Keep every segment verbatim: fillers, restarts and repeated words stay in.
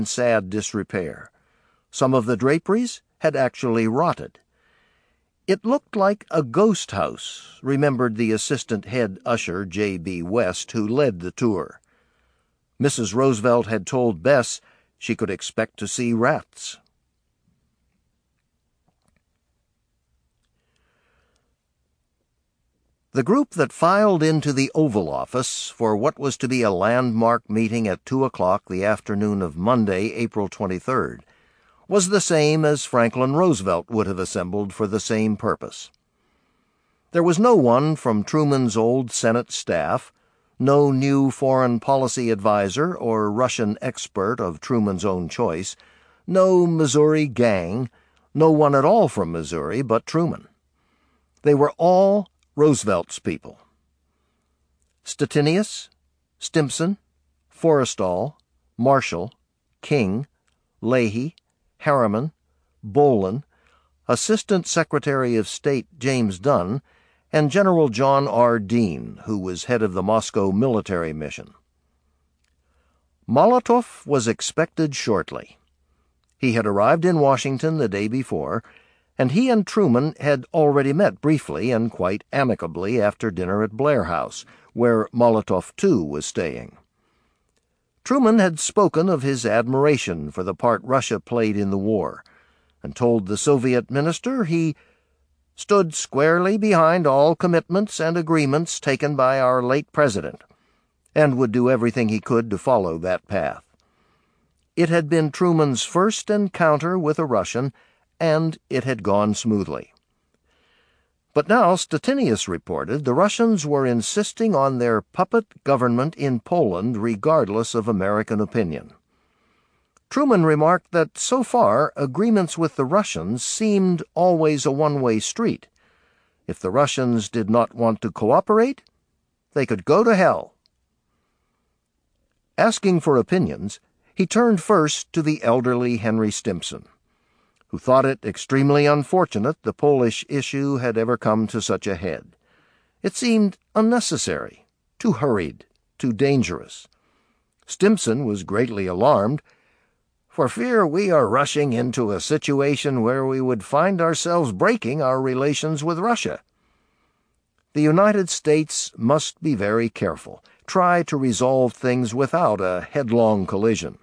in sad disrepair. Some of the draperies had actually rotted. It looked like a ghost house, remembered the assistant head usher, J B West, who led the tour. Missus Roosevelt had told Bess she could expect to see rats. The group that filed into the Oval Office for what was to be a landmark meeting at two o'clock the afternoon of Monday, April twenty-third, was the same as Franklin Roosevelt would have assembled for the same purpose. There was no one from Truman's old Senate staff, no new foreign policy advisor or Russian expert of Truman's own choice, no Missouri gang, no one at all from Missouri but Truman. They were all Roosevelt's people. Stettinius, Stimson, Forrestal, Marshall, King, Leahy, Harriman, Bolen, Assistant Secretary of State James Dunn, and General John R. Dean, who was head of the Moscow military mission. Molotov was expected shortly. He had arrived in Washington the day before, and he and Truman had already met briefly and quite amicably after dinner at Blair House, where Molotov too was staying. Truman had spoken of his admiration for the part Russia played in the war, and told the Soviet minister he stood squarely behind all commitments and agreements taken by our late president, and would do everything he could to follow that path. It had been Truman's first encounter with a Russian, and it had gone smoothly. But now, Stettinius reported, the Russians were insisting on their puppet government in Poland regardless of American opinion. Truman remarked that so far agreements with the Russians seemed always a one-way street. If the Russians did not want to cooperate, they could go to hell. Asking for opinions, he turned first to the elderly Henry Stimson, who thought it extremely unfortunate the Polish issue had ever come to such a head. It seemed unnecessary, too hurried, too dangerous. Stimson was greatly alarmed, for fear we are rushing into a situation where we would find ourselves breaking our relations with Russia. The United States must be very careful, try to resolve things without a headlong collision.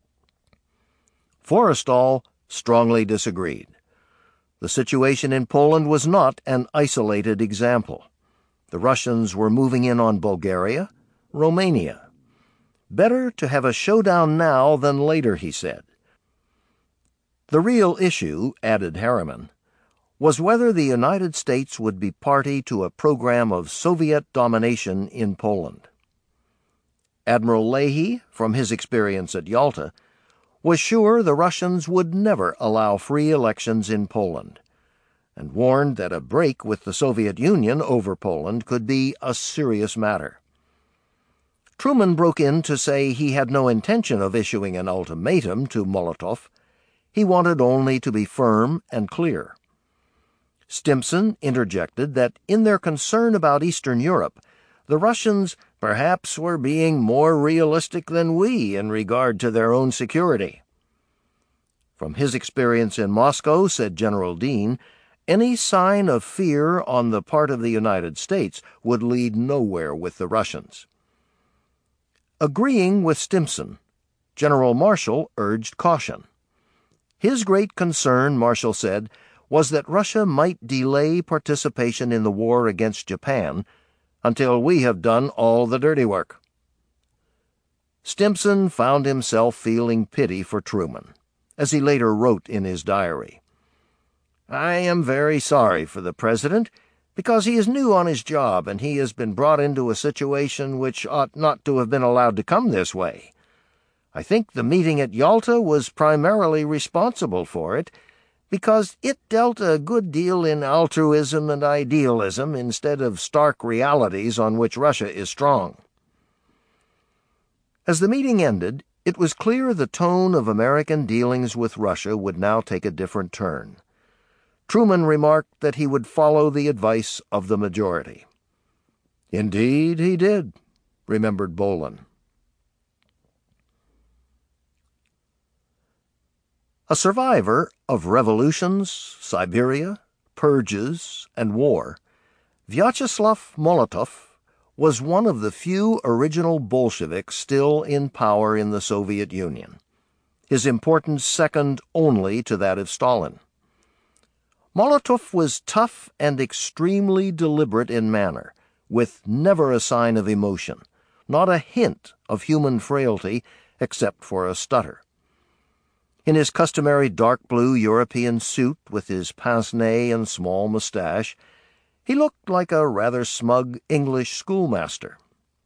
Forrestal strongly disagreed. The situation in Poland was not an isolated example. The Russians were moving in on Bulgaria, Romania. Better to have a showdown now than later, he said. The real issue, added Harriman, was whether the United States would be party to a program of Soviet domination in Poland. Admiral Leahy, from his experience at Yalta, was sure the Russians would never allow free elections in Poland, and warned that a break with the Soviet Union over Poland could be a serious matter. Truman broke in to say he had no intention of issuing an ultimatum to Molotov. He wanted only to be firm and clear. Stimson interjected that in their concern about Eastern Europe, the Russians perhaps were being more realistic than we in regard to their own security. From his experience in Moscow, said General Dean, any sign of fear on the part of the United States would lead nowhere with the Russians. Agreeing with Stimson, General Marshall urged caution. His great concern, Marshall said, was that Russia might delay participation in the war against Japan until we have done all the dirty work. Stimson found himself feeling pity for Truman, as he later wrote in his diary. I am very sorry for the President, because he is new on his job and he has been brought into a situation which ought not to have been allowed to come this way. I think the meeting at Yalta was primarily responsible for it, because it dealt a good deal in altruism and idealism instead of stark realities on which Russia is strong. As the meeting ended, it was clear the tone of American dealings with Russia would now take a different turn. Truman remarked that he would follow the advice of the majority. Indeed he did, remembered Bolen. A survivor of revolutions, Siberia, purges, and war, Vyacheslav Molotov was one of the few original Bolsheviks still in power in the Soviet Union, his importance second only to that of Stalin. Molotov was tough and extremely deliberate in manner, with never a sign of emotion, not a hint of human frailty except for a stutter. In his customary dark blue European suit with his pince-nez and small mustache, he looked like a rather smug English schoolmaster.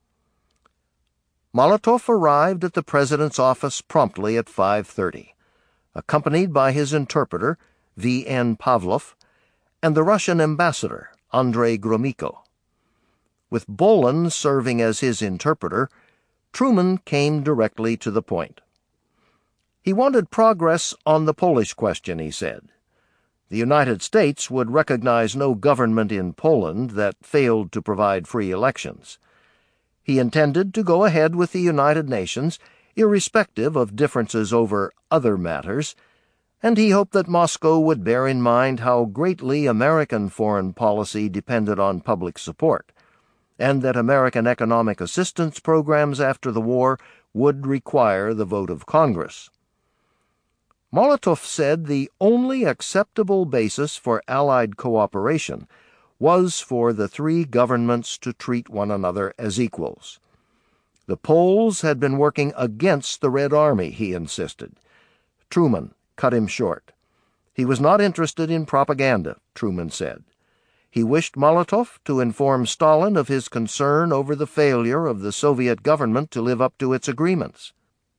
Molotov arrived at the president's office promptly at five thirty, accompanied by his interpreter, V N Pavlov, and the Russian ambassador, Andrei Gromyko. With Bolin serving as his interpreter, Truman came directly to the point. He wanted progress on the Polish question, he said. The United States would recognize no government in Poland that failed to provide free elections. He intended to go ahead with the United Nations, irrespective of differences over other matters, and he hoped that Moscow would bear in mind how greatly American foreign policy depended on public support, and that American economic assistance programs after the war would require the vote of Congress. Molotov said the only acceptable basis for Allied cooperation was for the three governments to treat one another as equals. The Poles had been working against the Red Army, he insisted. Truman cut him short. He was not interested in propaganda, Truman said. He wished Molotov to inform Stalin of his concern over the failure of the Soviet government to live up to its agreements.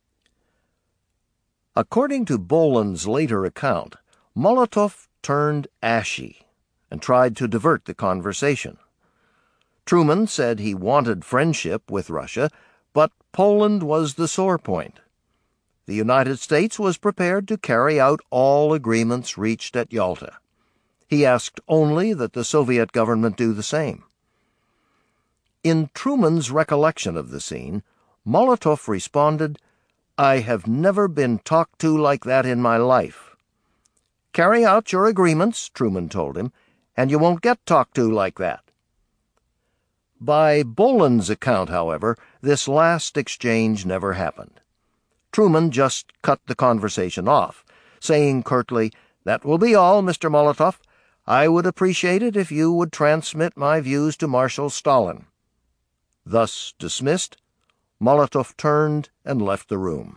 According to Bolin's later account, Molotov turned ashy and tried to divert the conversation. Truman said he wanted friendship with Russia, but Poland was the sore point. The United States was prepared to carry out all agreements reached at Yalta. He asked only that the Soviet government do the same. In Truman's recollection of the scene, Molotov responded, "I have never been talked to like that in my life." "Carry out your agreements," Truman told him, "and you won't get talked to like that." By Bolin's account, however, this last exchange never happened. Truman just cut the conversation off, saying curtly, "That will be all, Mister Molotov. I would appreciate it if you would transmit my views to Marshal Stalin." Thus dismissed, Molotov turned and left the room.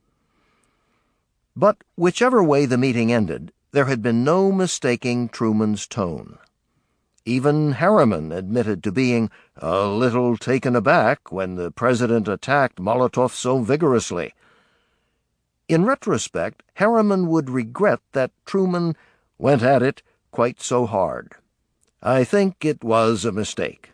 But whichever way the meeting ended, there had been no mistaking Truman's tone. Even Harriman admitted to being a little taken aback when the president attacked Molotov so vigorously. In retrospect, Harriman would regret that Truman went at it quite so hard. I think it was a mistake.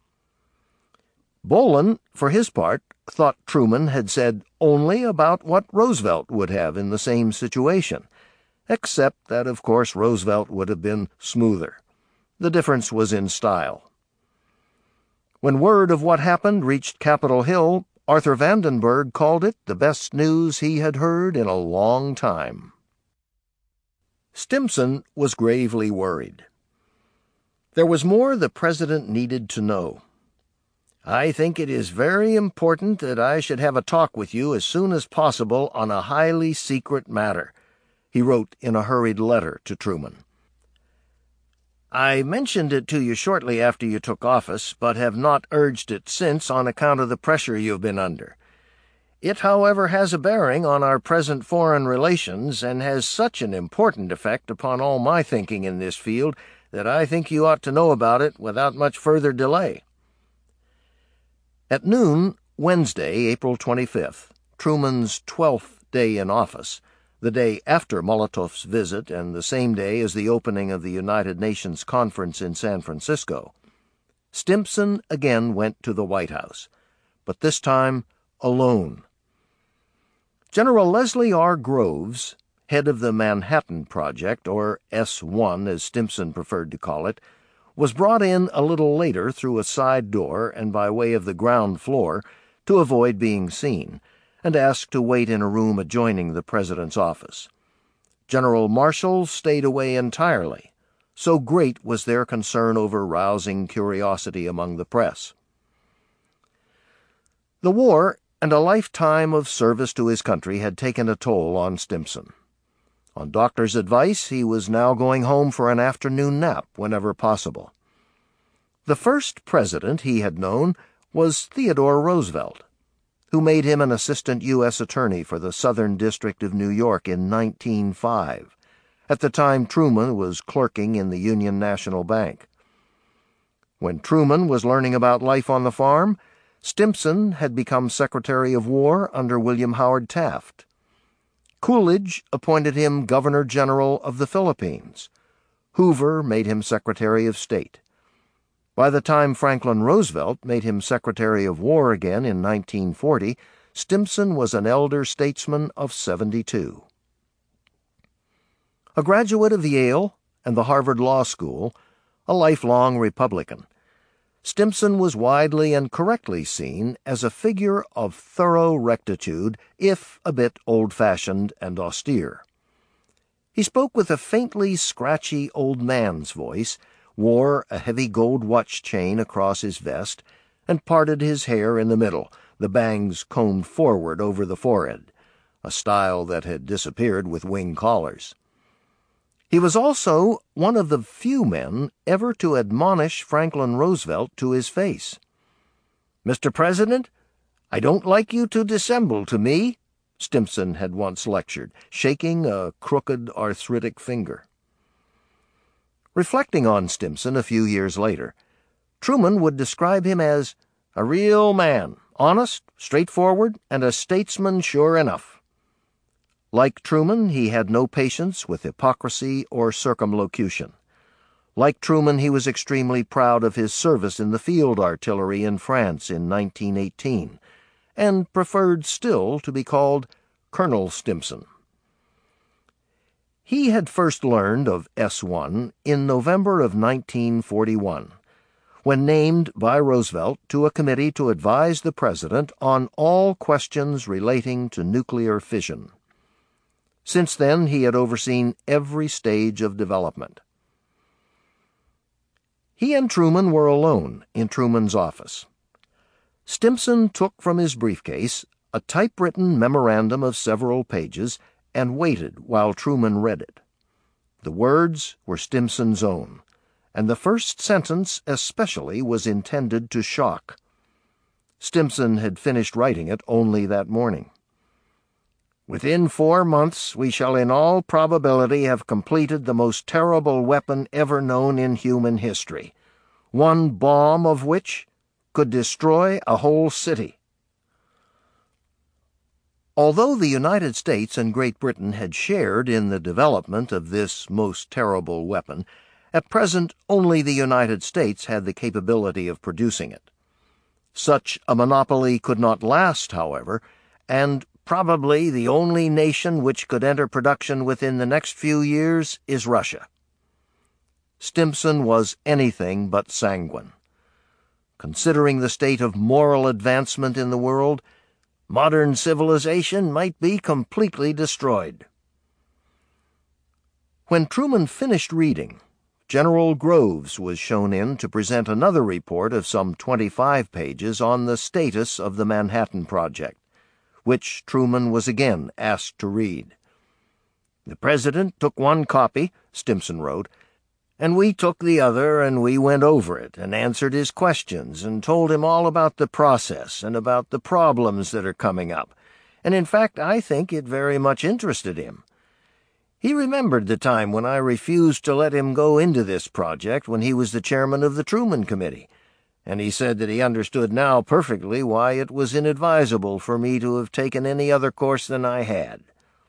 Bolin, for his part, thought Truman had said only about what Roosevelt would have in the same situation, except that, of course, Roosevelt would have been smoother. The difference was in style. When word of what happened reached Capitol Hill, Arthur Vandenberg called it the best news he had heard in a long time. Stimson was gravely worried. There was more the president needed to know. "I think it is very important that I should have a talk with you as soon as possible on a highly secret matter," he wrote in a hurried letter to Truman. "I mentioned it to you shortly after you took office, but have not urged it since on account of the pressure you've been under. It, however, has a bearing on our present foreign relations and has such an important effect upon all my thinking in this field that I think you ought to know about it without much further delay." At noon, Wednesday, April twenty-fifth, Truman's twelfth day in office, the day after Molotov's visit and the same day as the opening of the United Nations Conference in San Francisco, Stimson again went to the White House, but this time alone. General Leslie R. Groves, head of the Manhattan Project, or S one as Stimson preferred to call it, was brought in a little later through a side door and by way of the ground floor to avoid being seen, and asked to wait in a room adjoining the president's office. General Marshall stayed away entirely, so great was their concern over rousing curiosity among the press. The war and a lifetime of service to his country had taken a toll on Stimson. On doctor's advice, he was now going home for an afternoon nap whenever possible. The first president he had known was Theodore Roosevelt, who made him an assistant U S attorney for the Southern District of New York in nineteen oh five. At the time, Truman was clerking in the Union National Bank. When Truman was learning about life on the farm, Stimson had become Secretary of War under William Howard Taft. Coolidge appointed him Governor-General of the Philippines. Hoover made him Secretary of State. By the time Franklin Roosevelt made him Secretary of War again in nineteen forty, Stimson was an elder statesman of seventy-two. A graduate of Yale and the Harvard Law School, a lifelong Republican, Stimson was widely and correctly seen as a figure of thorough rectitude, if a bit old-fashioned and austere. He spoke with a faintly scratchy old man's voice, wore a heavy gold watch chain across his vest, and parted his hair in the middle, the bangs combed forward over the forehead, a style that had disappeared with wing collars. He was also one of the few men ever to admonish Franklin Roosevelt to his face. "Mister President, I don't like you to dissemble to me," Stimson had once lectured, shaking a crooked arthritic finger. Reflecting on Stimson a few years later, Truman would describe him as a real man, honest, straightforward, and a statesman sure enough. Like Truman, he had no patience with hypocrisy or circumlocution. Like Truman, he was extremely proud of his service in the field artillery in France in nineteen eighteen, and preferred still to be called Colonel Stimson. He had first learned of S one in November of nineteen forty-one, when named by Roosevelt to a committee to advise the President on all questions relating to nuclear fission. Since then, he had overseen every stage of development. He and Truman were alone in Truman's office. Stimson took from his briefcase a typewritten memorandum of several pages and waited while Truman read it. The words were Stimson's own, and the first sentence especially was intended to shock. Stimson had finished writing it only that morning. "Within four months we shall in all probability have completed the most terrible weapon ever known in human history, one bomb of which could destroy a whole city." Although the United States and Great Britain had shared in the development of this most terrible weapon, at present only the United States had the capability of producing it. Such a monopoly could not last, however, and probably the only nation which could enter production within the next few years is Russia. Stimson was anything but sanguine. Considering the state of moral advancement in the world, modern civilization might be completely destroyed. When Truman finished reading, General Groves was shown in to present another report of some twenty-five pages on the status of the Manhattan Project, which Truman was again asked to read. "The President took one copy," Stimson wrote, "and we took the other, and we went over it and answered his questions and told him all about the process and about the problems that are coming up, and in fact I think it very much interested him. He remembered the time when I refused to let him go into this project when he was the chairman of the Truman Committee, and he said that he understood now perfectly why it was inadvisable for me to have taken any other course than I had."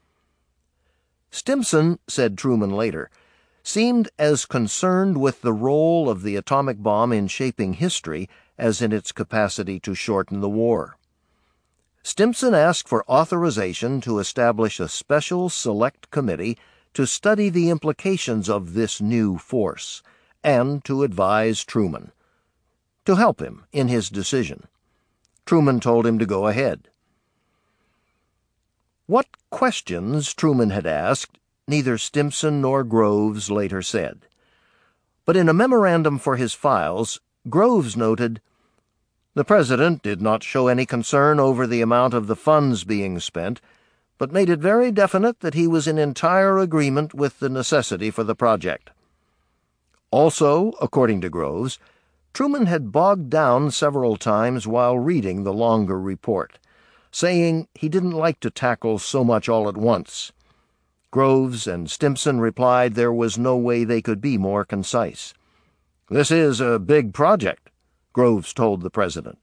Stimson, said Truman later, seemed as concerned with the role of the atomic bomb in shaping history as in its capacity to shorten the war. Stimson asked for authorization to establish a special select committee to study the implications of this new force and to advise Truman, to help him in his decision. Truman told him to go ahead. What questions Truman had asked neither Stimson nor Groves later said. But in a memorandum for his files, Groves noted, "The President did not show any concern over the amount of the funds being spent, but made it very definite that he was in entire agreement with the necessity for the project." Also, according to Groves, Truman had bogged down several times while reading the longer report, saying he didn't like to tackle so much all at once. Groves and Stimson replied there was no way they could be more concise. "This is a big project," Groves told the President.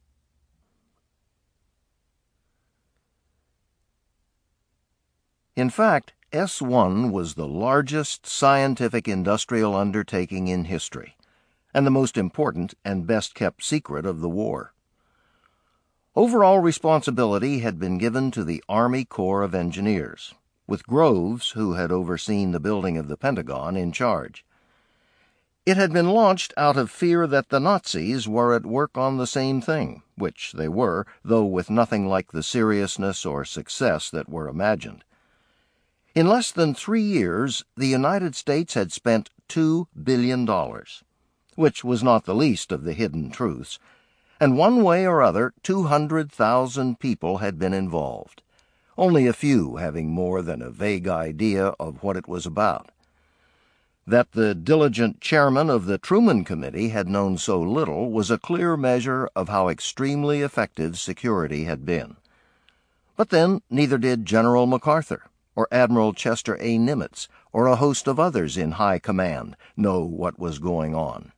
In fact, S one was the largest scientific industrial undertaking in history, and the most important and best-kept secret of the war. Overall responsibility had been given to the Army Corps of Engineers, with Groves, who had overseen the building of the Pentagon, in charge. It had been launched out of fear that the Nazis were at work on the same thing, which they were, though with nothing like the seriousness or success that were imagined. In less than three years, the United States had spent two billion dollars, which was not the least of the hidden truths, and one way or other two hundred thousand people had been involved, only a few having more than a vague idea of what it was about. That the diligent chairman of the Truman Committee had known so little was a clear measure of how extremely effective security had been. But then neither did General MacArthur, or Admiral Chester A. Nimitz, or a host of others in high command know what was going on.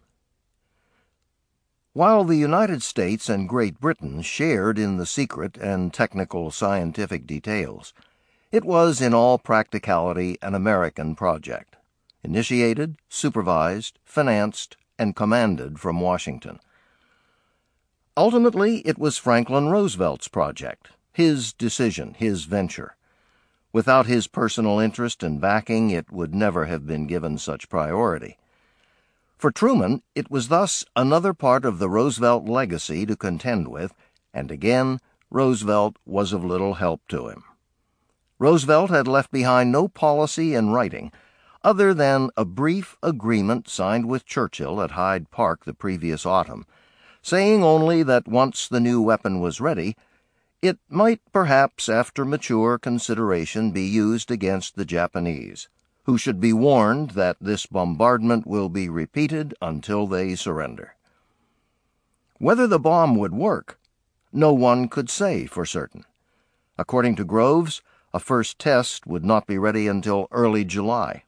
While the United States and Great Britain shared in the secret and technical scientific details, it was in all practicality an American project, initiated, supervised, financed, and commanded from Washington. Ultimately, it was Franklin Roosevelt's project, his decision, his venture. Without his personal interest and backing, it would never have been given such priority. For Truman, it was thus another part of the Roosevelt legacy to contend with, and again, Roosevelt was of little help to him. Roosevelt had left behind no policy in writing, other than a brief agreement signed with Churchill at Hyde Park the previous autumn, saying only that once the new weapon was ready, it might perhaps, after mature consideration, be used against the Japanese, who should be warned that this bombardment will be repeated until they surrender. Whether the bomb would work, no one could say for certain. According to Groves, a first test would not be ready until early July.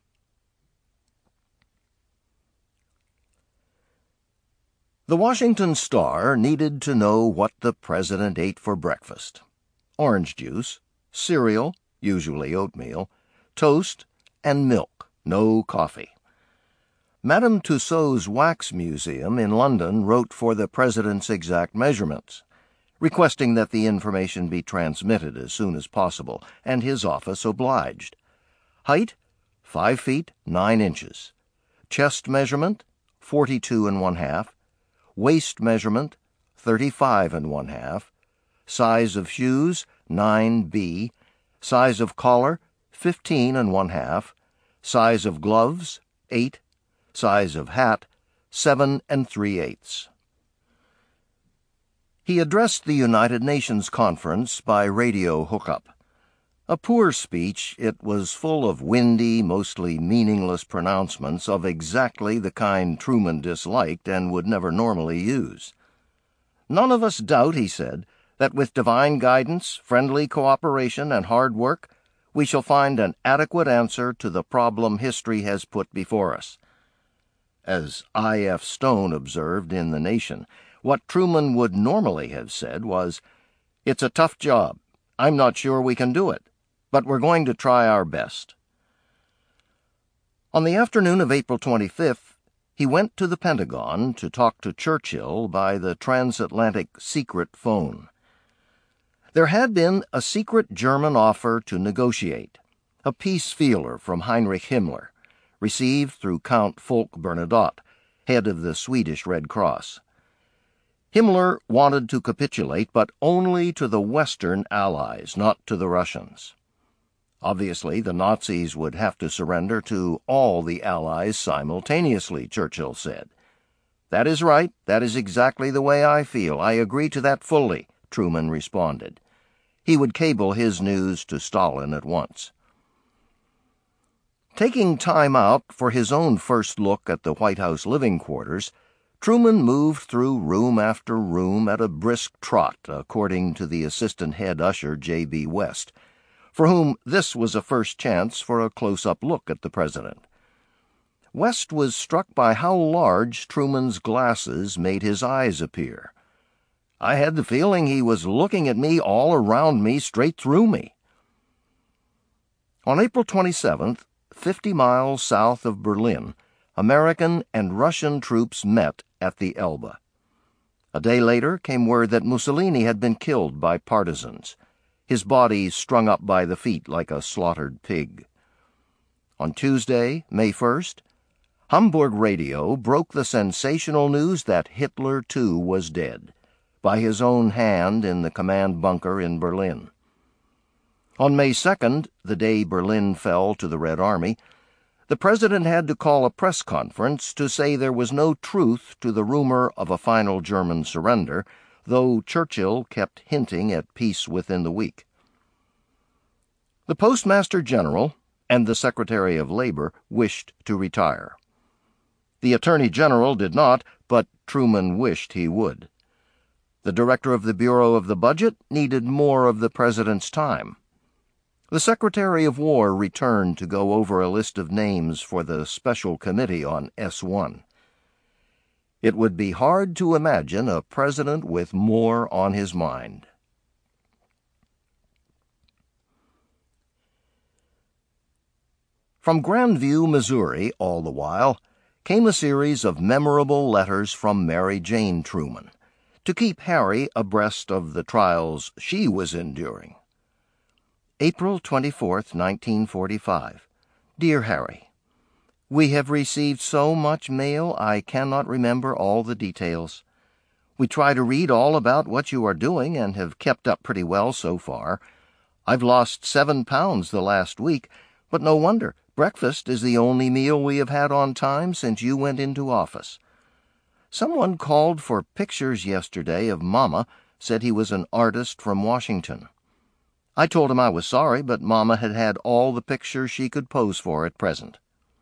The Washington Star needed to know what the President ate for breakfast. Orange juice, cereal, usually oatmeal, toast, and milk, no coffee. Madame Tussauds Wax Museum in London wrote for the President's exact measurements, requesting that the information be transmitted as soon as possible, and his office obliged. Height, five feet, nine inches. Chest measurement, forty-two and one half. Waist measurement, thirty-five and one half. Size of shoes, nine B. Size of collar, fifteen and one half. Size of gloves, eight. Size of hat, seven and three eighths. He addressed the United Nations Conference by radio hookup. A poor speech, it was full of windy, mostly meaningless pronouncements of exactly the kind Truman disliked and would never normally use. None of us doubt, he said, that with divine guidance, friendly cooperation, and hard work, we shall find an adequate answer to the problem history has put before us. As I F Stone observed in The Nation, what Truman would normally have said was, "It's a tough job. I'm not sure we can do it, but we're going to try our best." On the afternoon of April twenty-fifth, he went to the Pentagon to talk to Churchill by the transatlantic secret phone. There had been a secret German offer to negotiate, a peace feeler from Heinrich Himmler, received through Count Folke Bernadotte, head of the Swedish Red Cross. Himmler wanted to capitulate, but only to the Western Allies, not to the Russians. Obviously, the Nazis would have to surrender to all the Allies simultaneously, Churchill said. "That is right. That is exactly the way I feel. I agree to that fully," Truman responded. He would cable his news to Stalin at once. Taking time out for his own first look at the White House living quarters, Truman moved through room after room at a brisk trot, according to the assistant head usher J B West, for whom this was a first chance for a close-up look at the president. West was struck by how large Truman's glasses made his eyes appear. "I had the feeling he was looking at me all around me, straight through me." On April twenty-seventh, fifty miles south of Berlin, American and Russian troops met at the Elbe. A day later came word that Mussolini had been killed by partisans, his body strung up by the feet like a slaughtered pig. On Tuesday, May first, Hamburg radio broke the sensational news that Hitler, too, was dead, by his own hand in the command bunker in Berlin. On May second, the day Berlin fell to the Red Army, the president had to call a press conference to say there was no truth to the rumor of a final German surrender, though Churchill kept hinting at peace within the week. The Postmaster General and the Secretary of Labor wished to retire. The Attorney General did not, but Truman wished he would. The Director of the Bureau of the Budget needed more of the President's time. The Secretary of War returned to go over a list of names for the Special Committee on S one. It would be hard to imagine a president with more on his mind. From Grandview, Missouri, all the while, came a series of memorable letters from Mary Jane Truman, to keep Harry abreast of the trials she was enduring. April twenty-fourth, nineteen forty-five. Dear Harry, we have received so much mail I cannot remember all the details. We try to read all about what you are doing and have kept up pretty well so far. I've lost seven pounds the last week, but no wonder. Breakfast is the only meal we have had on time since you went into office. Someone called for pictures yesterday of Mama, said he was an artist from Washington. I told him I was sorry, but Mama had had all the pictures she could pose for at present.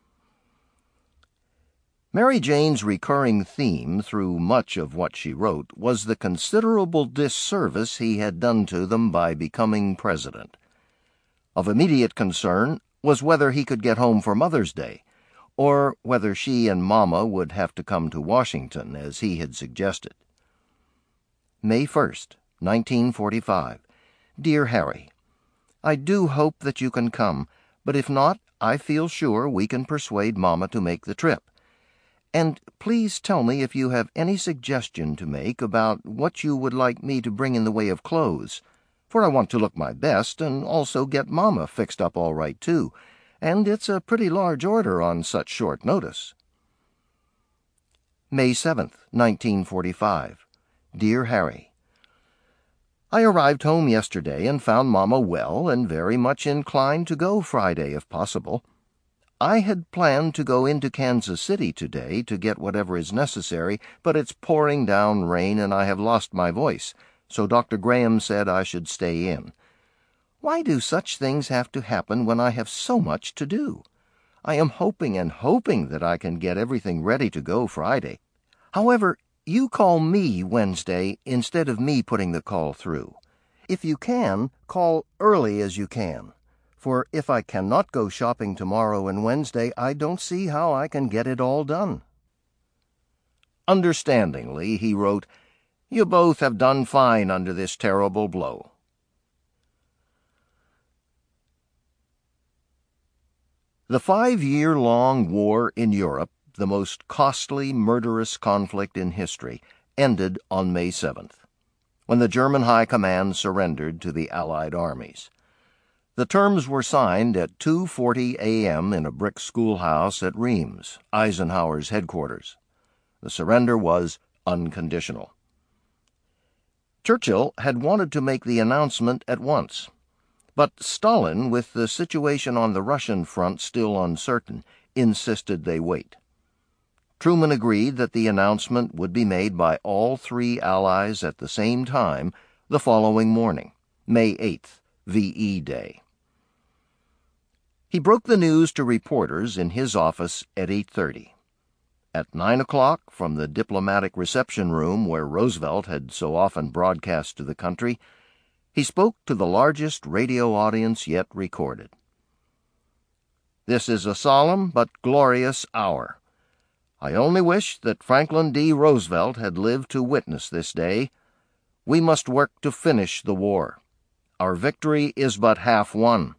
Mary Jane's recurring theme through much of what she wrote was the considerable disservice he had done to them by becoming president. Of immediate concern was whether he could get home for Mother's Day, or whether she and Mama would have to come to Washington, as he had suggested. May first, nineteen forty-five. Dear Harry, I do hope that you can come, but if not, I feel sure we can persuade Mama to make the trip. And please tell me if you have any suggestion to make about what you would like me to bring in the way of clothes, for I want to look my best and also get Mama fixed up all right, too, and it's a pretty large order on such short notice. May seventh, nineteen forty-five. Dear Harry, I arrived home yesterday and found Mama well and very much inclined to go Friday if possible. I had planned to go into Kansas City today to get whatever is necessary, but it's pouring down rain and I have lost my voice, so Doctor Graham said I should stay in. Why do such things have to happen when I have so much to do? I am hoping and hoping that I can get everything ready to go Friday. However, you call me Wednesday instead of me putting the call through. If you can, call early as you can, for if I cannot go shopping tomorrow and Wednesday, I don't see how I can get it all done. Understandingly, he wrote, You both have done fine under this terrible blow. The five-year-long war in Europe, the most costly, murderous conflict in history, ended on May seventh, when the German High Command surrendered to the Allied armies. The terms were signed at two forty a m in a brick schoolhouse at Reims, Eisenhower's headquarters. The surrender was unconditional. Churchill had wanted to make the announcement at once, But Stalin, with the situation on the Russian front still uncertain, insisted they wait. Truman agreed that the announcement would be made by all three allies at the same time the following morning, May eighth, V E Day. He broke the news to reporters in his office at eight thirty. At nine o'clock, from the diplomatic reception room where Roosevelt had so often broadcast to the country, he spoke to the largest radio audience yet recorded. "This is a solemn but glorious hour. I only wish that Franklin D. Roosevelt had lived to witness this day. We must work to finish the war. Our victory is but half won."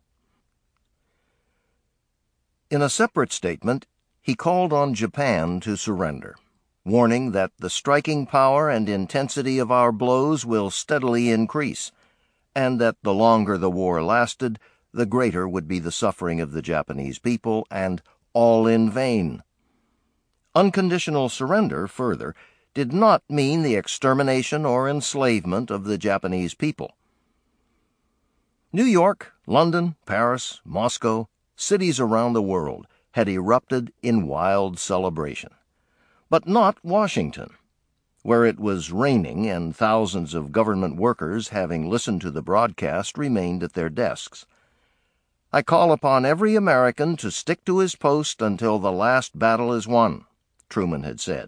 In a separate statement, he called on Japan to surrender, warning that the striking power and intensity of our blows will steadily increase, and that the longer the war lasted, the greater would be the suffering of the Japanese people, and all in vain. Unconditional surrender, further, did not mean the extermination or enslavement of the Japanese people. New York, London, Paris, Moscow, cities around the world had erupted in wild celebration. But not Washington, where it was raining and thousands of government workers, having listened to the broadcast, remained at their desks. "I call upon every American to stick to his post until the last battle is won," Truman had said.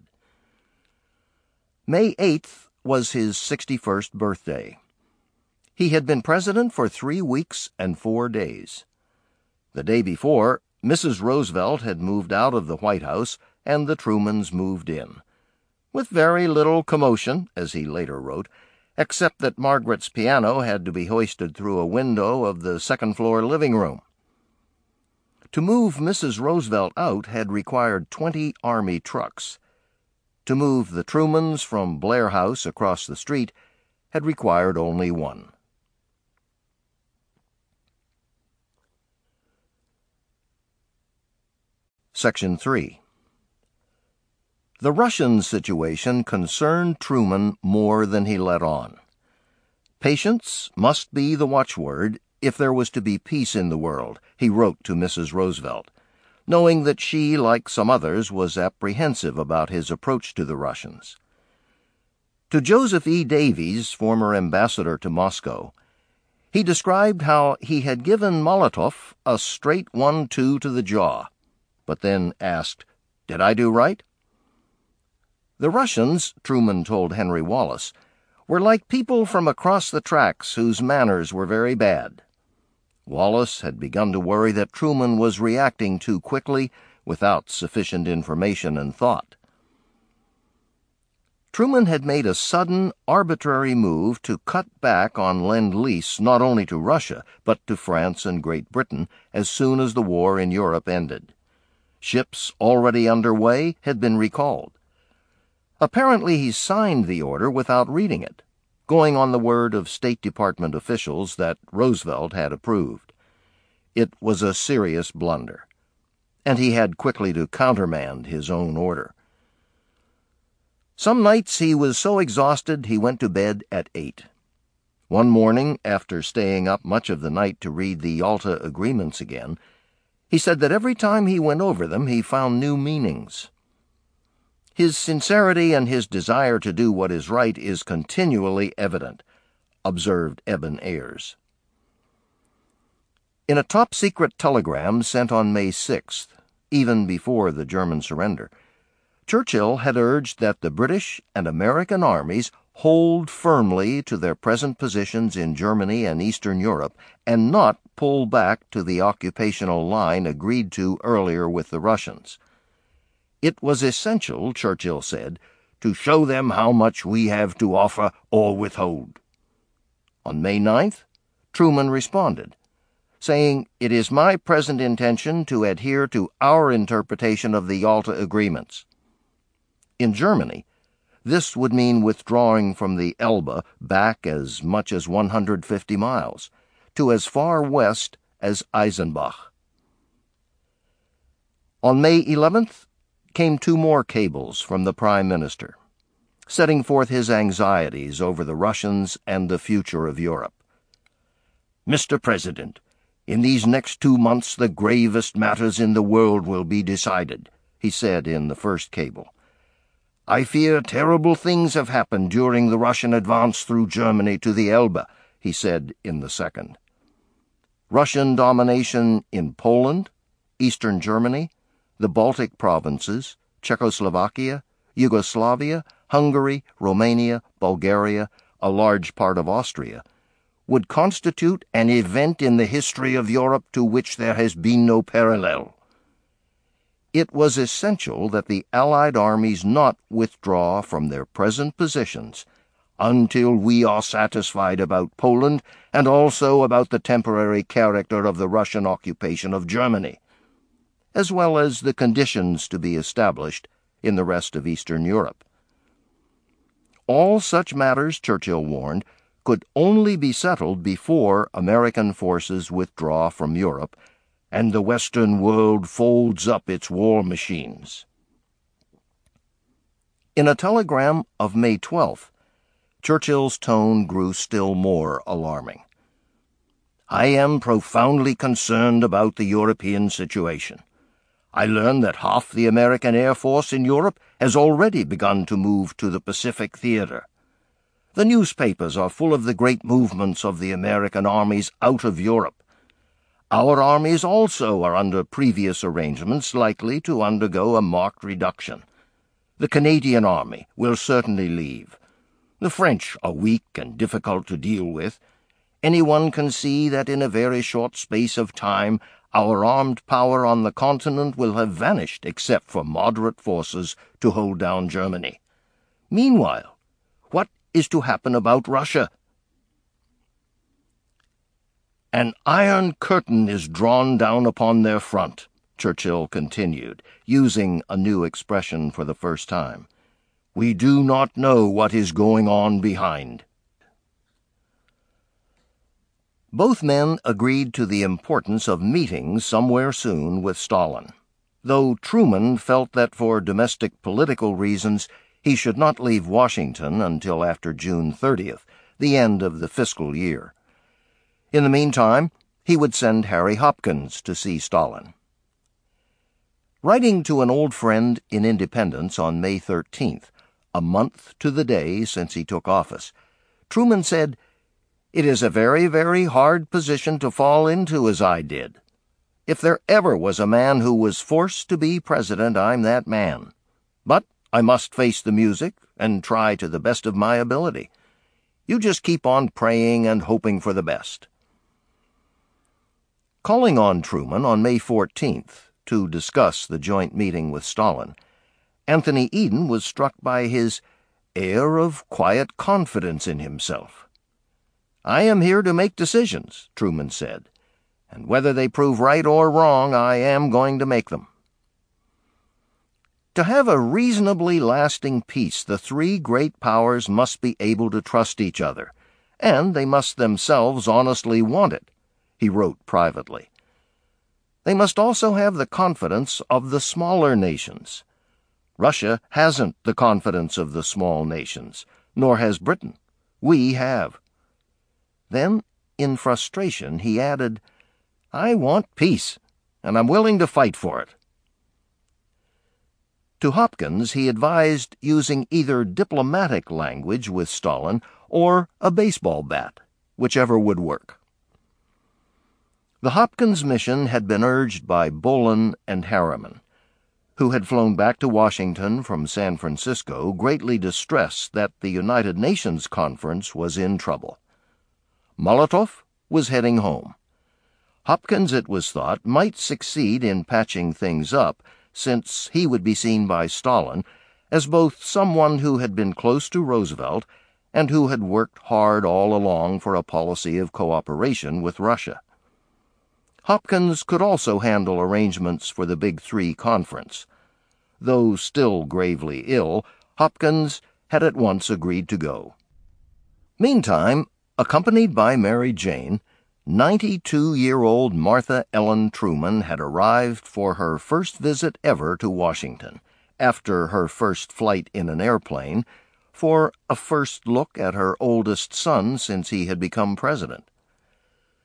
May eighth was his sixty-first birthday. He had been president for three weeks and four days. The day before, Missus Roosevelt had moved out of the White House, and the Trumans moved in, with very little commotion, as he later wrote, except that Margaret's piano had to be hoisted through a window of the second-floor living room. To move Missus Roosevelt out had required twenty Army trucks. To move the Trumans from Blair House across the street had required only one. Section three. The Russian situation concerned Truman more than he let on. Patience must be the watchword if there was to be peace in the world, he wrote to Missus Roosevelt, knowing that she, like some others, was apprehensive about his approach to the Russians. To Joseph E. Davies, former ambassador to Moscow, he described how he had given Molotov a straight one-two to the jaw, but then asked, "Did I do right?" The Russians, Truman told Henry Wallace, were like people from across the tracks whose manners were very bad. Wallace had begun to worry that Truman was reacting too quickly, without sufficient information and thought. Truman had made a sudden, arbitrary move to cut back on Lend-Lease not only to Russia, but to France and Great Britain as soon as the war in Europe ended. Ships already underway had been recalled. Apparently he signed the order without reading it, going on the word of State Department officials that Roosevelt had approved. It was a serious blunder, and he had quickly to countermand his own order. Some nights he was so exhausted he went to bed at eight. One morning, after staying up much of the night to read the Yalta agreements again, he said that every time he went over them he found new meanings. His sincerity and his desire to do what is right is continually evident, observed Eben Ayers. In a top-secret telegram sent on May sixth, even before the German surrender, Churchill had urged that the British and American armies hold firmly to their present positions in Germany and Eastern Europe and not pull back to the occupational line agreed to earlier with the Russians. It was essential, Churchill said, to show them how much we have to offer or withhold. On May ninth, Truman responded, saying, "It is my present intention to adhere to our interpretation of the Yalta agreements." In Germany, this would mean withdrawing from the Elbe back as much as one hundred fifty miles, to as far west as Eisenbach. On May eleventh, came two more cables from the Prime Minister, setting forth his anxieties over the Russians and the future of Europe. Mister President, in these next two months the gravest matters in the world will be decided, he said in the first cable. I fear terrible things have happened during the Russian advance through Germany to the Elbe, he said in the second. Russian domination in Poland, Eastern Germany, the Baltic provinces, Czechoslovakia, Yugoslavia, Hungary, Romania, Bulgaria, a large part of Austria, would constitute an event in the history of Europe to which there has been no parallel. It was essential that the Allied armies not withdraw from their present positions until we are satisfied about Poland and also about the temporary character of the Russian occupation of Germany, as well as the conditions to be established in the rest of Eastern Europe. All such matters, Churchill warned, could only be settled before American forces withdraw from Europe and the Western world folds up its war machines. In a telegram of May twelfth, Churchill's tone grew still more alarming. I am profoundly concerned about the European situation. I learn that half the American Air Force in Europe has already begun to move to the Pacific theater. The newspapers are full of the great movements of the American armies out of Europe. Our armies also are under previous arrangements likely to undergo a marked reduction. The Canadian Army will certainly leave. The French are weak and difficult to deal with. Anyone can see that in a very short space of time our armed power on the continent will have vanished except for moderate forces to hold down Germany. Meanwhile, what is to happen about Russia? An iron curtain is drawn down upon their front, Churchill continued, using a new expression for the first time. We do not know what is going on behind. Both men agreed to the importance of meeting somewhere soon with Stalin, though Truman felt that for domestic political reasons he should not leave Washington until after June thirtieth, the end of the fiscal year. In the meantime, he would send Harry Hopkins to see Stalin. Writing to an old friend in Independence on May thirteenth, a month to the day since he took office, Truman said, It is a very, very hard position to fall into as I did. If there ever was a man who was forced to be president, I'm that man. But I must face the music and try to the best of my ability. You just keep on praying and hoping for the best. Calling on Truman on May fourteenth to discuss the joint meeting with Stalin, Anthony Eden was struck by his air of quiet confidence in himself. I am here to make decisions, Truman said, and whether they prove right or wrong, I am going to make them. To have a reasonably lasting peace, the three great powers must be able to trust each other, and they must themselves honestly want it, he wrote privately. They must also have the confidence of the smaller nations. Russia hasn't the confidence of the small nations, nor has Britain. We have. Then, in frustration, he added, I want peace, and I'm willing to fight for it. To Hopkins, he advised using either diplomatic language with Stalin or a baseball bat, whichever would work. The Hopkins mission had been urged by Bolin and Harriman, who had flown back to Washington from San Francisco, greatly distressed that the United Nations Conference was in trouble. Molotov was heading home. Hopkins, it was thought, might succeed in patching things up, since he would be seen by Stalin as both someone who had been close to Roosevelt and who had worked hard all along for a policy of cooperation with Russia. Hopkins could also handle arrangements for the Big Three conference. Though still gravely ill, Hopkins had at once agreed to go. Meantime, accompanied by Mary Jane, ninety-two-year-old Martha Ellen Truman had arrived for her first visit ever to Washington, after her first flight in an airplane, for a first look at her oldest son since he had become president.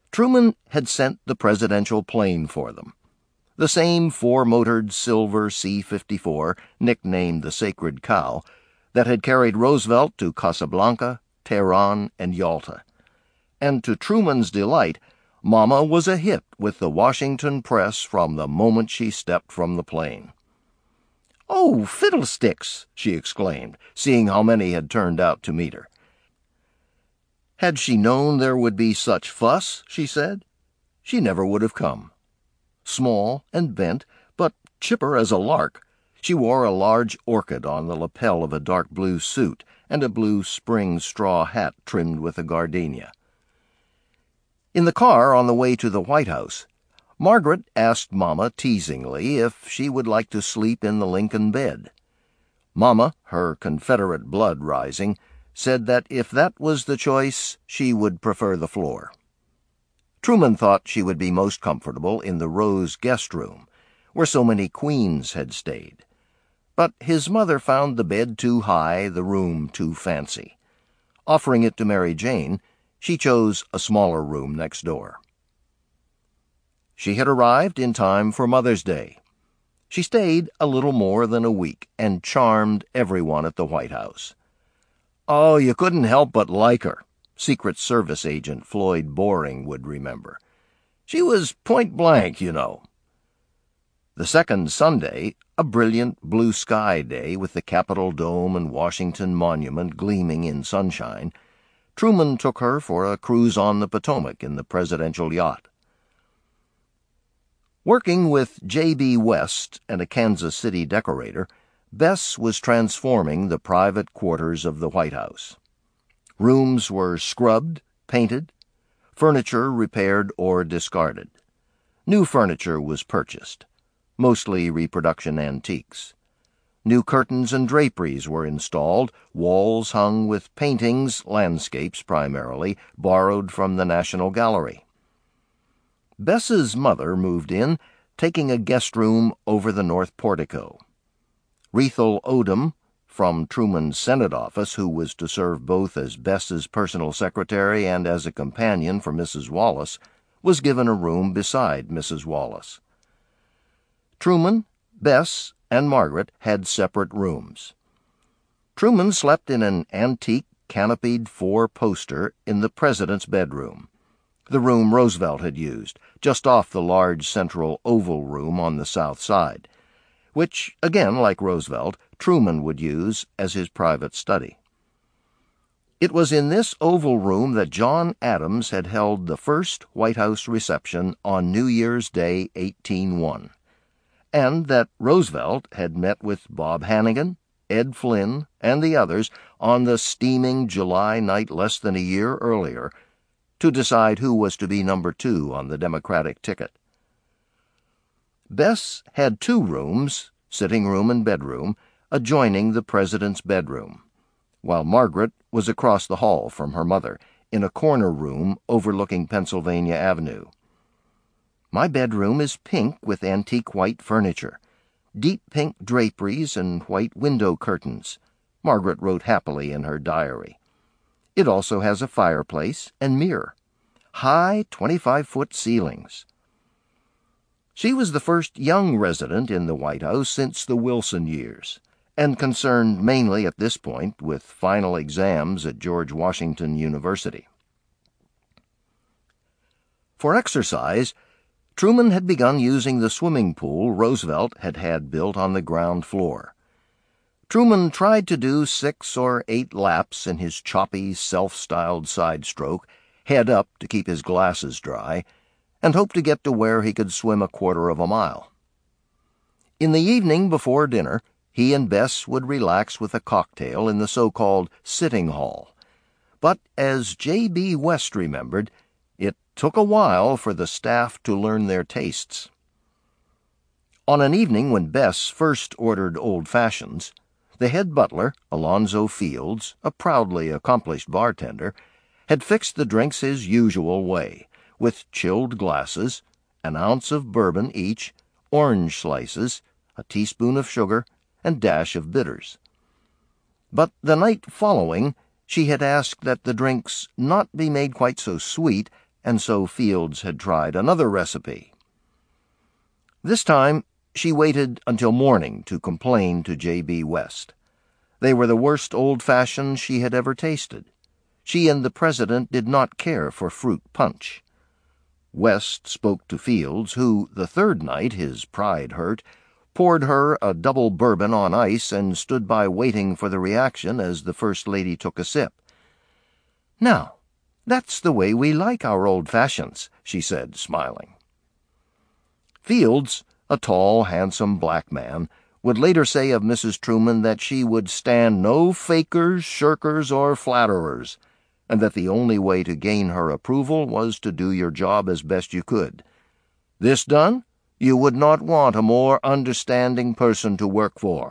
Truman had sent the presidential plane for them, the same four-motored silver C fifty-four, nicknamed the Sacred Cow, that had carried Roosevelt to Casablanca, Tehran, and Yalta. And to Truman's delight, Mama was a hit with the Washington press from the moment she stepped from the plane. "Oh, fiddlesticks!" she exclaimed, seeing how many had turned out to meet her. Had she known there would be such fuss, she said, she never would have come. Small and bent, but chipper as a lark, she wore a large orchid on the lapel of a dark blue suit and a blue spring straw hat trimmed with a gardenia. In the car on the way to the White House, Margaret asked Mama teasingly if she would like to sleep in the Lincoln bed. Mama, her Confederate blood rising, said that if that was the choice, she would prefer the floor. Truman thought she would be most comfortable in the Rose guest room, where so many queens had stayed. But his mother found the bed too high, the room too fancy. Offering it to Mary Jane, she chose a smaller room next door. She had arrived in time for Mother's Day. She stayed a little more than a week and charmed everyone at the White House. Oh, you couldn't help but like her, Secret Service agent Floyd Boring would remember. She was point blank, you know. The second Sunday, a brilliant blue sky day with the Capitol Dome and Washington Monument gleaming in sunshine, Truman took her for a cruise on the Potomac in the presidential yacht. Working with J B West and a Kansas City decorator, Bess was transforming the private quarters of the White House. Rooms were scrubbed, painted, furniture repaired or discarded. New furniture was purchased, mostly reproduction antiques. New curtains and draperies were installed, walls hung with paintings, landscapes primarily, borrowed from the National Gallery. Bess's mother moved in, taking a guest room over the north portico. Rethel Odom, from Truman's Senate office, who was to serve both as Bess's personal secretary and as a companion for Missus Wallace, was given a room beside Missus Wallace. Truman, Bess, and Margaret had separate rooms. Truman slept in an antique canopied four-poster in the president's bedroom, the room Roosevelt had used, just off the large central oval room on the south side, which, again like Roosevelt, Truman would use as his private study. It was in this oval room that John Adams had held the first White House reception on New Year's Day, eighteen oh one, and that Roosevelt had met with Bob Hannigan, Ed Flynn, and the others on the steaming July night less than a year earlier to decide who was to be number two on the Democratic ticket. Bess had two rooms, sitting room and bedroom, adjoining the president's bedroom, while Margaret was across the hall from her mother, in a corner room overlooking Pennsylvania Avenue. My bedroom is pink with antique white furniture, deep pink draperies and white window curtains, Margaret wrote happily in her diary. It also has a fireplace and mirror, high twenty-five-foot ceilings. She was the first young resident in the White House since the Wilson years, and concerned mainly at this point with final exams at George Washington University. For exercise, Truman had begun using the swimming pool Roosevelt had had built on the ground floor. Truman tried to do six or eight laps in his choppy, self-styled side-stroke, head up to keep his glasses dry, and hoped to get to where he could swim a quarter of a mile. In the evening before dinner, he and Bess would relax with a cocktail in the so-called sitting hall. But as J B West remembered, it took a while for the staff to learn their tastes. On an evening when Bess first ordered Old Fashions, the head butler, Alonzo Fields, a proudly accomplished bartender, had fixed the drinks his usual way, with chilled glasses, an ounce of bourbon each, orange slices, a teaspoon of sugar, and dash of bitters. But the night following, she had asked that the drinks not be made quite so sweet and so Fields had tried another recipe. This time, she waited until morning to complain to J B. West. They were the worst old-fashions she had ever tasted. She and the president did not care for fruit punch. West spoke to Fields, who, the third night, his pride hurt, poured her a double bourbon on ice and stood by waiting for the reaction as the First Lady took a sip. "Now, that's the way we like our old-fashions," she said, smiling. Fields, a tall, handsome black man, would later say of Missus Truman that she would stand no fakers, shirkers, or flatterers, and that the only way to gain her approval was to do your job as best you could. This done, you would not want a more understanding person to work for.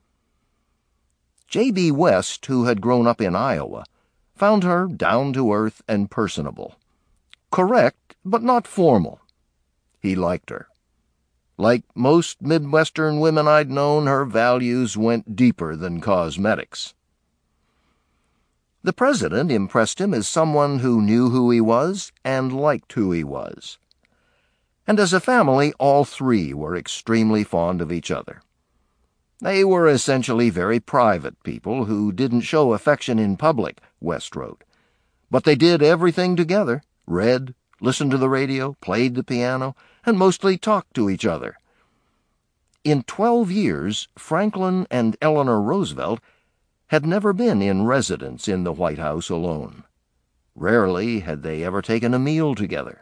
J B. West, who had grown up in Iowa, found her down-to-earth and personable. Correct, but not formal. He liked her. Like most Midwestern women I'd known, her values went deeper than cosmetics. The president impressed him as someone who knew who he was and liked who he was. And as a family, all three were extremely fond of each other. They were essentially very private people who didn't show affection in public, West wrote. But they did everything together, read, listened to the radio, played the piano, and mostly talked to each other. In twelve years, Franklin and Eleanor Roosevelt had never been in residence in the White House alone. Rarely had they ever taken a meal together.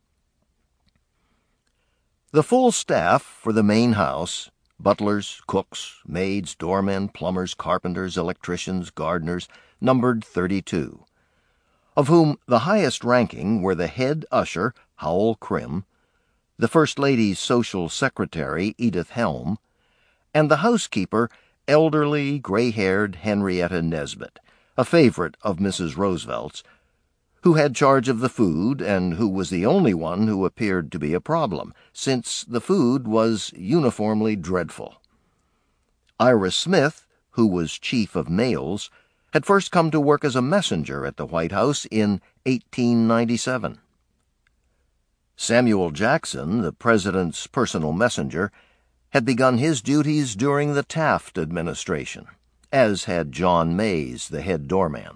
The full staff for the main house, butlers, cooks, maids, doormen, plumbers, carpenters, electricians, gardeners, numbered thirty-two, of whom the highest ranking were the head usher, Howell Krim, the First Lady's social secretary, Edith Helm, and the housekeeper, elderly, gray-haired Henrietta Nesbit, a favorite of Missus Roosevelt's, who had charge of the food and who was the only one who appeared to be a problem, since the food was uniformly dreadful. Ira Smith, who was chief of mails, had first come to work as a messenger at the White House in eighteen ninety-seven. Samuel Jackson, the president's personal messenger, had begun his duties during the Taft administration, as had John Mays, the head doorman.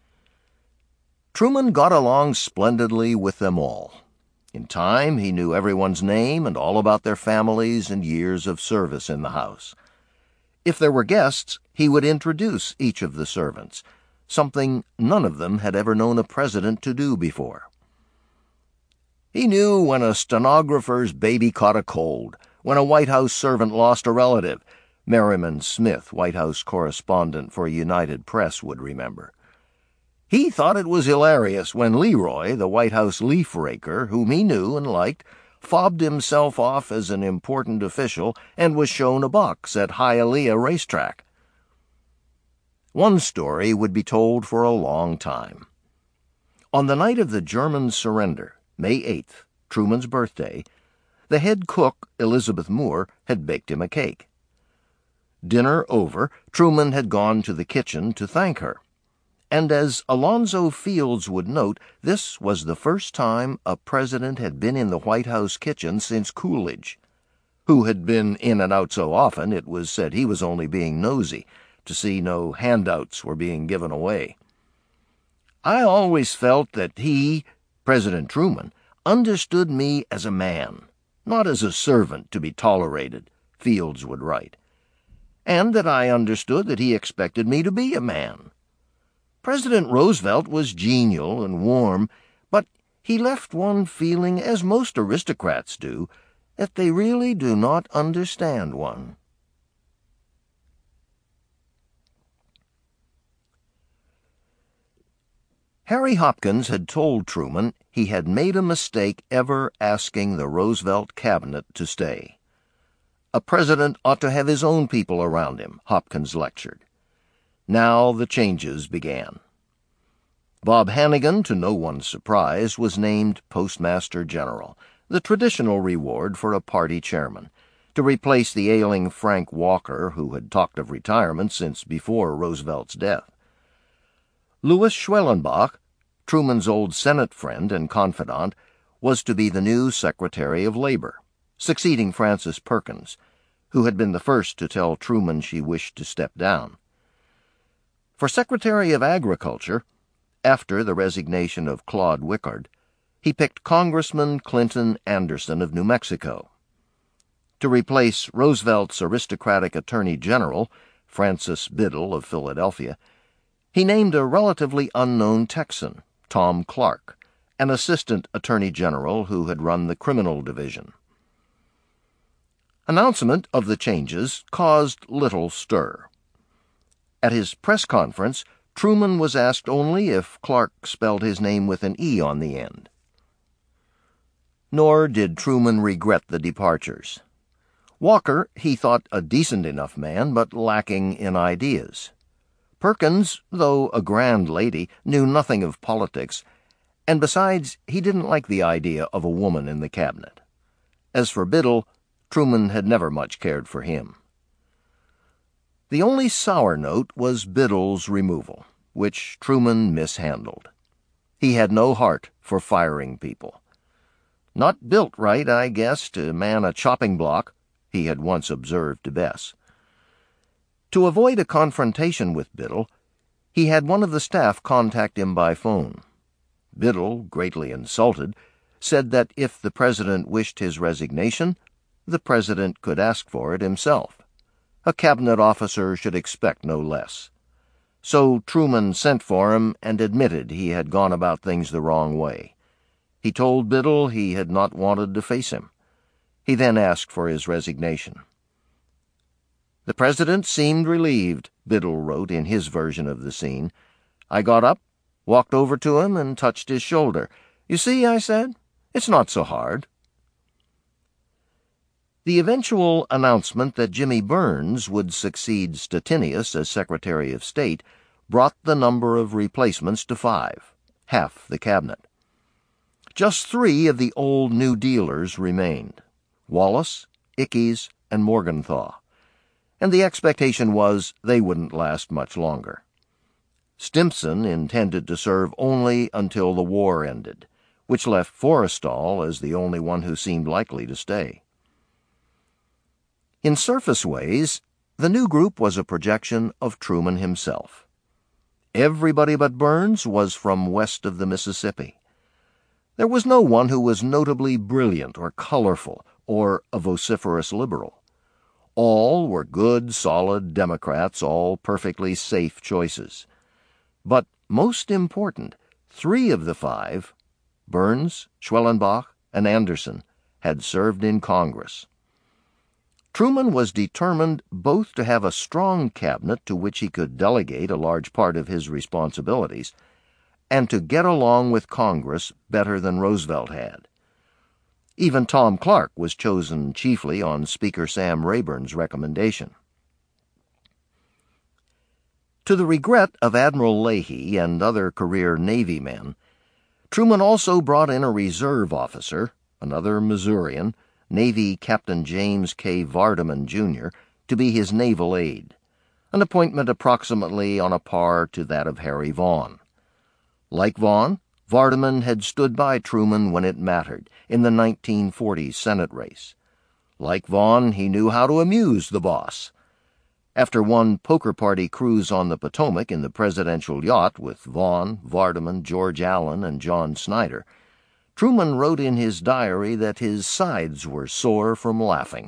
Truman got along splendidly with them all. In time, he knew everyone's name and all about their families and years of service in the house. If there were guests, he would introduce each of the servants, something none of them had ever known a president to do before. He knew when a stenographer's baby caught a cold, when a White House servant lost a relative, Merriman Smith, White House correspondent for United Press, would remember. He thought it was hilarious when Leroy, the White House leaf-raker, whom he knew and liked, fobbed himself off as an important official and was shown a box at Hialeah Racetrack. One story would be told for a long time. On the night of the German surrender, May eighth, Truman's birthday, the head cook, Elizabeth Moore, had baked him a cake. Dinner over, Truman had gone to the kitchen to thank her. And as Alonzo Fields would note, this was the first time a president had been in the White House kitchen since Coolidge, who had been in and out so often it was said he was only being nosy, to see no handouts were being given away. I always felt that he, President Truman, understood me as a man, not as a servant to be tolerated, Fields would write, and that I understood that he expected me to be a man. President Roosevelt was genial and warm, but he left one feeling, as most aristocrats do, that they really do not understand one. Harry Hopkins had told Truman he had made a mistake ever asking the Roosevelt cabinet to stay. A president ought to have his own people around him, Hopkins lectured. Now the changes began. Bob Hannigan, to no one's surprise, was named Postmaster General, the traditional reward for a party chairman, to replace the ailing Frank Walker, who had talked of retirement since before Roosevelt's death. Louis Schwellenbach, Truman's old Senate friend and confidant, was to be the new Secretary of Labor, succeeding Frances Perkins, who had been the first to tell Truman she wished to step down. For Secretary of Agriculture, after the resignation of Claude Wickard, he picked Congressman Clinton Anderson of New Mexico. To replace Roosevelt's aristocratic Attorney General, Francis Biddle of Philadelphia, he named a relatively unknown Texan, Tom Clark, an assistant Attorney General who had run the criminal division. Announcement of the changes caused little stir. At his press conference, Truman was asked only if Clark spelled his name with an E on the end. Nor did Truman regret the departures. Walker he thought a decent enough man, but lacking in ideas. Perkins, though a grand lady, knew nothing of politics, and besides, he didn't like the idea of a woman in the cabinet. As for Biddle, Truman had never much cared for him. The only sour note was Biddle's removal, which Truman mishandled. He had no heart for firing people. Not built right, I guess, to man a chopping block, he had once observed to Bess. To avoid a confrontation with Biddle, he had one of the staff contact him by phone. Biddle, greatly insulted, said that if the president wished his resignation, the president could ask for it himself. A cabinet officer should expect no less. So Truman sent for him and admitted he had gone about things the wrong way. He told Biddle he had not wanted to face him. He then asked for his resignation. The president seemed relieved, Biddle wrote in his version of the scene. I got up, walked over to him, and touched his shoulder. You see, I said, it's not so hard. The eventual announcement that Jimmy Burns would succeed Stettinius as Secretary of State brought the number of replacements to five, half the cabinet. Just three of the old New Dealers remained, Wallace, Ickes, and Morgenthau, and the expectation was they wouldn't last much longer. Stimson intended to serve only until the war ended, which left Forrestal as the only one who seemed likely to stay. In surface ways, the new group was a projection of Truman himself. Everybody but Burns was from west of the Mississippi. There was no one who was notably brilliant or colorful or a vociferous liberal. All were good, solid Democrats, all perfectly safe choices. But most important, three of the five, Burns, Schwellenbach, and Anderson, had served in Congress. Truman was determined both to have a strong cabinet to which he could delegate a large part of his responsibilities, and to get along with Congress better than Roosevelt had. Even Tom Clark was chosen chiefly on Speaker Sam Rayburn's recommendation. To the regret of Admiral Leahy and other career Navy men, Truman also brought in a reserve officer, another Missourian, Navy Captain James K. Vardaman, Junior, to be his naval aide, an appointment approximately on a par to that of Harry Vaughn. Like Vaughn, Vardaman had stood by Truman when it mattered, in the nineteen forty Senate race. Like Vaughn, he knew how to amuse the boss. After one poker party cruise on the Potomac in the presidential yacht with Vaughn, Vardaman, George Allen, and John Snyder, Truman wrote in his diary that his sides were sore from laughing.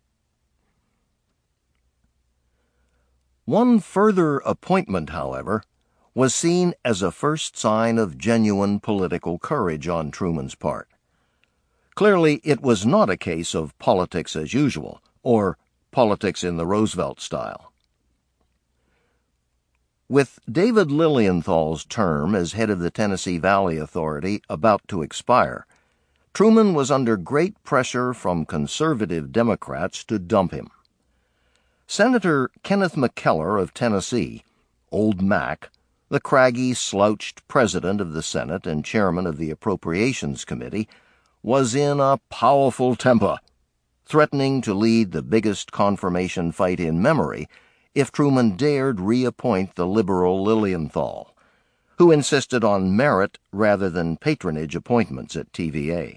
One further appointment, however, was seen as a first sign of genuine political courage on Truman's part. Clearly, it was not a case of politics as usual, or politics in the Roosevelt style. With David Lilienthal's term as head of the Tennessee Valley Authority about to expire, Truman was under great pressure from conservative Democrats to dump him. Senator Kenneth McKellar of Tennessee, Old Mac, the craggy, slouched president of the Senate and chairman of the Appropriations Committee, was in a powerful temper, threatening to lead the biggest confirmation fight in memory if Truman dared reappoint the liberal Lilienthal, who insisted on merit rather than patronage appointments at T V A.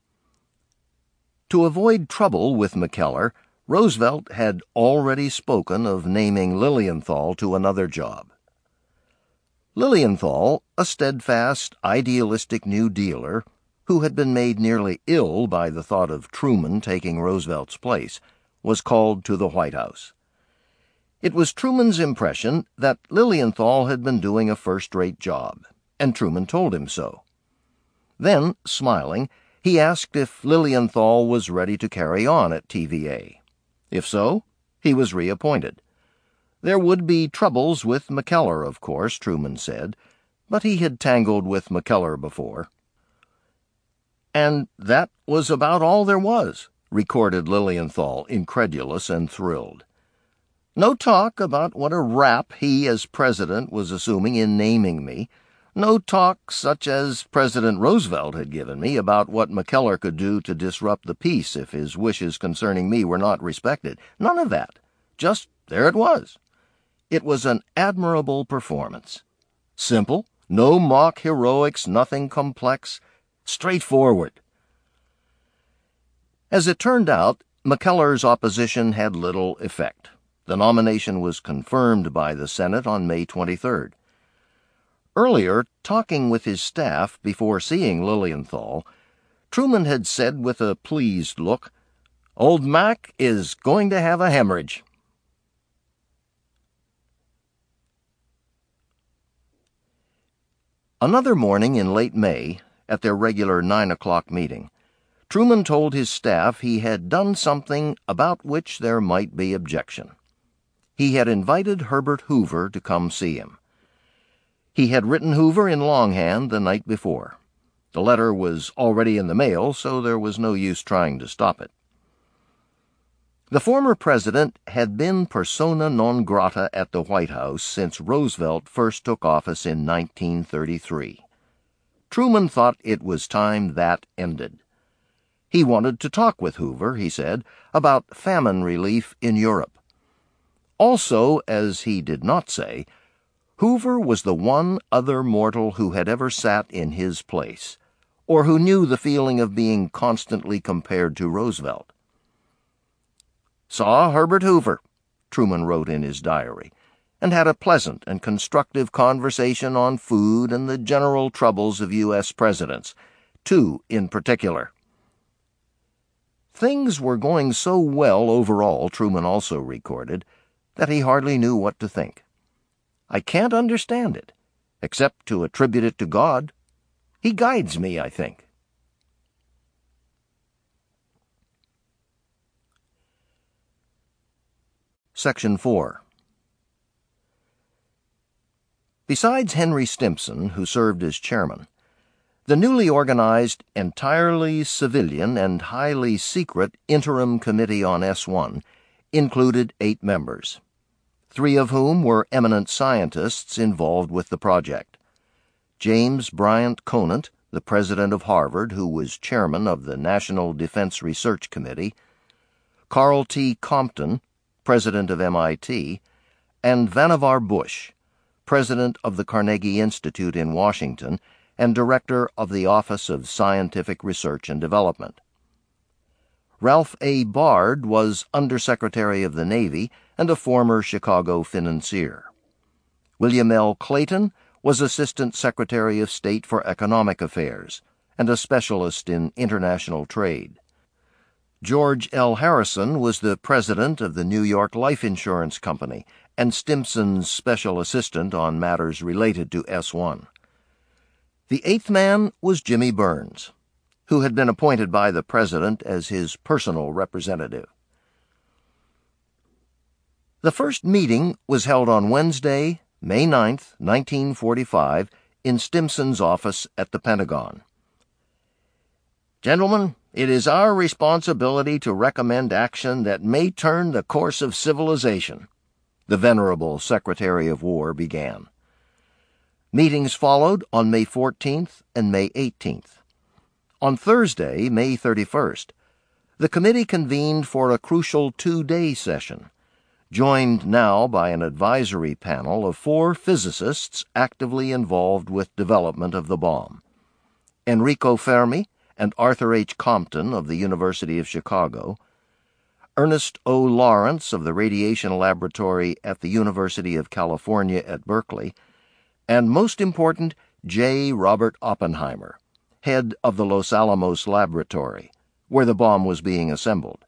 To avoid trouble with McKellar, Roosevelt had already spoken of naming Lilienthal to another job. Lilienthal, a steadfast, idealistic New Dealer, who had been made nearly ill by the thought of Truman taking Roosevelt's place, was called to the White House. It was Truman's impression that Lilienthal had been doing a first-rate job, and Truman told him so. Then, smiling, he asked if Lilienthal was ready to carry on at T V A. If so, he was reappointed. There would be troubles with McKellar, of course, Truman said, but he had tangled with McKellar before. And that was about all there was, recorded Lilienthal, incredulous and thrilled. No talk about what a rap he as president was assuming in naming me, no talk such as President Roosevelt had given me about what McKellar could do to disrupt the peace if his wishes concerning me were not respected. None of that. Just there it was. It was an admirable performance. Simple, no mock heroics, nothing complex, straightforward. As it turned out, McKellar's opposition had little effect. The nomination was confirmed by the Senate on May twenty-third. Earlier, talking with his staff before seeing Lilienthal, Truman had said with a pleased look, "Old Mac is going to have a hemorrhage." Another morning in late May, at their regular nine o'clock meeting, Truman told his staff he had done something about which there might be objection. He had invited Herbert Hoover to come see him. He had written Hoover in longhand the night before. The letter was already in the mail, so there was no use trying to stop it. The former president had been persona non grata at the White House since Roosevelt first took office in nineteen thirty-three. Truman thought it was time that ended. He wanted to talk with Hoover, he said, about famine relief in Europe. Also, as he did not say, Hoover was the one other mortal who had ever sat in his place, or who knew the feeling of being constantly compared to Roosevelt. Saw Herbert Hoover, Truman wrote in his diary, and had a pleasant and constructive conversation on food and the general troubles of U S presidents, two in particular. Things were going so well overall, Truman also recorded, that he hardly knew what to think. I can't understand it, except to attribute it to God. He guides me, I think. Section four. Besides Henry Stimson, who served as chairman, the newly organized, entirely civilian and highly secret Interim Committee on S one included eight members, three of whom were eminent scientists involved with the project. James Bryant Conant, the president of Harvard, who was chairman of the National Defense Research Committee, Carl T. Compton, president of M I T, and Vannevar Bush, president of the Carnegie Institute in Washington and director of the Office of Scientific Research and Development. Ralph A. Bard was Undersecretary of the Navy and a former Chicago financier. William L. Clayton was Assistant Secretary of State for Economic Affairs and a specialist in international trade. George L. Harrison was the president of the New York Life Insurance Company and Stimson's special assistant on matters related to S one. The eighth man was Jimmy Burns, who had been appointed by the president as his personal representative. The first meeting was held on Wednesday, May ninth, nineteen forty-five, in Stimson's office at the Pentagon. Gentlemen, it is our responsibility to recommend action that may turn the course of civilization, the venerable Secretary of War began. Meetings followed on May fourteenth and May eighteenth. On Thursday, May thirty-first, the committee convened for a crucial two-day session, joined now by an advisory panel of four physicists actively involved with development of the bomb: Enrico Fermi and Arthur H. Compton of the University of Chicago, Ernest O. Lawrence of the Radiation Laboratory at the University of California at Berkeley, and, most important, J. Robert Oppenheimer, head of the Los Alamos Laboratory, where the bomb was being assembled.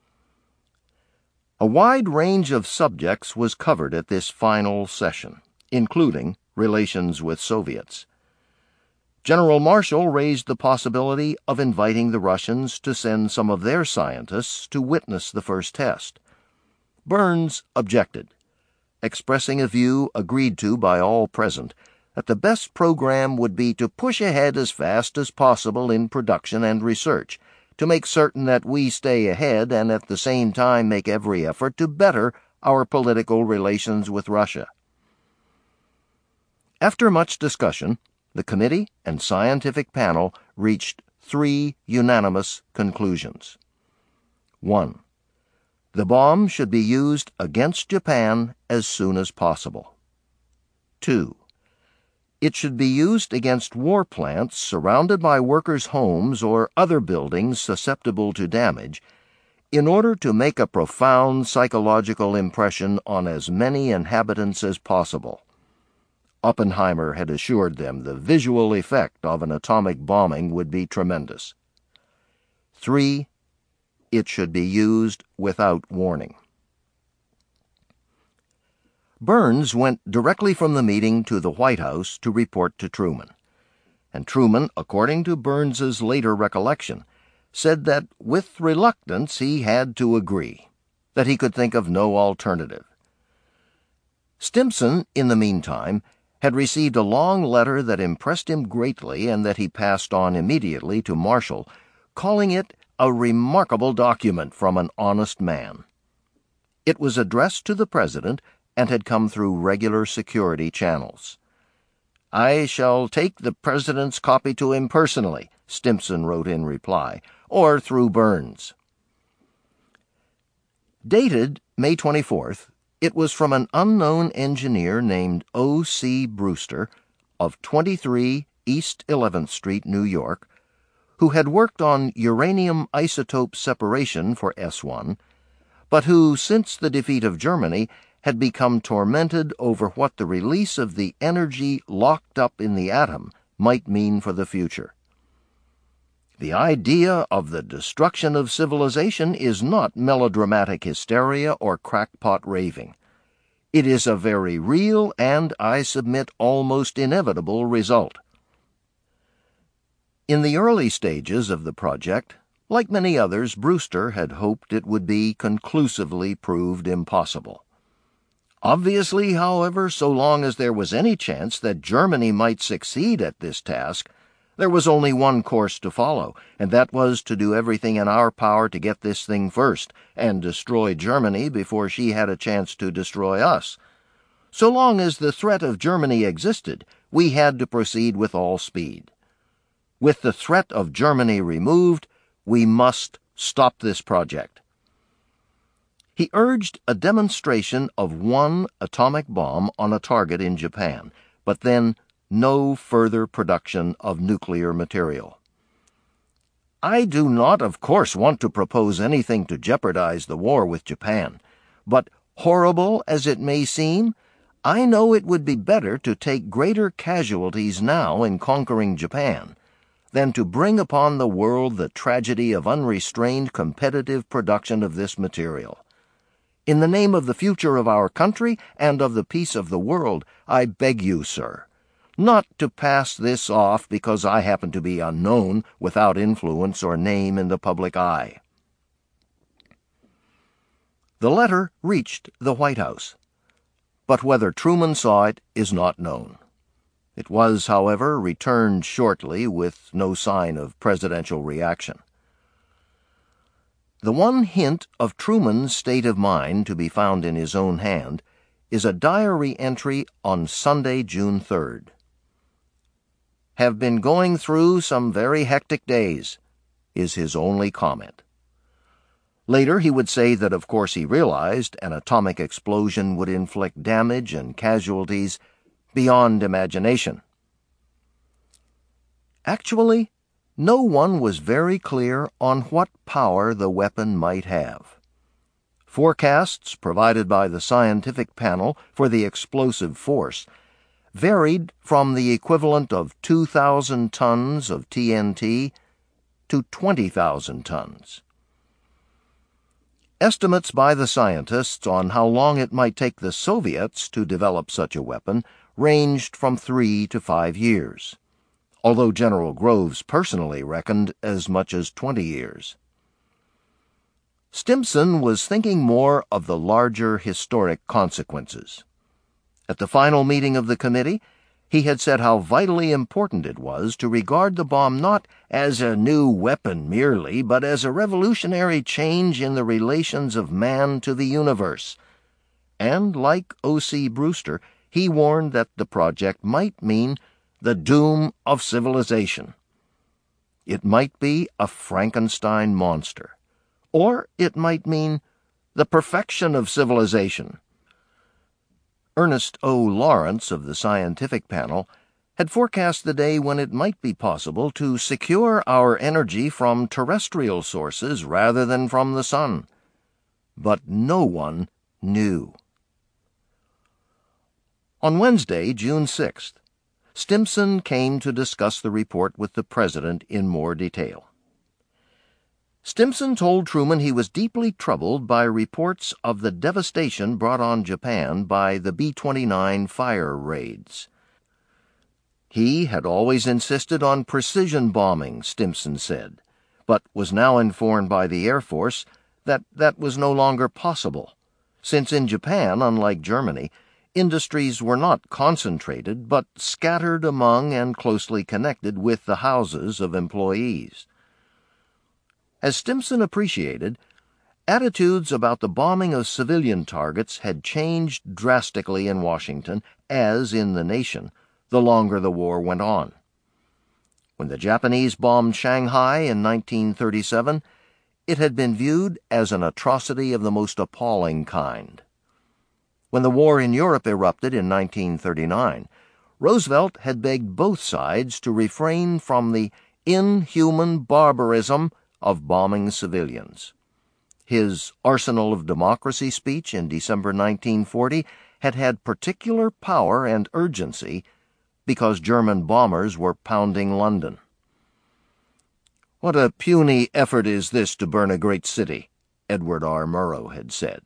A wide range of subjects was covered at this final session, including relations with Soviets. General Marshall raised the possibility of inviting the Russians to send some of their scientists to witness the first test. Burns objected, expressing a view agreed to by all present that the best program would be to push ahead as fast as possible in production and research, to make certain that we stay ahead and at the same time make every effort to better our political relations with Russia. After much discussion, the committee and scientific panel reached three unanimous conclusions. One. The bomb should be used against Japan as soon as possible. Two. It should be used against war plants surrounded by workers' homes or other buildings susceptible to damage in order to make a profound psychological impression on as many inhabitants as possible. Oppenheimer had assured them the visual effect of an atomic bombing would be tremendous. Three, it should be used without warning. Burns went directly from the meeting to the White House to report to Truman, and Truman, according to Burns's later recollection, said that with reluctance he had to agree, that he could think of no alternative. Stimson, in the meantime, had received a long letter that impressed him greatly and that he passed on immediately to Marshall, calling it a remarkable document from an honest man. It was addressed to the President and had come through regular security channels. "I shall take the President's copy to him personally," Stimson wrote in reply, "or through Burns." Dated May twenty-fourth, it was from an unknown engineer named O C Brewster of twenty-three East eleventh Street, New York, who had worked on uranium isotope separation for S one, but who, since the defeat of Germany, had become tormented over what the release of the energy locked up in the atom might mean for the future. The idea of the destruction of civilization is not melodramatic hysteria or crackpot raving. It is a very real and, I submit, almost inevitable result. In the early stages of the project, like many others, Brewster had hoped it would be conclusively proved impossible. Obviously, however, so long as there was any chance that Germany might succeed at this task, there was only one course to follow, and that was to do everything in our power to get this thing first, and destroy Germany before she had a chance to destroy us. So long as the threat of Germany existed, we had to proceed with all speed. With the threat of Germany removed, we must stop this project. He urged a demonstration of one atomic bomb on a target in Japan, but then no further production of nuclear material. I do not, of course, want to propose anything to jeopardize the war with Japan, but horrible as it may seem, I know it would be better to take greater casualties now in conquering Japan than to bring upon the world the tragedy of unrestrained competitive production of this material. In the name of the future of our country and of the peace of the world, I beg you, sir, not to pass this off because I happen to be unknown, without influence or name in the public eye. The letter reached the White House, but whether Truman saw it is not known. It was, however, returned shortly with no sign of presidential reaction. The one hint of Truman's state of mind to be found in his own hand is a diary entry on Sunday, June third. "Have been going through some very hectic days," is his only comment. Later, he would say that of course he realized an atomic explosion would inflict damage and casualties beyond imagination. Actually, no one was very clear on what power the weapon might have. Forecasts provided by the scientific panel for the explosive force varied from the equivalent of two thousand tons of T N T to twenty thousand tons. Estimates by the scientists on how long it might take the Soviets to develop such a weapon ranged from three to five years, although General Groves personally reckoned as much as twenty years. Stimson was thinking more of the larger historic consequences. At the final meeting of the committee, he had said how vitally important it was to regard the bomb not as a new weapon merely, but as a revolutionary change in the relations of man to the universe. And, like O C Brewster, he warned that the project might mean the doom of civilization. It might be a Frankenstein monster, or it might mean the perfection of civilization. Ernest O. Lawrence of the scientific panel had forecast the day when it might be possible to secure our energy from terrestrial sources rather than from the sun. But no one knew. On Wednesday, June sixth, Stimson came to discuss the report with the President in more detail. Stimson told Truman he was deeply troubled by reports of the devastation brought on Japan by the B twenty-nine fire raids. He had always insisted on precision bombing, Stimson said, but was now informed by the Air Force that that was no longer possible, since in Japan, unlike Germany, industries were not concentrated but scattered among and closely connected with the houses of employees. As Stimson appreciated, attitudes about the bombing of civilian targets had changed drastically in Washington, as in the nation, the longer the war went on. When the Japanese bombed Shanghai in nineteen thirty-seven, it had been viewed as an atrocity of the most appalling kind. When the war in Europe erupted in nineteen thirty-nine, Roosevelt had begged both sides to refrain from the inhuman barbarism of bombing civilians. His Arsenal of Democracy speech in December nineteen forty had had particular power and urgency because German bombers were pounding London. "What a puny effort is this to burn a great city," Edward R. Murrow had said.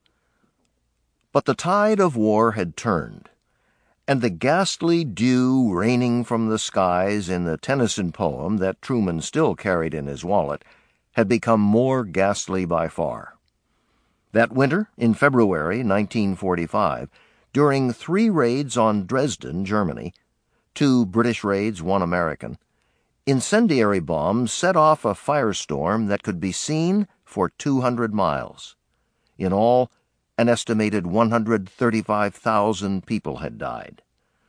But the tide of war had turned, and the ghastly dew raining from the skies in the Tennyson poem that Truman still carried in his wallet had become more ghastly by far. That winter, in February nineteen forty-five, during three raids on Dresden, Germany, two British raids, one American, incendiary bombs set off a firestorm that could be seen for two hundred miles. In all, an estimated one hundred thirty-five thousand people had died.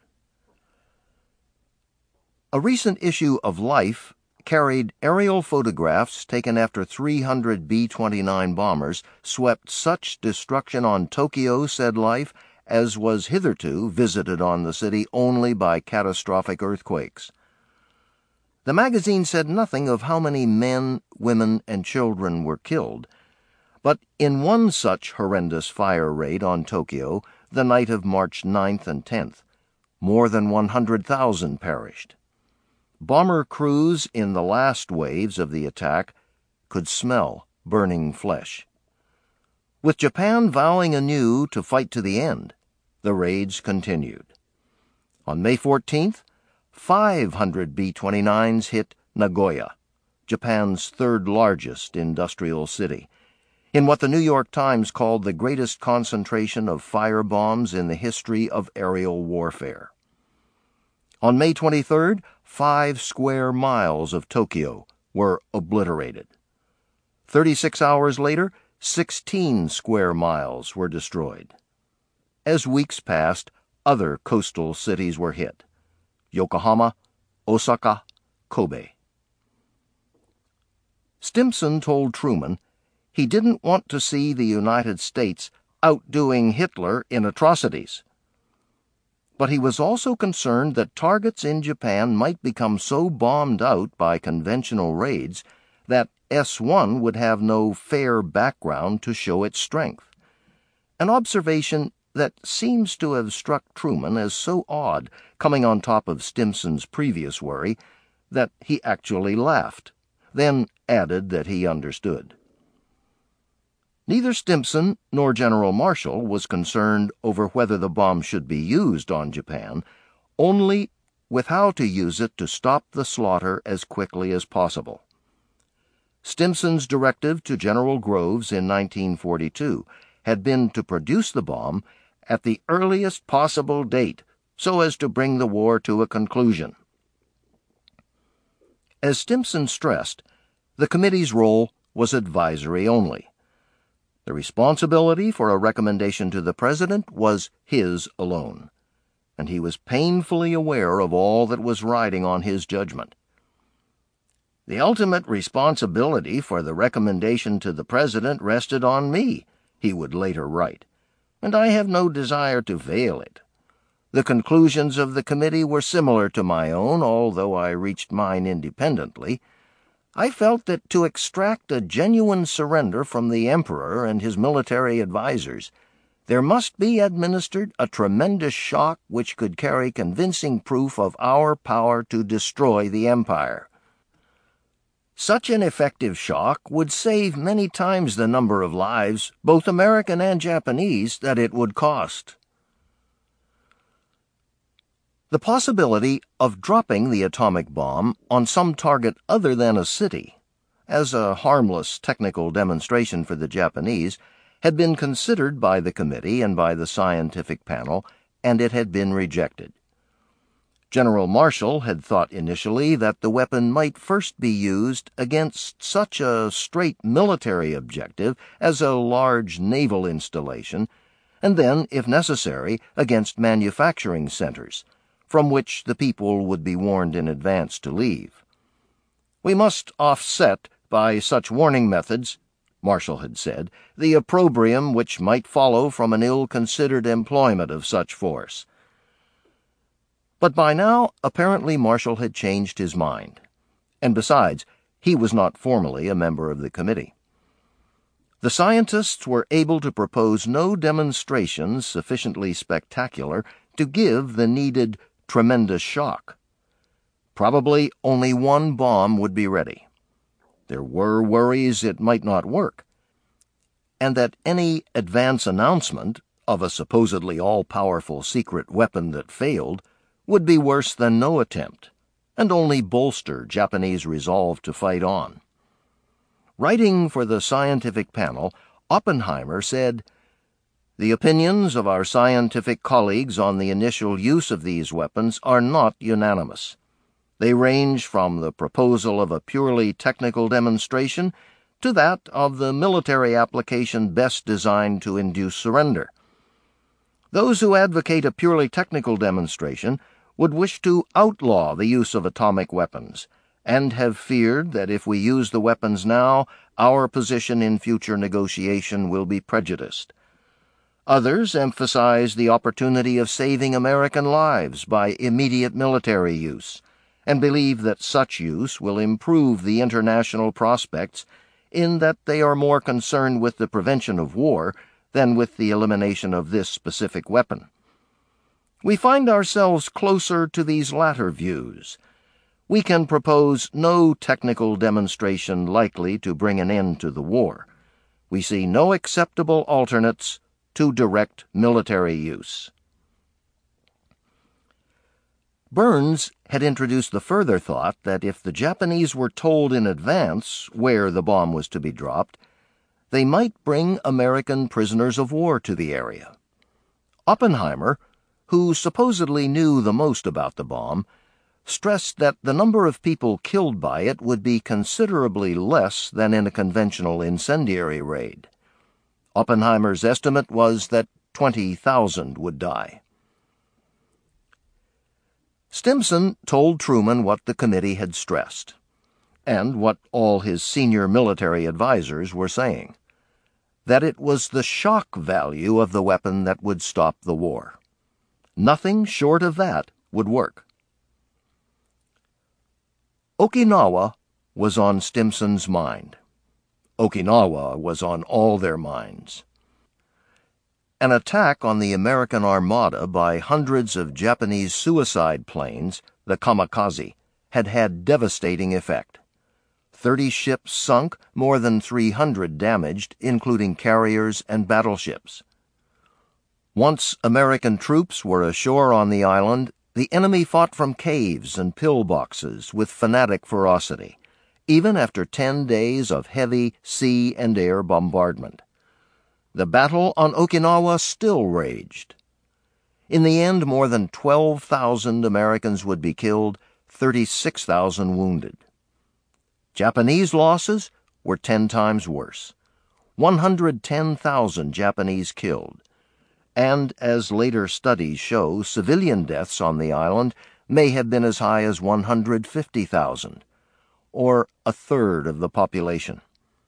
A recent issue of Life carried aerial photographs taken after three hundred B twenty-nine bombers swept such destruction on Tokyo, said Life, as was hitherto visited on the city only by catastrophic earthquakes. The magazine said nothing of how many men, women, and children were killed, but in one such horrendous fire raid on Tokyo, the night of March ninth and tenth, more than one hundred thousand perished. Bomber crews in the last waves of the attack could smell burning flesh. With Japan vowing anew to fight to the end, the raids continued. On May fourteenth, five hundred B twenty-nines hit Nagoya, Japan's third-largest industrial city, in what the New York Times called the greatest concentration of fire bombs in the history of aerial warfare. On May twenty-third, five square miles of Tokyo were obliterated. Thirty-six hours later, sixteen square miles were destroyed. As weeks passed, other coastal cities were hit: Yokohama, Osaka, Kobe. Stimson told Truman he didn't want to see the United States outdoing Hitler in atrocities. But he was also concerned that targets in Japan might become so bombed out by conventional raids that S one would have no fair background to show its strength, an observation that seems to have struck Truman as so odd, coming on top of Stimson's previous worry, that he actually laughed, then added that he understood. Neither Stimson nor General Marshall was concerned over whether the bomb should be used on Japan, only with how to use it to stop the slaughter as quickly as possible. Stimson's directive to General Groves in nineteen forty-two had been to produce the bomb at the earliest possible date so as to bring the war to a conclusion. As Stimson stressed, the committee's role was advisory only. The responsibility for a recommendation to the President was his alone, and he was painfully aware of all that was riding on his judgment. The ultimate responsibility for the recommendation to the President rested on me, he would later write, and I have no desire to veil it. The conclusions of the committee were similar to my own, although I reached mine independently. I felt that to extract a genuine surrender from the Emperor and his military advisers, there must be administered a tremendous shock which could carry convincing proof of our power to destroy the Empire. Such an effective shock would save many times the number of lives, both American and Japanese, that it would cost. The possibility of dropping the atomic bomb on some target other than a city, as a harmless technical demonstration for the Japanese, had been considered by the committee and by the scientific panel, and it had been rejected. General Marshall had thought initially that the weapon might first be used against such a straight military objective as a large naval installation, and then, if necessary, against manufacturing centers, from which the people would be warned in advance to leave. We must offset, by such warning methods, Marshall had said, the opprobrium which might follow from an ill-considered employment of such force. But by now, apparently Marshall had changed his mind, and besides, he was not formally a member of the committee. The scientists were able to propose no demonstrations sufficiently spectacular to give the needed tremendous shock. Probably only one bomb would be ready. There were worries it might not work, and that any advance announcement of a supposedly all-powerful secret weapon that failed would be worse than no attempt, and only bolster Japanese resolve to fight on. Writing for the scientific panel, Oppenheimer said, "The opinions of our scientific colleagues on the initial use of these weapons are not unanimous. They range from the proposal of a purely technical demonstration to that of the military application best designed to induce surrender. Those who advocate a purely technical demonstration would wish to outlaw the use of atomic weapons, and have feared that if we use the weapons now, our position in future negotiation will be prejudiced. Others emphasize the opportunity of saving American lives by immediate military use, and believe that such use will improve the international prospects in that they are more concerned with the prevention of war than with the elimination of this specific weapon. We find ourselves closer to these latter views. We can propose no technical demonstration likely to bring an end to the war. We see no acceptable alternates to direct military use." Burns had introduced the further thought that if the Japanese were told in advance where the bomb was to be dropped, they might bring American prisoners of war to the area. Oppenheimer, who supposedly knew the most about the bomb, stressed that the number of people killed by it would be considerably less than in a conventional incendiary raid. Oppenheimer's estimate was that twenty thousand would die. Stimson told Truman what the committee had stressed, and what all his senior military advisers were saying. that it was the shock value of the weapon that would stop the war. Nothing short of that would work. Okinawa was on Stimson's mind. Okinawa was on all their minds. An attack on the American Armada by hundreds of Japanese suicide planes, the kamikaze, had had devastating effect. Thirty ships sunk, more than three hundred damaged, including carriers and battleships. Once American troops were ashore on the island, the enemy fought from caves and pillboxes with fanatic ferocity, even after ten days of heavy sea and air bombardment. The battle on Okinawa still raged. In the end, more than twelve thousand Americans would be killed, thirty-six thousand wounded. Japanese losses were ten times worse. one hundred ten thousand Japanese killed. And, as later studies show, civilian deaths on the island may have been as high as one hundred fifty thousand, or a third of the population.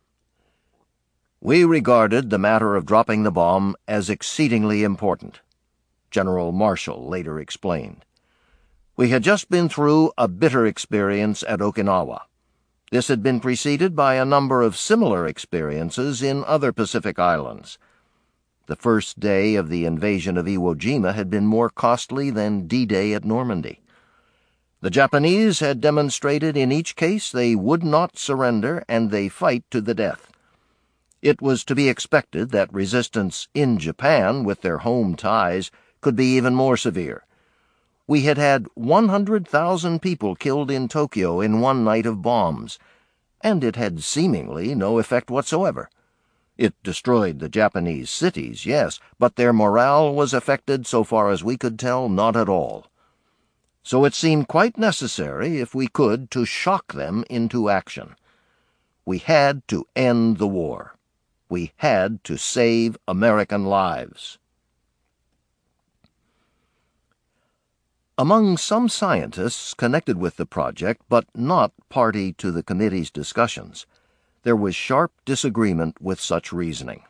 We regarded the matter of dropping the bomb as exceedingly important, General Marshall later explained. We had just been through a bitter experience at Okinawa. This had been preceded by a number of similar experiences in other Pacific islands. The first day of the invasion of Iwo Jima had been more costly than D-Day at Normandy. The Japanese had demonstrated in each case they would not surrender, and they fight to the death. It was to be expected that resistance in Japan, with their home ties, could be even more severe. We had had one hundred thousand people killed in Tokyo in one night of bombs, and it had seemingly no effect whatsoever. It destroyed the Japanese cities, yes, but their morale was affected, so far as we could tell, not at all. So it seemed quite necessary, if we could, to shock them into action. We had to end the war. We had to save American lives. Among some scientists connected with the project, but not party to the committee's discussions, there was sharp disagreement with such reasoning.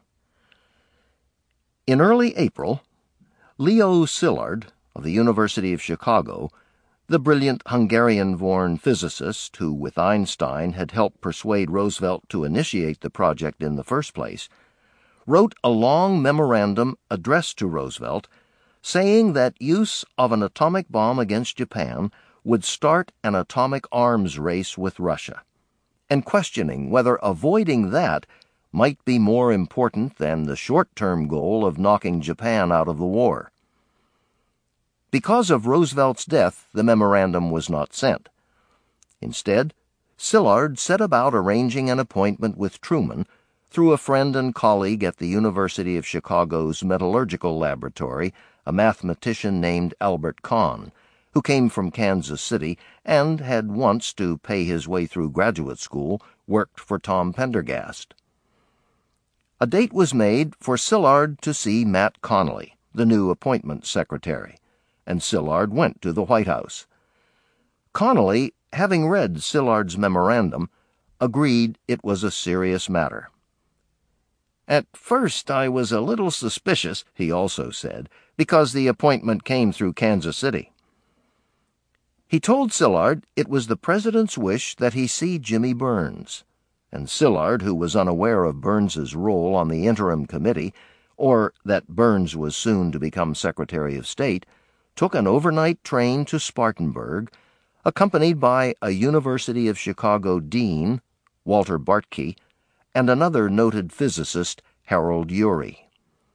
In early April, Leo Szilard, of the University of Chicago, the brilliant Hungarian-born physicist who, with Einstein, had helped persuade Roosevelt to initiate the project in the first place, wrote a long memorandum addressed to Roosevelt saying that use of an atomic bomb against Japan would start an atomic arms race with Russia, and questioning whether avoiding that might be more important than the short-term goal of knocking Japan out of the war. Because of Roosevelt's death, the memorandum was not sent. Instead, Szilard set about arranging an appointment with Truman through a friend and colleague at the University of Chicago's Metallurgical Laboratory, a mathematician named Albert Kahn, who came from Kansas City and had once, to pay his way through graduate school, worked for Tom Pendergast. A date was made for Szilard to see Matt Connolly, the new appointments secretary, and Szilard went to the White House. Connolly, having read Szilard's memorandum, agreed it was a serious matter. At first I was a little suspicious, he also said, because the appointment came through Kansas City. He told Szilard it was the president's wish that he see Jimmy Burns, and Szilard, who was unaware of Burns's role on the interim committee, or that Burns was soon to become Secretary of State, took an overnight train to Spartanburg, accompanied by a University of Chicago dean, Walter Bartke, and another noted physicist, Harold Urey.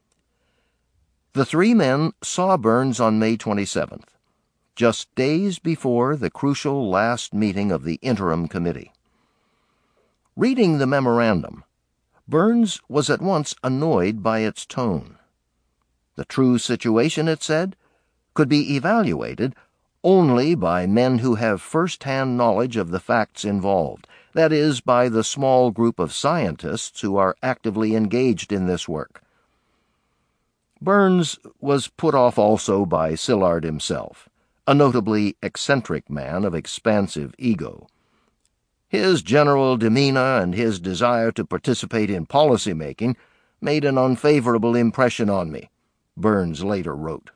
The three men saw Burns on May twenty-seventh, just days before the crucial last meeting of the interim committee. Reading the memorandum, Burns was at once annoyed by its tone. The true situation, it said, could be evaluated only by men who have first-hand knowledge of the facts involved, that is, by the small group of scientists who are actively engaged in this work. Burns was put off also by Szilard himself, a notably eccentric man of expansive ego. His general demeanor and his desire to participate in policy-making made an unfavorable impression on me, Burns later wrote.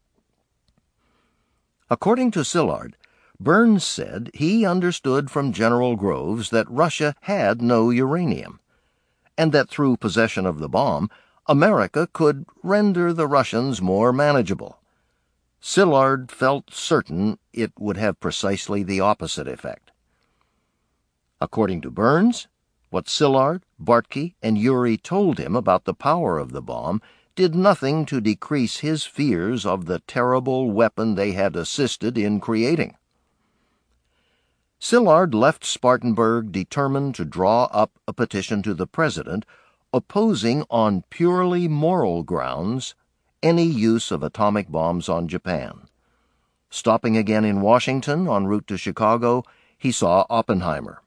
According to Szilard, Burns said he understood from General Groves that Russia had no uranium, and that through possession of the bomb, America could render the Russians more manageable. Szilard felt certain it would have precisely the opposite effect. According to Burns, what Szilard, Bartke, and Urey told him about the power of the bomb did nothing to decrease his fears of the terrible weapon they had assisted in creating. Szilard left Spartanburg determined to draw up a petition to the President opposing on purely moral grounds any use of atomic bombs on Japan. Stopping again in Washington en route to Chicago, he saw Oppenheimer.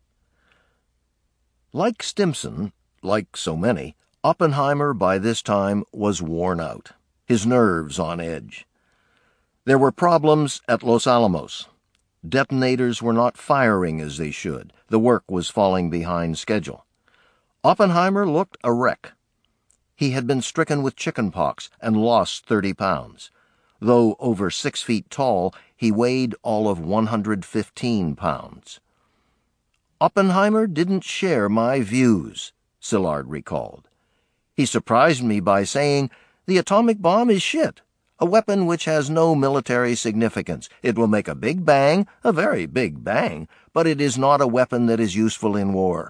Like Stimson, like so many, Oppenheimer by this time was worn out, his nerves on edge. There were problems at Los Alamos. Detonators were not firing as they should. The work was falling behind schedule. Oppenheimer looked a wreck. He had been stricken with chickenpox and lost thirty pounds. Though over six feet tall, he weighed all of one hundred fifteen pounds. Oppenheimer didn't share my views, Szilard recalled. He surprised me by saying, "The atomic bomb is shit, a weapon which has no military significance. It will make a big bang, a very big bang, but it is not a weapon that is useful in war."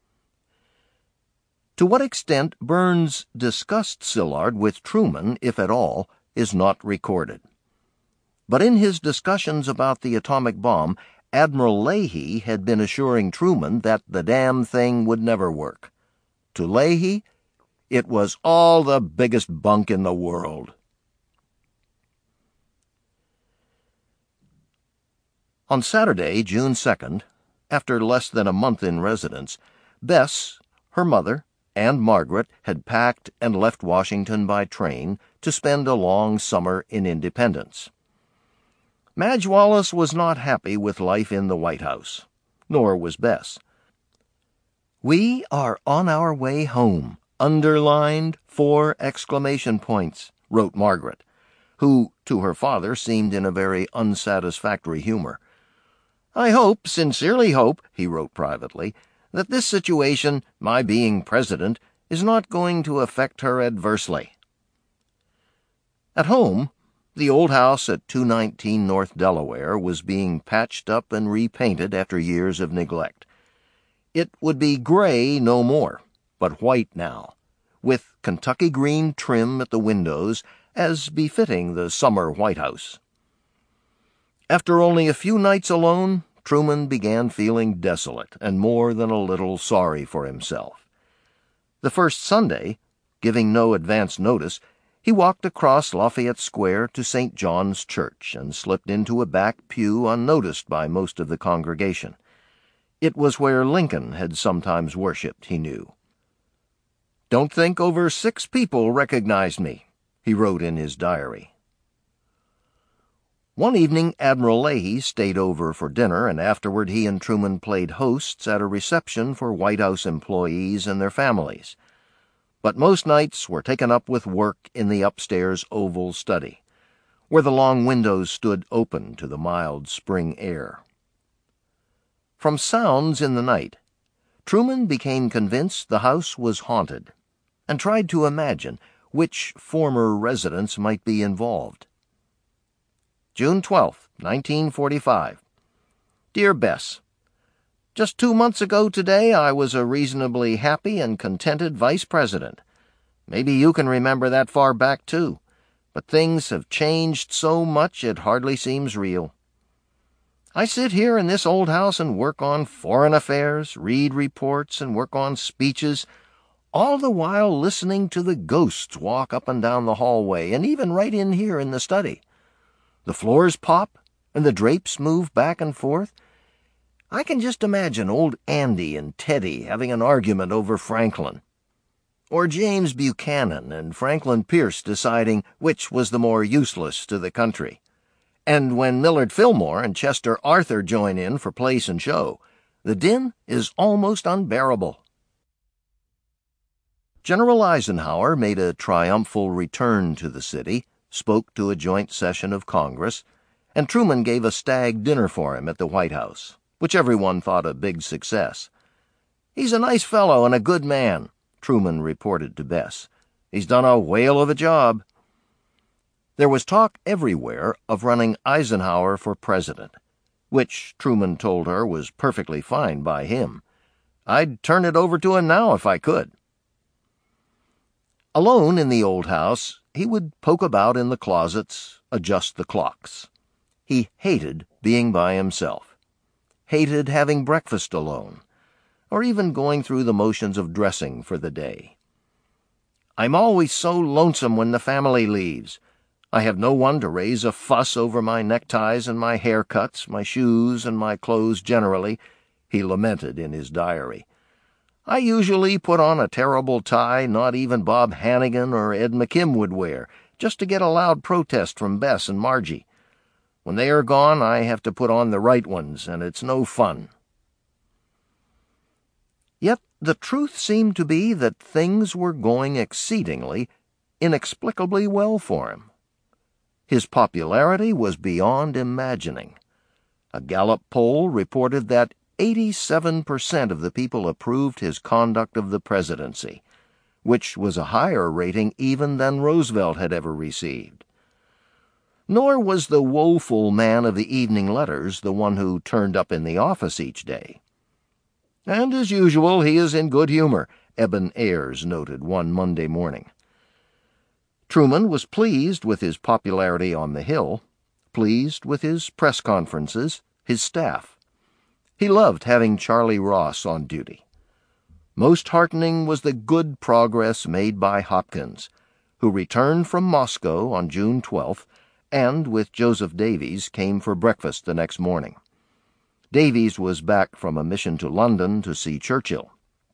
To what extent Burns discussed Szilard with Truman, if at all, is not recorded. But in his discussions about the atomic bomb, Admiral Leahy had been assuring Truman that the damn thing would never work. To Leahy, it was all the biggest bunk in the world. On Saturday, June second, after less than a month in residence, Bess, her mother, and Margaret had packed and left Washington by train to spend a long summer in Independence. Madge Wallace was not happy with life in the White House, nor was Bess. "We are on our way home, underlined four exclamation points," wrote Margaret, who, to her father, seemed in a very unsatisfactory humor. "I hope, sincerely hope," he wrote privately, "that this situation, my being president, is not going to affect her adversely." At home, the old house at two nineteen North Delaware was being patched up and repainted after years of neglect. It would be gray no more, but white now, with Kentucky green trim at the windows, as befitting the summer White House. After only a few nights alone, Truman began feeling desolate and more than a little sorry for himself. The first Sunday, giving no advance notice, he walked across Lafayette Square to Saint John's Church and slipped into a back pew unnoticed by most of the congregation. It was where Lincoln had sometimes worshipped, he knew. "Don't think over six people recognized me," he wrote in his diary. One evening Admiral Leahy stayed over for dinner, and afterward he and Truman played hosts at a reception for White House employees and their families. But most nights were taken up with work in the upstairs oval study, where the long windows stood open to the mild spring air. From sounds in the night, Truman became convinced the house was haunted, and tried to imagine which former residents might be involved. June twelfth, nineteen forty-five. Dear Bess, just two months ago today I was a reasonably happy and contented vice president. Maybe you can remember that far back, too, but things have changed so much it hardly seems real. I sit here in this old house and work on foreign affairs, read reports, and work on speeches, all the while listening to the ghosts walk up and down the hallway, and even right in here in the study. The floors pop, and the drapes move back and forth. I can just imagine old Andy and Teddy having an argument over Franklin, or James Buchanan and Franklin Pierce deciding which was the more useless to the country. And when Millard Fillmore and Chester Arthur join in for place and show, the din is almost unbearable. General Eisenhower made a triumphal return to the city, spoke to a joint session of Congress, and Truman gave a stag dinner for him at the White House, which everyone thought a big success. "He's a nice fellow and a good man," Truman reported to Bess. "He's done a whale of a job." There was talk everywhere of running Eisenhower for president, which Truman told her was perfectly fine by him. "I'd turn it over to him now if I could." Alone in the old house, he would poke about in the closets, adjust the clocks. He hated being by himself, hated having breakfast alone, or even going through the motions of dressing for the day. "I'm always so lonesome when the family leaves. I have no one to raise a fuss over my neckties and my haircuts, my shoes and my clothes generally," he lamented in his diary. "I usually put on a terrible tie not even Bob Hannigan or Ed McKim would wear, just to get a loud protest from Bess and Margie. When they are gone, I have to put on the right ones, and it's no fun." Yet the truth seemed to be that things were going exceedingly, inexplicably well for him. His popularity was beyond imagining. A Gallup poll reported that eighty-seven percent of the people approved his conduct of the presidency, which was a higher rating even than Roosevelt had ever received. Nor was the woeful man of the evening letters the one who turned up in the office each day. "And as usual, he is in good humor," Eben Ayers noted one Monday morning. Truman was pleased with his popularity on the Hill, pleased with his press conferences, his staff. He loved having Charlie Ross on duty. Most heartening was the good progress made by Hopkins, who returned from Moscow on June twelfth and, with Joseph Davies, came for breakfast the next morning. Davies was back from a mission to London to see Churchill.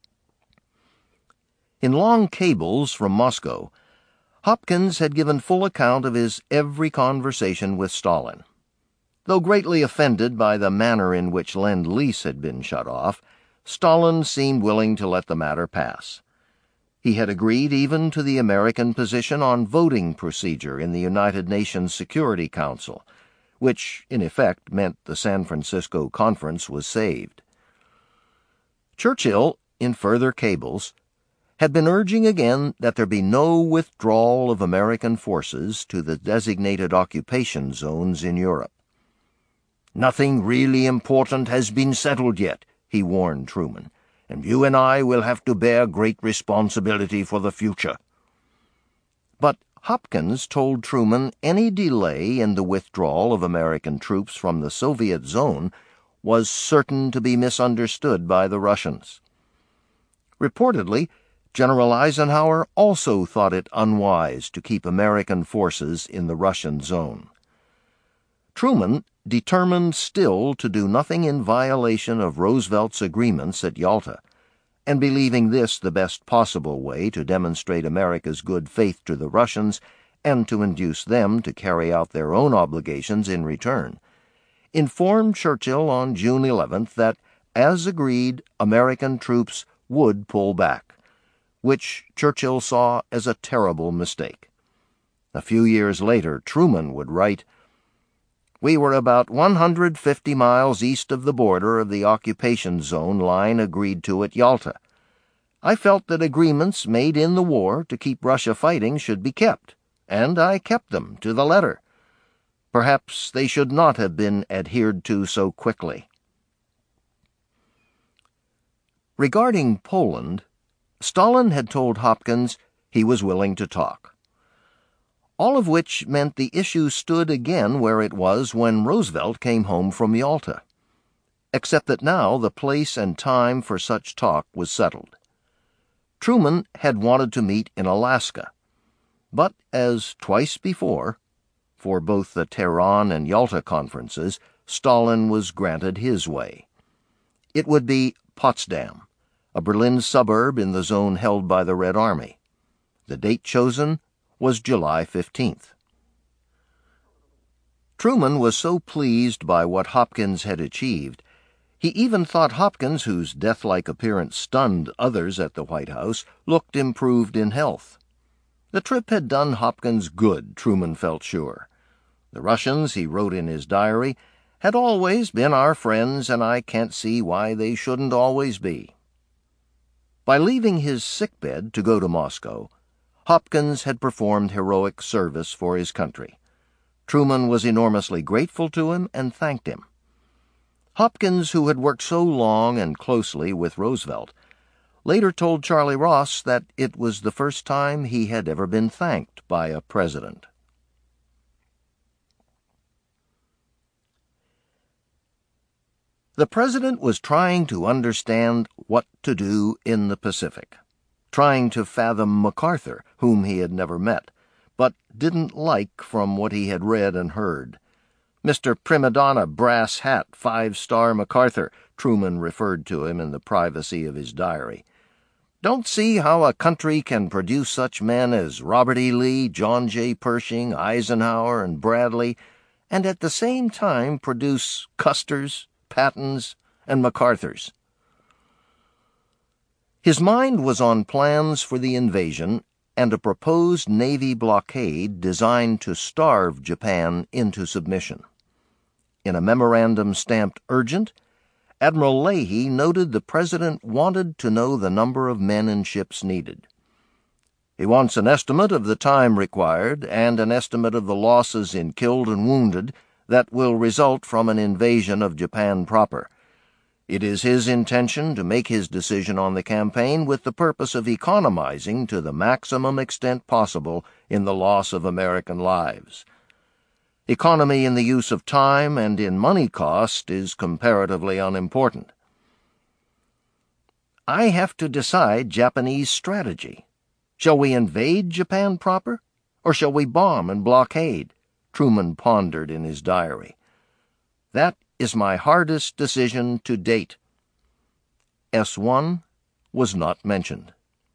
In long cables from Moscow, Hopkins had given full account of his every conversation with Stalin. Though greatly offended by the manner in which Lend-Lease had been shut off, Stalin seemed willing to let the matter pass. He had agreed even to the American position on voting procedure in the United Nations Security Council, which, in effect, meant the San Francisco Conference was saved. Churchill, in further cables, had been urging again that there be no withdrawal of American forces to the designated occupation zones in Europe. "Nothing really important has been settled yet," he warned Truman, "and you and I will have to bear great responsibility for the future." But Hopkins told Truman any delay in the withdrawal of American troops from the Soviet zone was certain to be misunderstood by the Russians. Reportedly, General Eisenhower also thought it unwise to keep American forces in the Russian zone. Truman, determined still to do nothing in violation of Roosevelt's agreements at Yalta, and believing this the best possible way to demonstrate America's good faith to the Russians and to induce them to carry out their own obligations in return, informed Churchill on June eleventh that, as agreed, American troops would pull back, which Churchill saw as a terrible mistake. A few years later, Truman would write, "We were about one hundred fifty miles east of the border of the occupation zone line agreed to at Yalta. I felt that agreements made in the war to keep Russia fighting should be kept, and I kept them to the letter. Perhaps they should not have been adhered to so quickly." Regarding Poland, Stalin had told Hopkins he was willing to talk. All of which meant the issue stood again where it was when Roosevelt came home from Yalta, except that now the place and time for such talk was settled. Truman had wanted to meet in Alaska, but as twice before, for both the Tehran and Yalta conferences, Stalin was granted his way. It would be Potsdam, a Berlin suburb in the zone held by the Red Army. The date chosen was July fifteenth. Truman was so pleased by what Hopkins had achieved, He even thought Hopkins, whose death-like appearance stunned others at the White House, looked improved in health. The trip had done Hopkins good, Truman felt sure. The Russians, he wrote in his diary, had always been our friends, and I can't see why they shouldn't always be. By leaving his sickbed to go to Moscow, Hopkins had performed heroic service for his country. Truman was enormously grateful to him and thanked him. Hopkins, who had worked so long and closely with Roosevelt, later told Charlie Ross that it was the first time he had ever been thanked by a president. The president was trying to understand what to do in the Pacific, trying to fathom MacArthur, whom he had never met, but didn't like from what he had read and heard. Mister Prima Donna, Brass Hat, Five-Star MacArthur, Truman referred to him in the privacy of his diary. Don't see how a country can produce such men as Robert E. Lee, John J. Pershing, Eisenhower, and Bradley, and at the same time produce Custers, Pattons, and MacArthurs. His mind was on plans for the invasion and a proposed Navy blockade designed to starve Japan into submission. In a memorandum stamped urgent, Admiral Leahy noted the President wanted to know the number of men and ships needed. He wants an estimate of the time required and an estimate of the losses in killed and wounded that will result from an invasion of Japan proper. It is his intention to make his decision on the campaign with the purpose of economizing to the maximum extent possible in the loss of American lives. Economy in the use of time and in money cost is comparatively unimportant. I have to decide Japanese strategy. Shall we invade Japan proper, or shall we bomb and blockade? Truman pondered in his diary. That is my hardest decision to date. S one was not mentioned.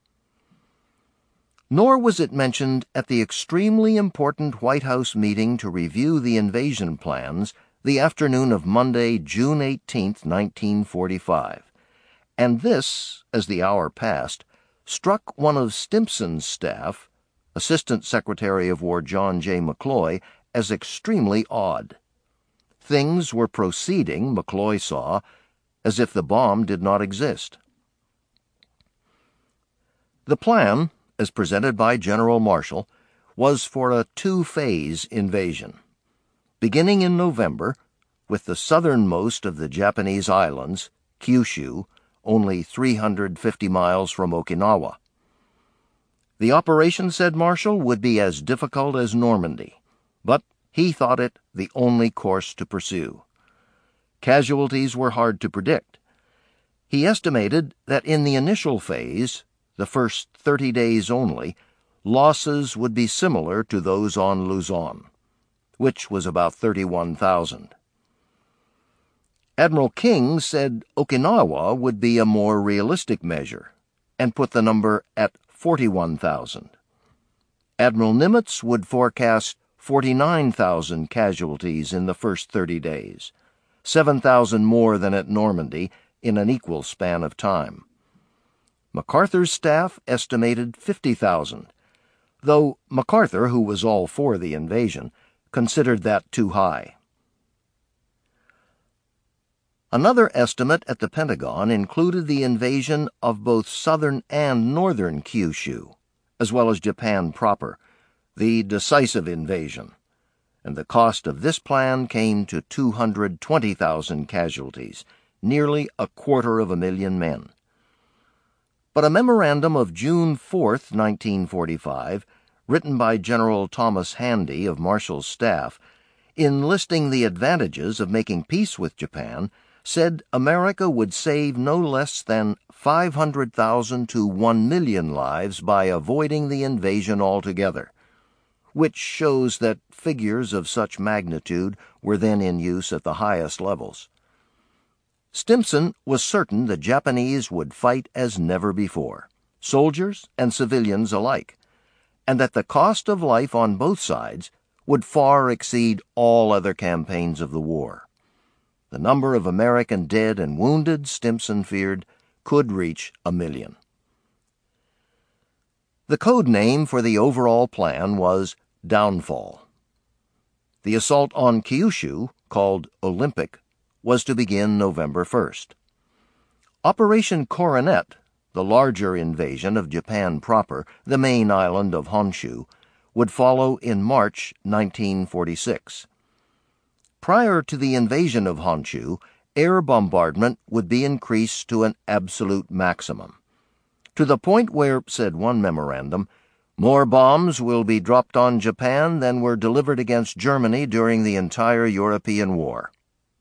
Nor was it mentioned at the extremely important White House meeting to review the invasion plans the afternoon of Monday, June eighteenth, nineteen forty-five. And this, as the hour passed, struck one of Stimson's staff, Assistant Secretary of War John J. McCloy, as extremely odd. Things were proceeding, McCloy saw, as if the bomb did not exist. The plan, as presented by General Marshall, was for a two-phase invasion. Beginning in November, with the southernmost of the Japanese islands, Kyushu, only three hundred fifty miles from Okinawa. The operation, said Marshall, would be as difficult as Normandy, but he thought it the only course to pursue. Casualties were hard to predict. He estimated that in the initial phase, the first thirty days only, losses would be similar to those on Luzon, which was about thirty-one thousand. Admiral King said Okinawa would be a more realistic measure, and put the number at forty-one thousand. Admiral Nimitz would forecast forty-nine thousand casualties in the first thirty days, seven thousand more than at Normandy in an equal span of time. MacArthur's staff estimated fifty thousand, though MacArthur, who was all for the invasion, considered that too high. Another estimate at the Pentagon included the invasion of both southern and northern Kyushu, as well as Japan proper, the decisive invasion, and the cost of this plan came to two hundred twenty thousand casualties, nearly a quarter of a million men. But a memorandum of June fourth, nineteen forty-five, written by General Thomas Handy of Marshall's staff, in listing the advantages of making peace with Japan, said America would save no less than five hundred thousand to one million lives by avoiding the invasion altogether, which shows that figures of such magnitude were then in use at the highest levels. Stimson was certain the Japanese would fight as never before, soldiers and civilians alike, and that the cost of life on both sides would far exceed all other campaigns of the war. the number of American dead and wounded, Stimson feared, could reach a million. The code name for the overall plan was Downfall. The assault on Kyushu, called Olympic, was to begin November first. Operation Coronet, the larger invasion of Japan proper, the main island of Honshu, would follow in March nineteen forty-six. Prior to the invasion of Honshu, air bombardment would be increased to an absolute maximum, to the point where, said one memorandum, more bombs will be dropped on Japan than were delivered against Germany during the entire European war.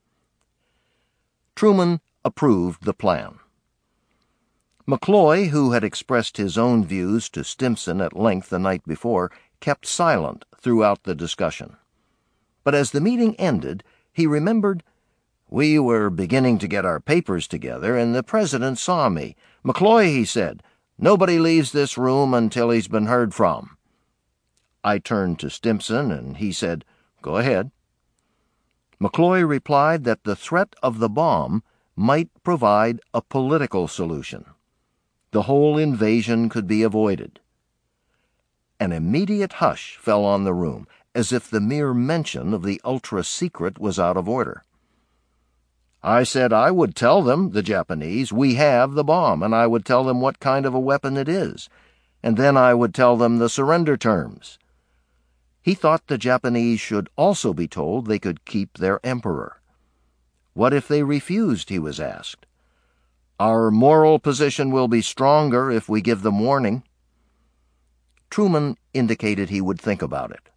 Truman approved the plan. McCloy, who had expressed his own views to Stimson at length the night before, kept silent throughout the discussion. But as the meeting ended, he remembered, "We were beginning to get our papers together, and the President saw me. 'McCloy,' he said, 'nobody leaves this room until he's been heard from.' I turned to Stimson, and he said, 'Go ahead.' McCloy replied that the threat of the bomb might provide a political solution. The whole invasion could be avoided. An immediate hush fell on the room, as if the mere mention of the ultra-secret was out of order. I said I would tell them, the Japanese, we have the bomb, and I would tell them what kind of a weapon it is, and then I would tell them the surrender terms. He thought the Japanese should also be told they could keep their emperor. What if they refused, he was asked. Our moral position will be stronger if we give them warning. Truman indicated he would think about it.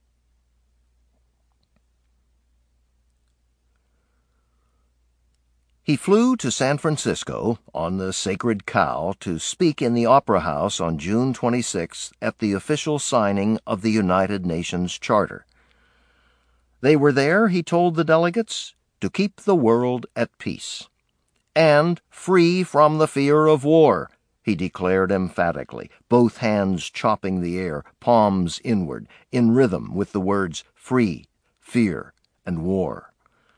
He flew to San Francisco on the Sacred Cow to speak in the Opera House on June twenty-sixth at the official signing of the United Nations Charter. They were there, he told the delegates, to keep the world at peace. And free from the fear of war, he declared emphatically, both hands chopping the air, palms inward, in rhythm with the words free, fear, and war.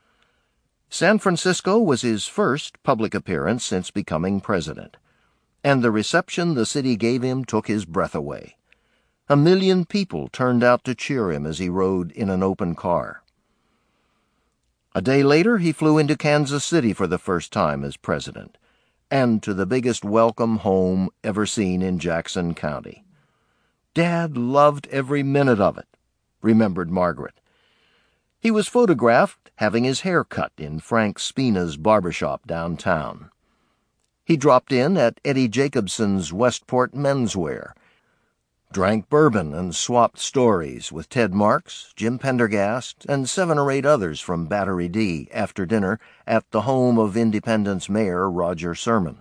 San Francisco was his first public appearance since becoming president, and the reception the city gave him took his breath away. A million people turned out to cheer him as he rode in an open car. A day later, he flew into Kansas City for the first time as president, and to the biggest welcome home ever seen in Jackson County. Dad loved every minute of it, remembered Margaret. He was photographed having his hair cut in Frank Spina's barbershop downtown. He dropped in at Eddie Jacobson's Westport Menswear, drank bourbon and swapped stories with Ted Marks, Jim Pendergast, and seven or eight others from Battery D after dinner at the home of Independence Mayor Roger Sherman.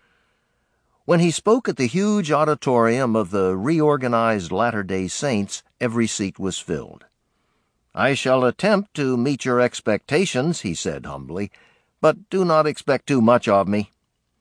When he spoke at the huge auditorium of the reorganized Latter-day Saints, every seat was filled. I shall attempt to meet your expectations, he said humbly, but do not expect too much of me.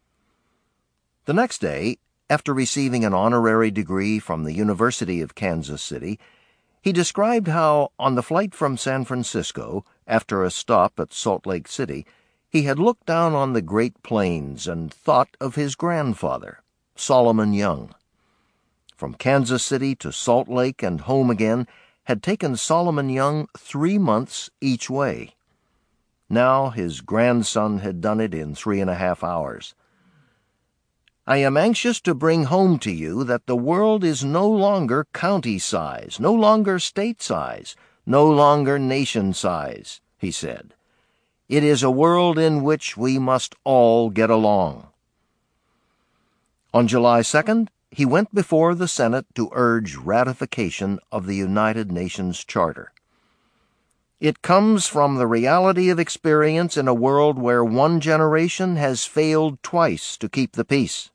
The next day, after receiving an honorary degree from the University of Kansas City, he described how, on the flight from San Francisco, after a stop at Salt Lake City, he had looked down on the Great Plains and thought of his grandfather, Solomon Young. From Kansas City to Salt Lake and home again had taken Solomon Young three months each way. Now his grandson had done it in three and a half hours. I am anxious to bring home to you that the world is no longer county size, no longer state size, no longer nation size, he said. It is a world in which we must all get along. On July second, he went before the Senate to urge ratification of the United Nations Charter. It comes from the reality of experience in a world where one generation has failed twice to keep the peace.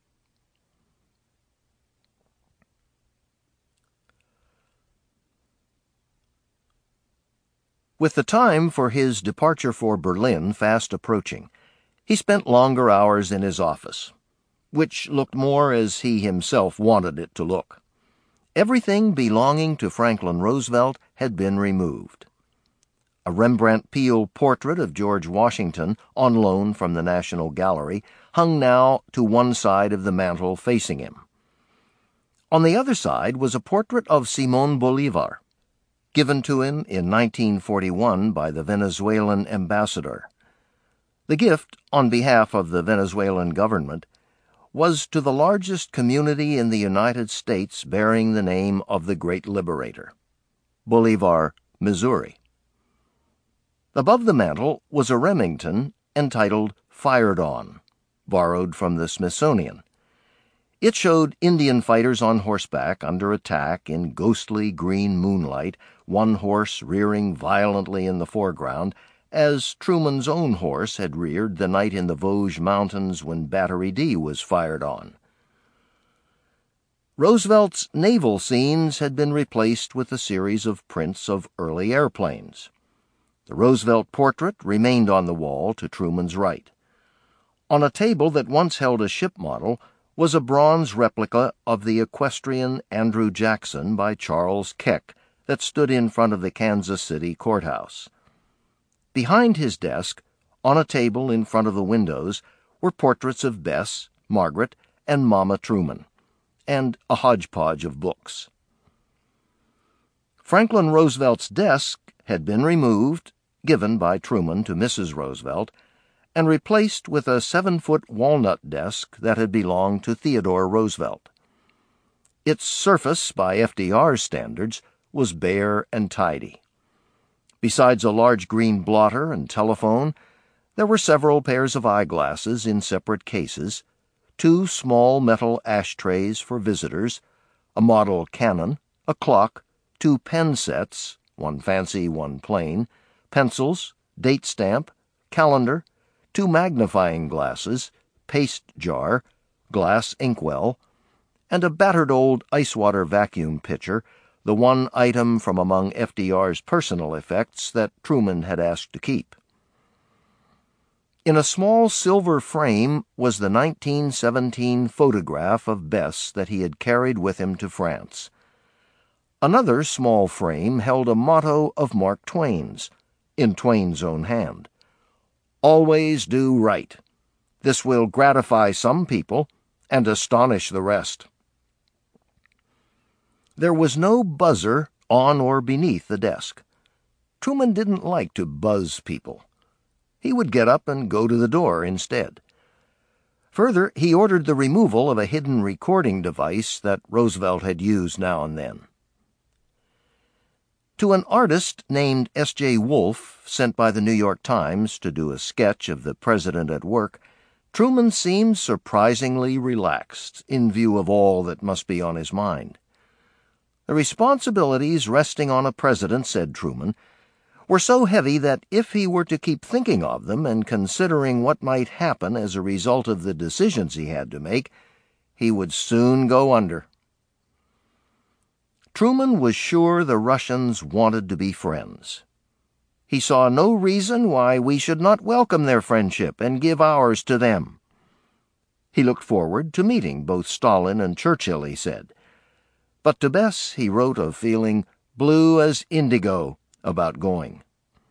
With the time for his departure for Berlin fast approaching, he spent longer hours in his office, which looked more as he himself wanted it to look. Everything belonging to Franklin Roosevelt had been removed. A Rembrandt Peale portrait of George Washington, on loan from the National Gallery, hung now to one side of the mantel facing him. On the other side was a portrait of Simón Bolívar, given to him in nineteen forty-one by the Venezuelan ambassador. The gift, on behalf of the Venezuelan government, was to the largest community in the United States bearing the name of the great liberator, Bolivar, Missouri. Above the mantel was a Remington entitled Fired On, borrowed from the Smithsonian. It showed Indian fighters on horseback under attack in ghostly green moonlight, one horse rearing violently in the foreground, as Truman's own horse had reared the night in the Vosges Mountains when Battery D was fired on. Roosevelt's naval scenes had been replaced with a series of prints of early airplanes. The Roosevelt portrait remained on the wall to Truman's right. On a table that once held a ship model was a bronze replica of the equestrian Andrew Jackson by Charles Keck that stood in front of the Kansas City courthouse. Behind his desk, on a table in front of the windows, were portraits of Bess, Margaret, and Mama Truman, and a hodgepodge of books. Franklin Roosevelt's desk had been removed, given by Truman to Missus Roosevelt, and replaced with a seven-foot walnut desk that had belonged to Theodore Roosevelt. Its surface, by F D R's standards, was bare and tidy. Besides a large green blotter and telephone, there were several pairs of eyeglasses in separate cases, two small metal ashtrays for visitors, a model Canon, a clock, two pen sets, one fancy, one plain, pencils, date stamp, calendar, two magnifying glasses, paste jar, glass inkwell, and a battered old ice-water vacuum pitcher, the one item from among F D R's personal effects that Truman had asked to keep. In a small silver frame was the nineteen seventeen photograph of Bess that he had carried with him to France. Another small frame held a motto of Mark Twain's, in Twain's own hand. "Always do right. This will gratify some people and astonish the rest." There was no buzzer on or beneath the desk. Truman didn't like to buzz people. He would get up and go to the door instead. Further, he ordered the removal of a hidden recording device that Roosevelt had used now and then. To an artist named S J Wolfe, sent by the New York Times to do a sketch of the president at work, Truman seemed surprisingly relaxed in view of all that must be on his mind. The responsibilities resting on a president, said Truman, were so heavy that if he were to keep thinking of them and considering what might happen as a result of the decisions he had to make, he would soon go under. Truman was sure the Russians wanted to be friends. He saw no reason why we should not welcome their friendship and give ours to them. He looked forward to meeting both Stalin and Churchill, he said. But to Bess he wrote of feeling blue as indigo about going.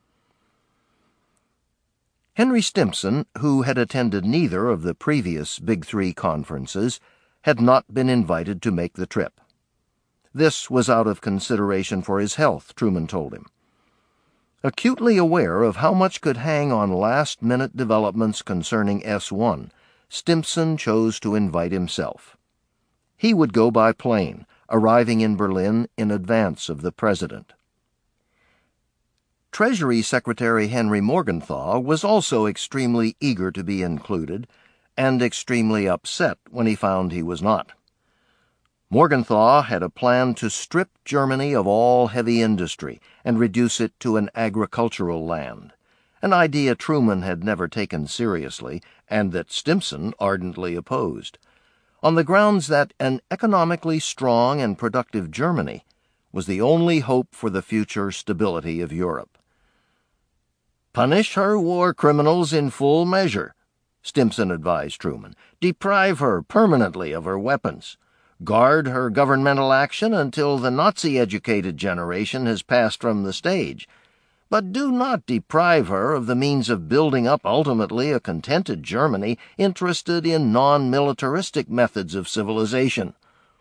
Henry Stimson, who had attended neither of the previous Big Three conferences, had not been invited to make the trip. This was out of consideration for his health, Truman told him. Acutely aware of how much could hang on last-minute developments concerning S one, Stimson chose to invite himself. He would go by plane, arriving in Berlin in advance of the president. Treasury Secretary Henry Morgenthau was also extremely eager to be included, and extremely upset when he found he was not. Morgenthau had a plan to strip Germany of all heavy industry and reduce it to an agricultural land, an idea Truman had never taken seriously and that Stimson ardently opposed, on the grounds that an economically strong and productive Germany was the only hope for the future stability of Europe. "Punish her war criminals in full measure," Stimson advised Truman. "Deprive her permanently of her weapons. Guard her governmental action until the Nazi-educated generation has passed from the stage. but do not deprive her of the means of building up ultimately a contented Germany interested in non-militaristic methods of civilization.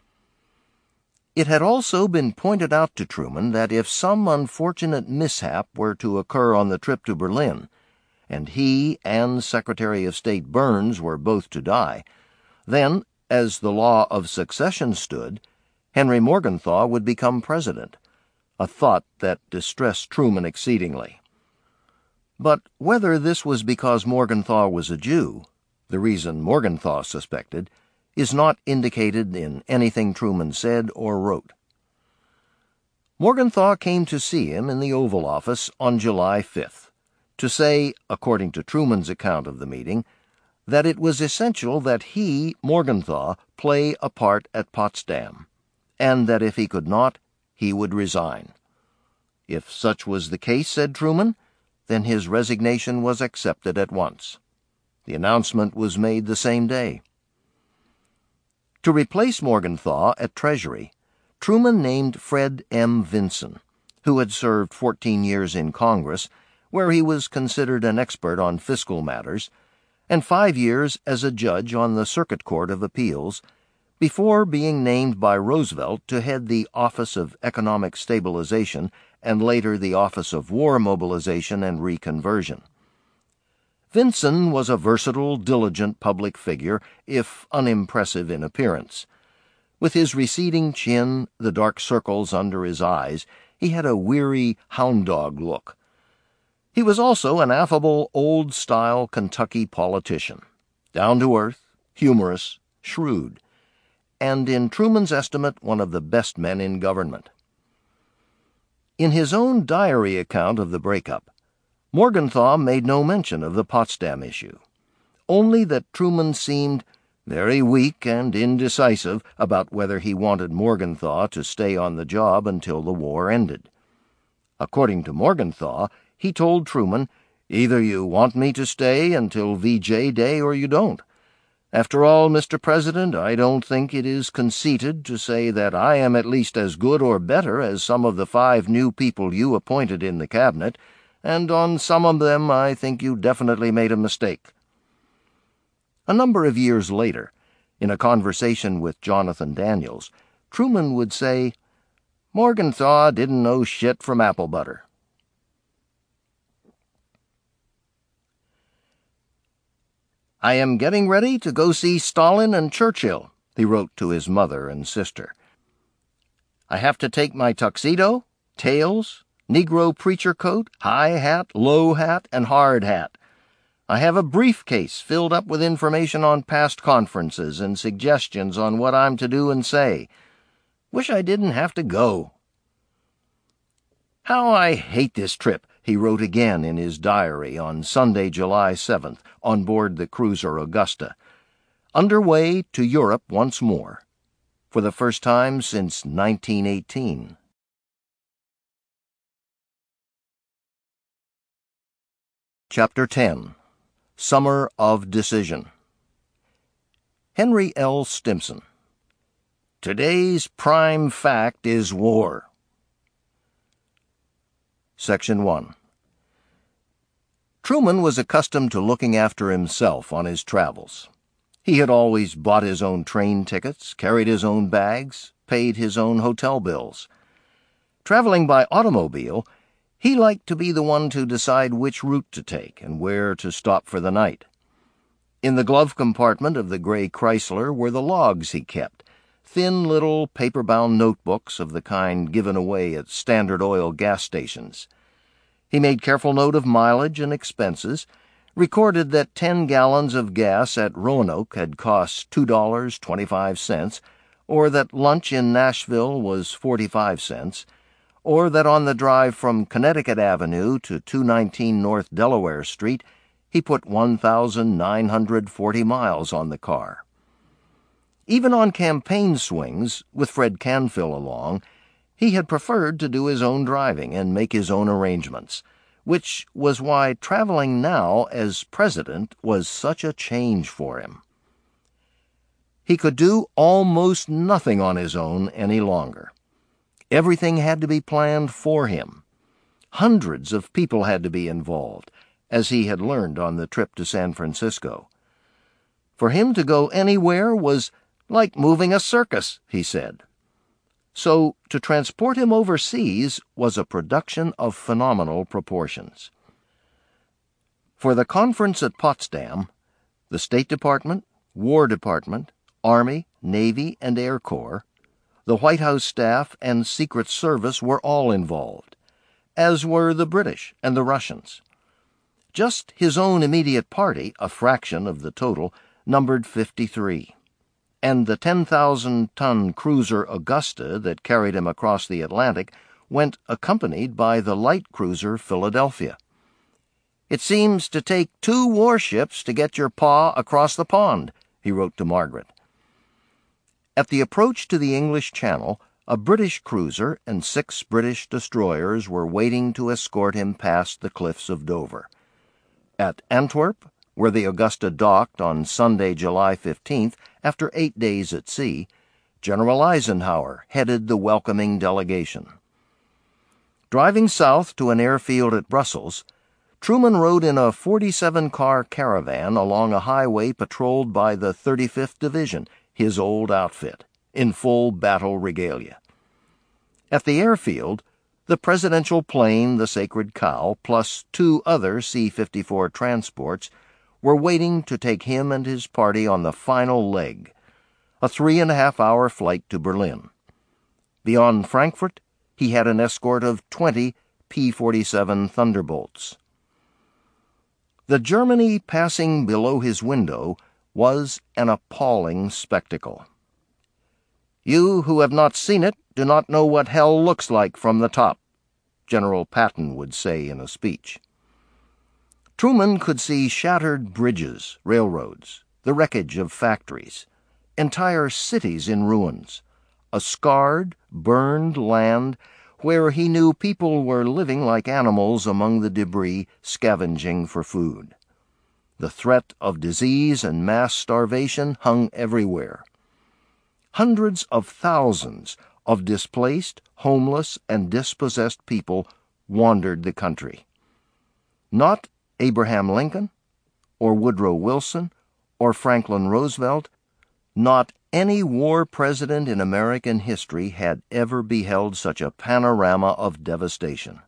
It had also been pointed out to Truman that if some unfortunate mishap were to occur on the trip to Berlin, and he and Secretary of State Burns were both to die, then, as the law of succession stood, Henry Morgenthau would become president, a thought that distressed Truman exceedingly. But whether this was because Morgenthau was a Jew, the reason Morgenthau suspected, is not indicated in anything Truman said or wrote. Morgenthau came to see him in the Oval Office on July fifth, to say, according to Truman's account of the meeting, that it was essential that he, Morgenthau, play a part at Potsdam, and that if he could not, he would resign. If such was the case, said Truman, then his resignation was accepted at once. The announcement was made the same day. To replace Morgenthau at Treasury, Truman named Fred M. Vinson, who had served fourteen years in Congress, where he was considered an expert on fiscal matters, and five years as a judge on the Circuit Court of Appeals, before being named by Roosevelt to head the Office of Economic Stabilization and later the Office of War Mobilization and Reconversion. Vinson was a versatile, diligent public figure, if unimpressive in appearance. With his receding chin, the dark circles under his eyes, he had a weary, hound-dog look. He was also an affable, old-style Kentucky politician, down-to-earth, humorous, shrewd, and in Truman's estimate one of the best men in government. In his own diary account of the breakup, Morgenthau made no mention of the Potsdam issue, only that Truman seemed very weak and indecisive about whether he wanted Morgenthau to stay on the job until the war ended. According to Morgenthau, he told Truman, "Either you want me to stay until V J Day or you don't. After all, Mister President, I don't think it is conceited to say that I am at least as good or better as some of the five new people you appointed in the cabinet, and on some of them I think you definitely made a mistake." A number of years later, in a conversation with Jonathan Daniels, Truman would say, "Morgenthau didn't know shit from apple butter." "I am getting ready to go see Stalin and Churchill," he wrote to his mother and sister. "I have to take my tuxedo, tails, Negro preacher coat, high hat, low hat, and hard hat. I have a briefcase filled up with information on past conferences and suggestions on what I'm to do and say. Wish I didn't have to go." "How I hate this trip," he wrote again in his diary on Sunday, July seventh, on board the cruiser Augusta, underway to Europe once more, for the first time since nineteen eighteen. Chapter ten. Summer of Decision. Henry L. Stimson. Today's prime fact is war. Section one. Truman was accustomed to looking after himself on his travels. He had always bought his own train tickets, carried his own bags, paid his own hotel bills. Traveling by automobile, he liked to be the one to decide which route to take and where to stop for the night. In the glove compartment of the gray Chrysler were the logs he kept, thin little paper-bound notebooks of the kind given away at Standard Oil gas stations. He made careful note of mileage and expenses, recorded that ten gallons of gas at Roanoke had cost two dollars and twenty-five cents, or that lunch in Nashville was forty-five cents, or that on the drive from Connecticut Avenue to two nineteen North Delaware Street he put one thousand nine hundred forty miles on the car. Even on campaign swings, with Fred Canfill along, he had preferred to do his own driving and make his own arrangements, which was why traveling now as president was such a change for him. He could do almost nothing on his own any longer. Everything had to be planned for him. Hundreds of people had to be involved, as he had learned on the trip to San Francisco. For him to go anywhere was like moving a circus, he said. So to transport him overseas was a production of phenomenal proportions. For the conference at Potsdam, the State Department, War Department, Army, Navy, and Air Corps, the White House staff, and Secret Service were all involved, as were the British and the Russians. Just his own immediate party, a fraction of the total, numbered fifty-three, and the ten thousand ton cruiser Augusta that carried him across the Atlantic went accompanied by the light cruiser Philadelphia. "It seems to take two warships to get your pa across the pond," he wrote to Margaret. At the approach to the English Channel, a British cruiser and six British destroyers were waiting to escort him past the cliffs of Dover. At Antwerp, where the Augusta docked on Sunday, July fifteenth, after eight days at sea, General Eisenhower headed the welcoming delegation. Driving south to an airfield at Brussels, Truman rode in a forty-seven car caravan along a highway patrolled by the thirty-fifth Division, his old outfit, in full battle regalia. At the airfield, the presidential plane, the Sacred Cow, plus two other C fifty-four transports, were waiting to take him and his party on the final leg, a three-and-a-half-hour flight to Berlin. Beyond Frankfurt, he had an escort of twenty P forty-seven Thunderbolts. The Germany passing below his window was an appalling spectacle. "You who have not seen it do not know what hell looks like from the top," General Patton would say in a speech. Truman could see shattered bridges, railroads, the wreckage of factories, entire cities in ruins, a scarred, burned land where he knew people were living like animals among the debris, scavenging for food. The threat of disease and mass starvation hung everywhere. Hundreds of thousands of displaced, homeless, and dispossessed people wandered the country. Not Abraham Lincoln, or Woodrow Wilson, or Franklin Roosevelt, not any war president in American history had ever beheld such a panorama of devastation.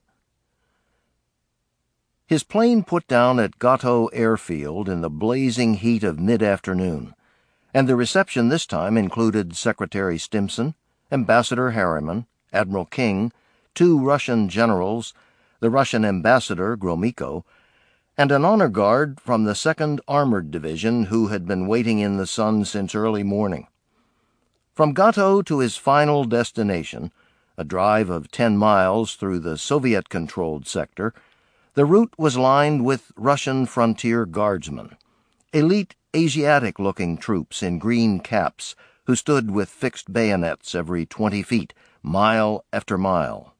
His plane put down at Gatow Airfield in the blazing heat of mid-afternoon, and the reception this time included Secretary Stimson, Ambassador Harriman, Admiral King, two Russian generals, the Russian ambassador Gromyko, and an honor guard from the second Armored Division who had been waiting in the sun since early morning. From Gatow to his final destination, a drive of ten miles through the Soviet-controlled sector, the route was lined with Russian frontier guardsmen, elite Asiatic-looking troops in green caps who stood with fixed bayonets every twenty feet, mile after mile.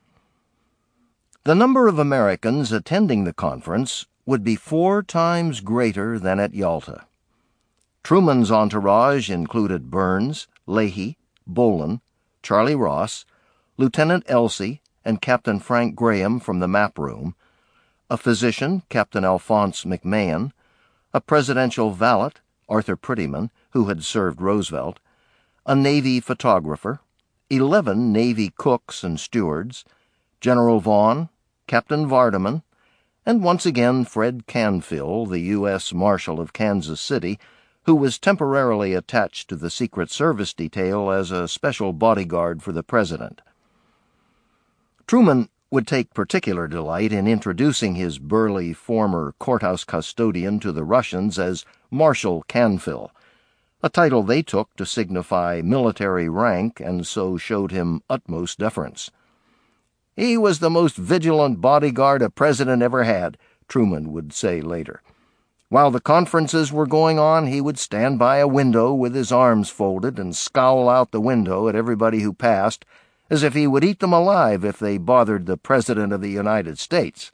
The number of Americans attending the conference would be four times greater than at Yalta. Truman's entourage included Burns, Leahy, Bolin, Charlie Ross, Lieutenant Elsie, and Captain Frank Graham from the map room, a physician, Captain Alphonse McMahon, a presidential valet, Arthur Prettyman, who had served Roosevelt, a Navy photographer, eleven Navy cooks and stewards, General Vaughn, Captain Vardaman, and once again Fred Canfill, the U S Marshal of Kansas City, who was temporarily attached to the Secret Service detail as a special bodyguard for the president. Truman would take particular delight in introducing his burly former courthouse custodian to the Russians as Marshal Canfill, a title they took to signify military rank and so showed him utmost deference. "He was the most vigilant bodyguard a president ever had," Truman would say later. "While the conferences were going on, he would stand by a window with his arms folded and scowl out the window at everybody who passed, as if he would eat them alive if they bothered the President of the United States."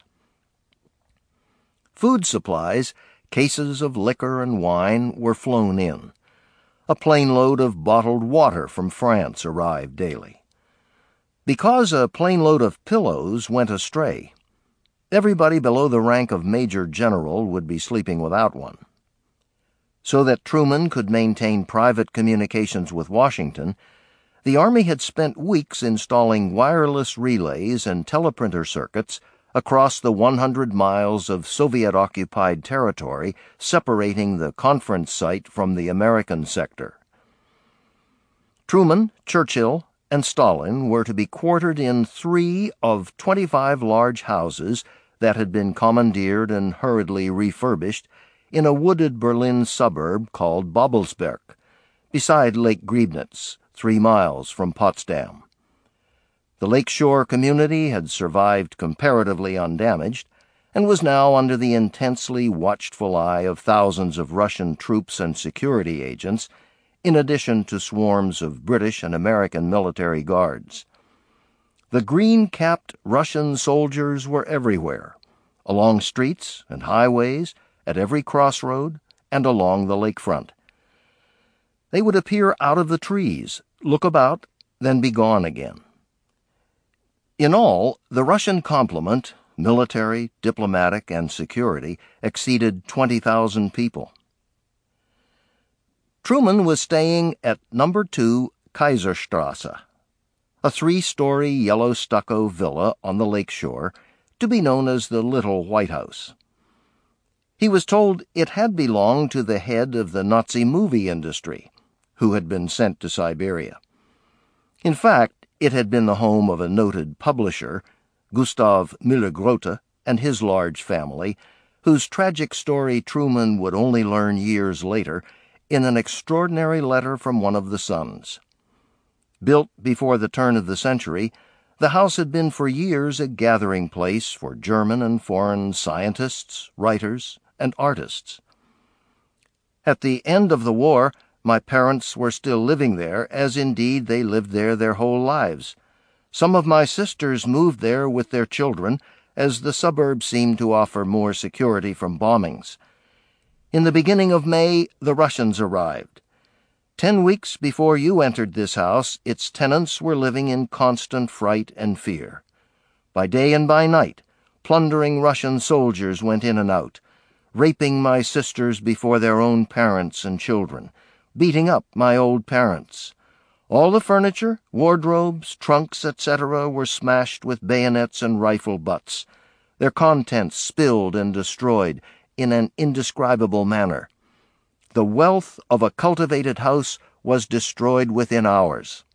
Food supplies, cases of liquor and wine, were flown in. A plane load of bottled water from France arrived daily. Because a plane load of pillows went astray, everybody below the rank of Major General would be sleeping without one. So that Truman could maintain private communications with Washington, the Army had spent weeks installing wireless relays and teleprinter circuits across the one hundred miles of Soviet-occupied territory separating the conference site from the American sector. Truman, Churchill, and Stalin were to be quartered in three of twenty-five large houses that had been commandeered and hurriedly refurbished in a wooded Berlin suburb called Babelsberg, beside Lake Griebnitz, three miles from Potsdam. The lakeshore community had survived comparatively undamaged and was now under the intensely watchful eye of thousands of Russian troops and security agents, in addition to swarms of British and American military guards. The green-capped Russian soldiers were everywhere, along streets and highways, at every crossroad, and along the lakefront. They would appear out of the trees, look about, then be gone again. In all, the Russian complement, military, diplomatic, and security, exceeded twenty thousand people. Truman was staying at number two Kaiserstrasse, a three-story yellow stucco villa on the lakeshore, to be known as the Little White House. He was told it had belonged to the head of the Nazi movie industry, who had been sent to Siberia. In fact, it had been the home of a noted publisher, Gustav Müller-Grote, and his large family, whose tragic story Truman would only learn years later in an extraordinary letter from one of the sons. Built before the turn of the century, the house had been for years a gathering place for German and foreign scientists, writers, and artists. At the end of the war, my parents were still living there, as indeed they lived there their whole lives. Some of my sisters moved there with their children, as the suburb seemed to offer more security from bombings. In the beginning of May, the Russians arrived. Ten weeks before you entered this house, its tenants were living in constant fright and fear. By day and by night, plundering Russian soldiers went in and out, raping my sisters before their own parents and children, beating up my old parents. All the furniture, wardrobes, trunks, et cetera were smashed with bayonets and rifle butts, their contents spilled and destroyed in an indescribable manner. The wealth of a cultivated house was destroyed within hours.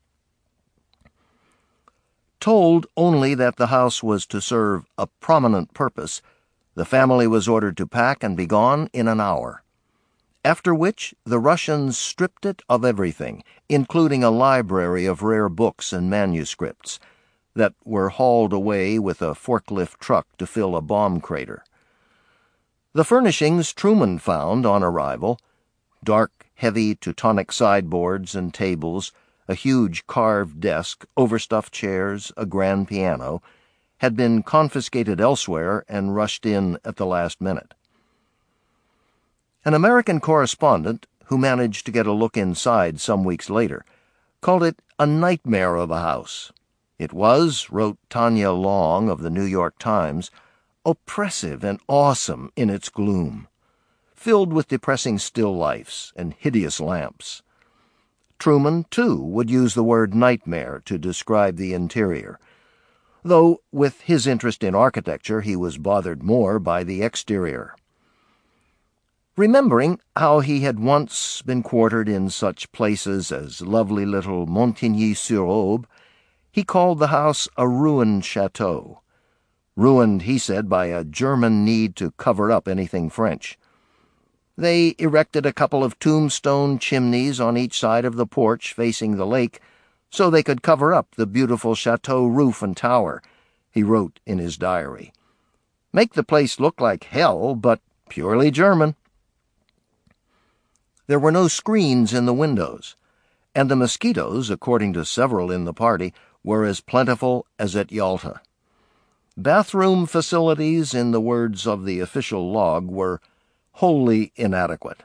Told only that the house was to serve a prominent purpose, the family was ordered to pack and be gone in an hour, after which the Russians stripped it of everything, including a library of rare books and manuscripts, that were hauled away with a forklift truck to fill a bomb crater. The furnishings Truman found on arrival, dark, heavy Teutonic sideboards and tables, a huge carved desk, overstuffed chairs, a grand piano, had been confiscated elsewhere and rushed in at the last minute. An American correspondent, who managed to get a look inside some weeks later, called it a nightmare of a house. It was, wrote Tanya Long of the New York Times, oppressive and awesome in its gloom, filled with depressing still lifes and hideous lamps. Truman, too, would use the word nightmare to describe the interior, though with his interest in architecture he was bothered more by the exterior. Remembering how he had once been quartered in such places as lovely little Montigny-sur-Aube, he called the house a ruined chateau. Ruined, he said, by a German need to cover up anything French. They erected a couple of tombstone chimneys on each side of the porch facing the lake so they could cover up the beautiful chateau roof and tower, he wrote in his diary. Make the place look like hell, but purely German. There were no screens in the windows, and the mosquitoes, according to several in the party, were as plentiful as at Yalta. Bathroom facilities, in the words of the official log, were wholly inadequate.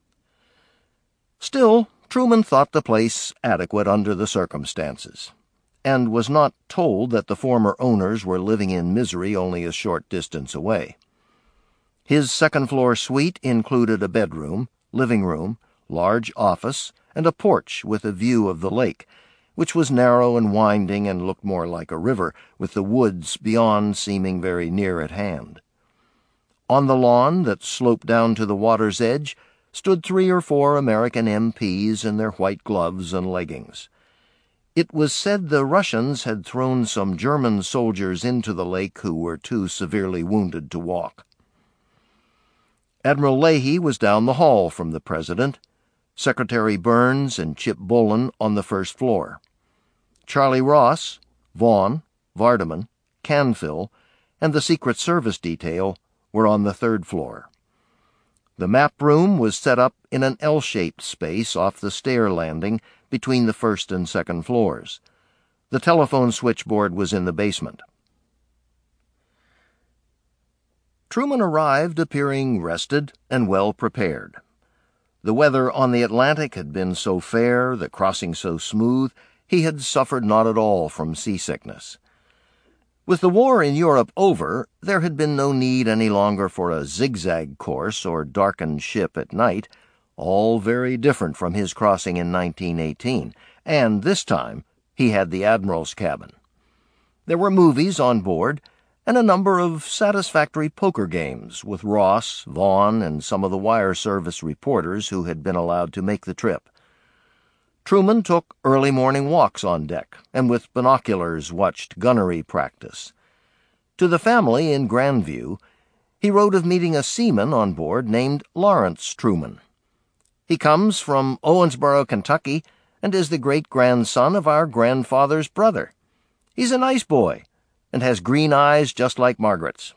Still, Truman thought the place adequate under the circumstances. and was not told that the former owners were living in misery only a short distance away. His second-floor suite included a bedroom, living room, large office, and a porch with a view of the lake, which was narrow and winding and looked more like a river, with the woods beyond seeming very near at hand. On the lawn that sloped down to the water's edge stood three or four American M Ps in their white gloves and leggings. It was said the Russians had thrown some German soldiers into the lake who were too severely wounded to walk. Admiral Leahy was down the hall from the President, Secretary Burns and Chip Bullen on the first floor. Charlie Ross, Vaughn, Vardaman, Canfill, and the Secret Service detail were on the third floor. The map room was set up in an L-shaped space off the stair landing between the first and second floors. The telephone switchboard was in the basement. Truman arrived appearing rested and well prepared. The weather on the Atlantic had been so fair, the crossing so smooth, he had suffered not at all from seasickness. With the war in Europe over, there had been no need any longer for a zigzag course or darkened ship at night, all very different from his crossing in nineteen eighteen, and this time he had the Admiral's cabin. There were movies on board, and a number of satisfactory poker games with Ross, Vaughn, and some of the wire service reporters who had been allowed to make the trip. Truman took early morning walks on deck, and with binoculars watched gunnery practice. To the family in Grandview, he wrote of meeting a seaman on board named Lawrence Truman. He comes from Owensboro, Kentucky, and is the great-grandson of our grandfather's brother. He's a nice boy, and has green eyes just like Margaret's.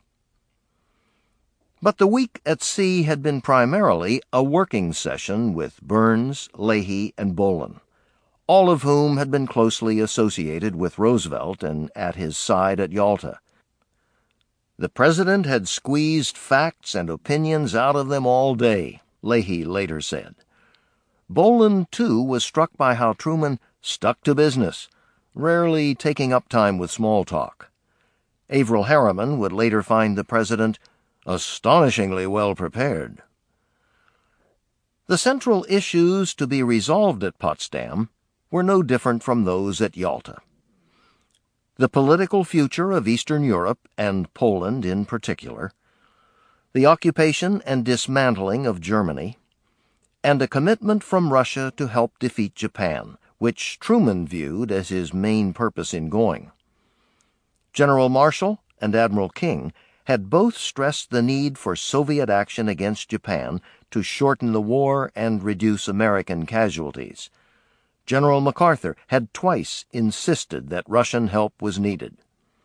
But the week at sea had been primarily a working session with Burns, Leahy, and Bullen, all of whom had been closely associated with Roosevelt and at his side at Yalta. The President had squeezed facts and opinions out of them all day, Leahy later said. Bullen, too, was struck by how Truman stuck to business, rarely taking up time with small talk. Averell Harriman would later find the President astonishingly well prepared. The central issues to be resolved at Potsdam were no different from those at Yalta. The political future of Eastern Europe, and Poland in particular, the occupation and dismantling of Germany, and a commitment from Russia to help defeat Japan, which Truman viewed as his main purpose in going. General Marshall and Admiral King had both stressed the need for Soviet action against Japan to shorten the war and reduce American casualties. General MacArthur had twice insisted that Russian help was needed.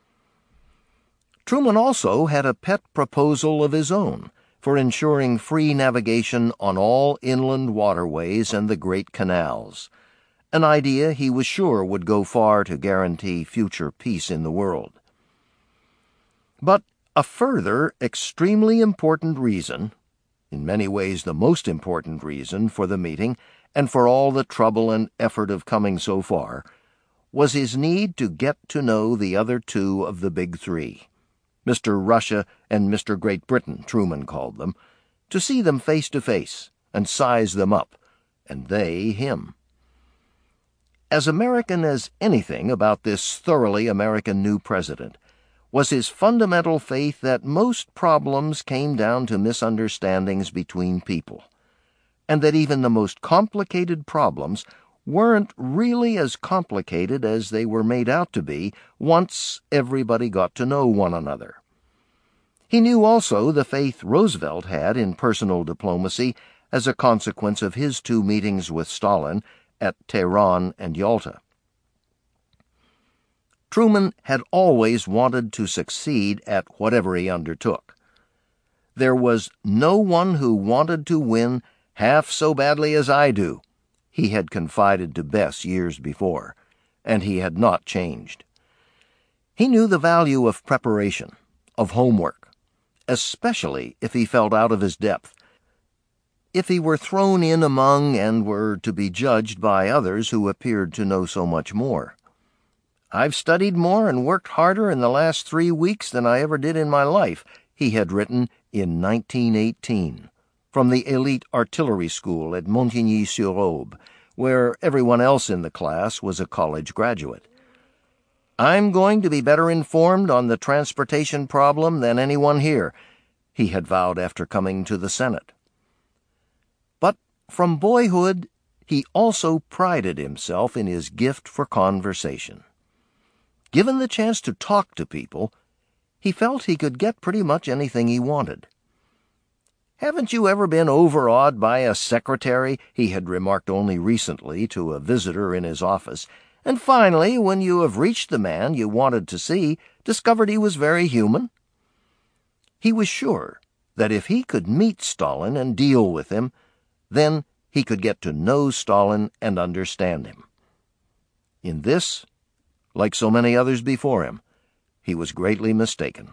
Truman also had a pet proposal of his own for ensuring free navigation on all inland waterways and the great canals, an idea he was sure would go far to guarantee future peace in the world. But a further, extremely important reason, in many ways the most important reason for the meeting and for all the trouble and effort of coming so far, was his need to get to know the other two of the Big Three, Mister Russia and Mister Great Britain, Truman called them, to see them face to face and size them up, and they him. As American as anything about this thoroughly American new president was his fundamental faith that most problems came down to misunderstandings between people, and that even the most complicated problems weren't really as complicated as they were made out to be once everybody got to know one another. He knew also the faith Roosevelt had in personal diplomacy as a consequence of his two meetings with Stalin at Tehran and Yalta. Truman had always wanted to succeed at whatever he undertook. There was no one who wanted to win half so badly as I do, he had confided to Bess years before, and he had not changed. He knew the value of preparation, of homework, especially if he felt out of his depth, if he were thrown in among and were to be judged by others who appeared to know so much more. "I've studied more and worked harder in the last three weeks than I ever did in my life," he had written in nineteen eighteen, from the elite artillery school at Montigny-sur-Aube, where everyone else in the class was a college graduate. "I'm going to be better informed on the transportation problem than anyone here," he had vowed after coming to the Senate. But from boyhood, he also prided himself in his gift for conversation. Given the chance to talk to people, he felt he could get pretty much anything he wanted. "Haven't you ever been overawed by a secretary?" he had remarked only recently to a visitor in his office, and finally, when you have reached the man you wanted to see, discovered he was very human? He was sure that if he could meet Stalin and deal with him, then he could get to know Stalin and understand him. In this, like so many others before him, he was greatly mistaken.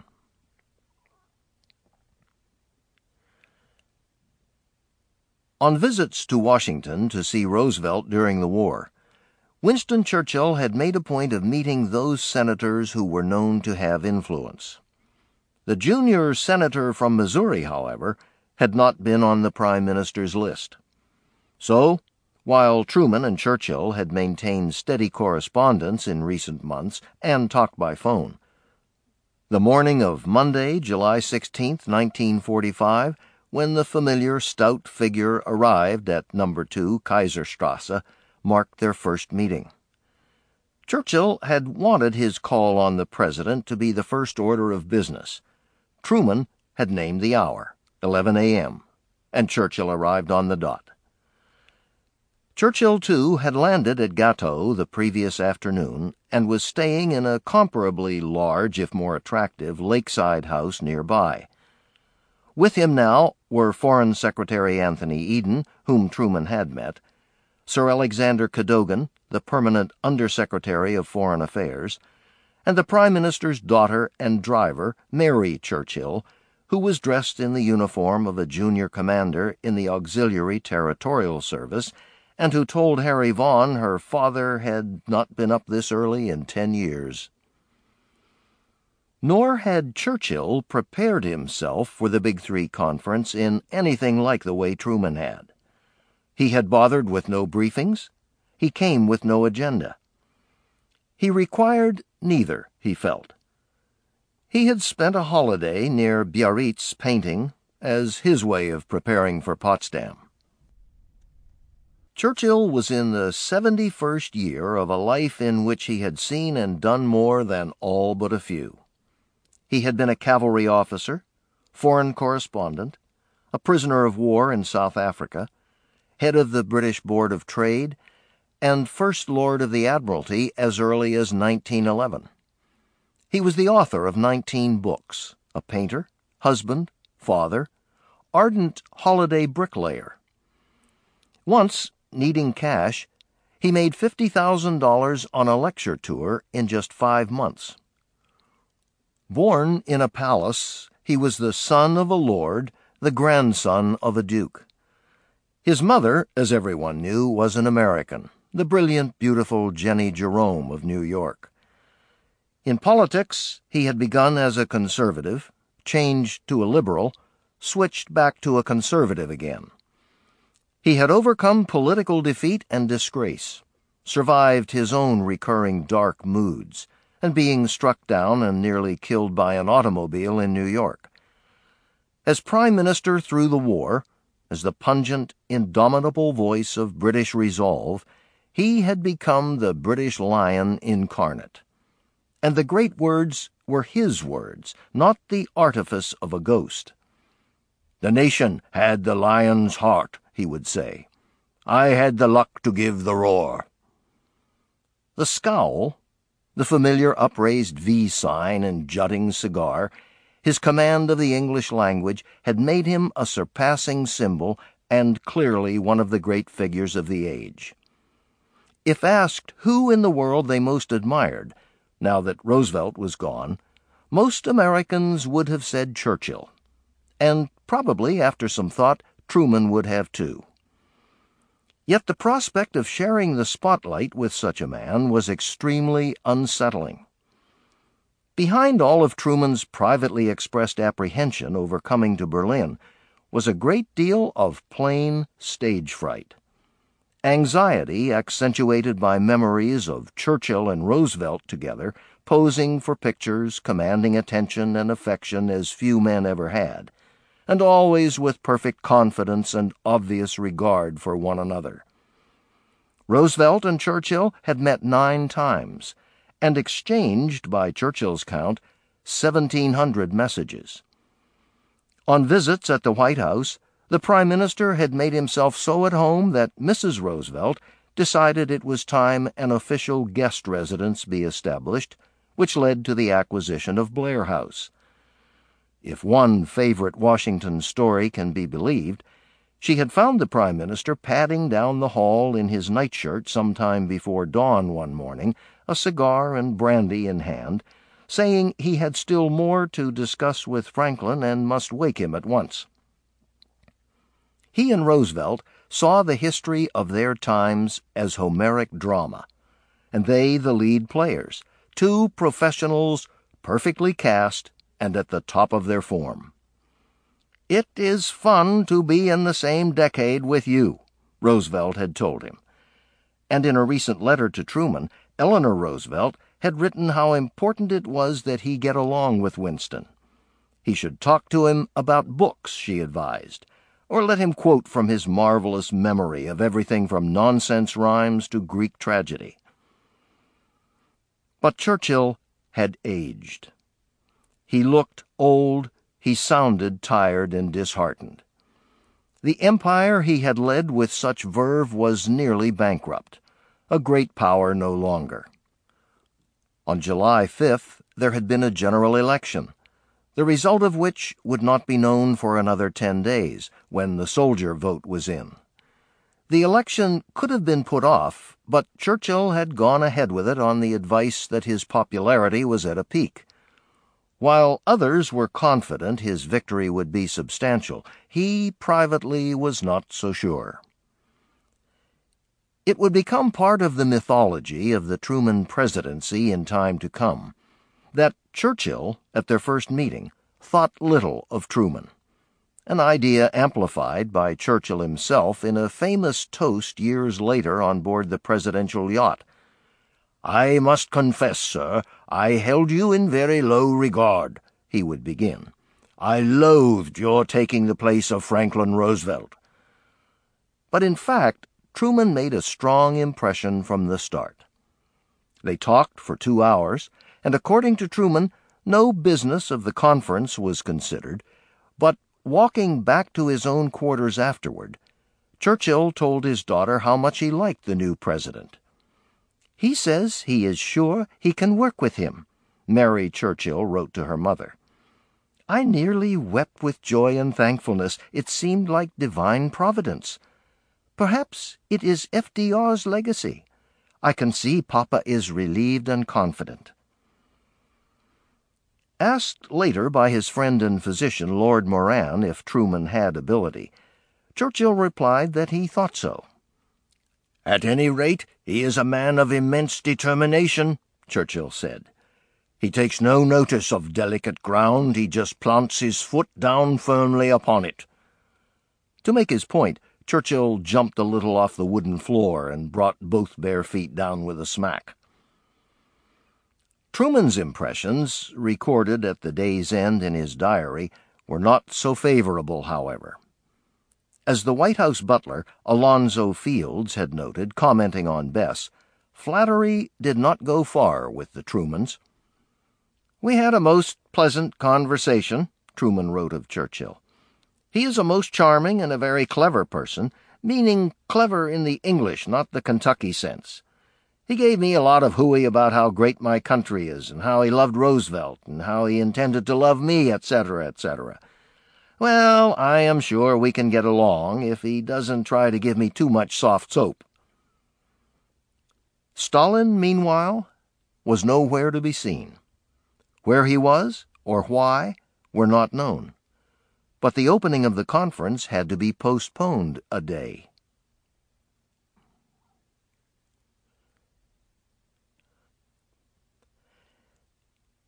On visits to Washington to see Roosevelt during the war, Winston Churchill had made a point of meeting those senators who were known to have influence. The junior senator from Missouri, however, had not been on the Prime Minister's list. So, while Truman and Churchill had maintained steady correspondence in recent months and talked by phone, the morning of Monday, July sixteenth, nineteen forty-five, when the familiar stout figure arrived at number two Kaiserstrasse, marked their first meeting. Churchill had wanted his call on the president to be the first order of business. Truman had named the hour, eleven a.m., and Churchill arrived on the dot. Churchill, too, had landed at Gâteau the previous afternoon and was staying in a comparably large, if more attractive, lakeside house nearby. With him now were Foreign Secretary Anthony Eden, whom Truman had met, Sir Alexander Cadogan, the permanent Undersecretary of Foreign Affairs, and the Prime Minister's daughter and driver, Mary Churchill, who was dressed in the uniform of a junior commander in the Auxiliary Territorial Service, and who told Harry Vaughan her father had not been up this early in ten years. Nor had Churchill prepared himself for the Big Three conference in anything like the way Truman had. He had bothered with no briefings. He came with no agenda. He required neither, he felt. He had spent a holiday near Biarritz painting as his way of preparing for Potsdam. Churchill was in the seventy-first year of a life in which he had seen and done more than all but a few. He had been a cavalry officer, foreign correspondent, a prisoner of war in South Africa, head of the British Board of Trade, and First Lord of the Admiralty as early as nineteen eleven. He was the author of nineteen books, a painter, husband, father, ardent holiday bricklayer. Once, needing cash, he made fifty thousand dollars on a lecture tour in just five months. Born in a palace, he was the son of a lord, the grandson of a duke. His mother, as everyone knew, was an American, the brilliant, beautiful Jenny Jerome of New York. In politics, he had begun as a conservative, changed to a liberal, switched back to a conservative again. He had overcome political defeat and disgrace, survived his own recurring dark moods, and being struck down and nearly killed by an automobile in New York. As Prime Minister through the war, as the pungent, indomitable voice of British resolve, he had become the British lion incarnate. And the great words were his words, not the artifice of a ghost. "The nation had the lion's heart," he would say. "I had the luck to give the roar." The scowl, the familiar upraised V sign and jutting cigar, his command of the English language had made him a surpassing symbol and clearly one of the great figures of the age. If asked who in the world they most admired, now that Roosevelt was gone, most Americans would have said Churchill, and probably, after some thought, Truman would have too. Yet the prospect of sharing the spotlight with such a man was extremely unsettling. Behind all of Truman's privately expressed apprehension over coming to Berlin was a great deal of plain stage fright. Anxiety accentuated by memories of Churchill and Roosevelt together, posing for pictures, commanding attention and affection as few men ever had, and always with perfect confidence and obvious regard for one another. Roosevelt and Churchill had met nine times, and exchanged, by Churchill's count, seventeen hundred messages. On visits at the White House, the Prime Minister had made himself so at home that Missus Roosevelt decided it was time an official guest residence be established, which led to the acquisition of Blair House. If one favorite Washington story can be believed, she had found the Prime Minister padding down the hall in his nightshirt sometime before dawn one morning, a cigar and brandy in hand, saying he had still more to discuss with Franklin and must wake him at once. He and Roosevelt saw the history of their times as Homeric drama, and they the lead players, two professionals perfectly cast and at the top of their form. "It is fun to be in the same decade with you," Roosevelt had told him. And in a recent letter to Truman, Eleanor Roosevelt had written how important it was that he get along with Winston. He should talk to him about books, she advised, or let him quote from his marvelous memory of everything from nonsense rhymes to Greek tragedy. But Churchill had aged. He looked old, he sounded tired and disheartened. The empire he had led with such verve was nearly bankrupt, a great power no longer. On July fifth there had been a general election, the result of which would not be known for another ten days, when the soldier vote was in. The election could have been put off, but Churchill had gone ahead with it on the advice that his popularity was at a peak. While others were confident his victory would be substantial, he privately was not so sure. It would become part of the mythology of the Truman presidency in time to come that Churchill, at their first meeting, thought little of Truman, an idea amplified by Churchill himself in a famous toast years later on board the presidential yacht. "I must confess, sir, I held you in very low regard," he would begin. "I loathed your taking the place of Franklin Roosevelt." But in fact, Truman made a strong impression from the start. They talked for two hours, and according to Truman, no business of the conference was considered, but walking back to his own quarters afterward, Churchill told his daughter how much he liked the new president. "He says he is sure he can work with him," Mary Churchill wrote to her mother. "I nearly wept with joy and thankfulness. It seemed like divine providence. Perhaps it is F D R's legacy. I can see Papa is relieved and confident." Asked later by his friend and physician Lord Moran if Truman had ability, Churchill replied that he thought so. "At any rate, he is a man of immense determination," Churchill said. "He takes no notice of delicate ground, he just plants his foot down firmly upon it." To make his point, Churchill jumped a little off the wooden floor and brought both bare feet down with a smack. Truman's impressions, recorded at the day's end in his diary, were not so favorable, however. As the White House butler, Alonzo Fields, had noted, commenting on Bess, flattery did not go far with the Trumans. "We had a most pleasant conversation," Truman wrote of Churchill. "He is a most charming and a very clever person, meaning clever in the English, not the Kentucky sense. He gave me a lot of hooey about how great my country is, and how he loved Roosevelt, and how he intended to love me, et cetera, et cetera. Well, I am sure we can get along if he doesn't try to give me too much soft soap." Stalin, meanwhile, was nowhere to be seen. Where he was, or why, were not known. But the opening of the conference had to be postponed a day.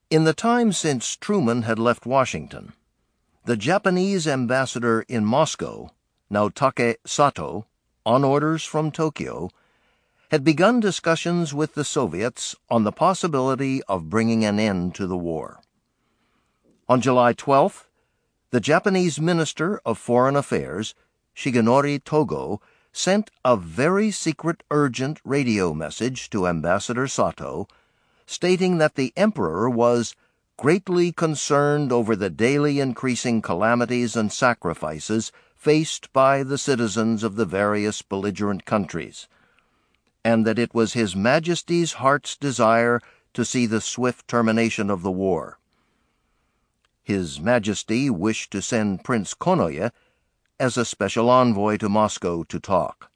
In the time since Truman had left Washington, the Japanese ambassador in Moscow, Naotake Sato, on orders from Tokyo, had begun discussions with the Soviets on the possibility of bringing an end to the war. On July twelfth, the Japanese Minister of Foreign Affairs, Shigenori Togo, sent a very secret urgent radio message to Ambassador Sato, stating that the Emperor was greatly concerned over the daily increasing calamities and sacrifices faced by the citizens of the various belligerent countries, and that it was His Majesty's heart's desire to see the swift termination of the war. His Majesty wished to send Prince Konoye as a special envoy to Moscow to talk.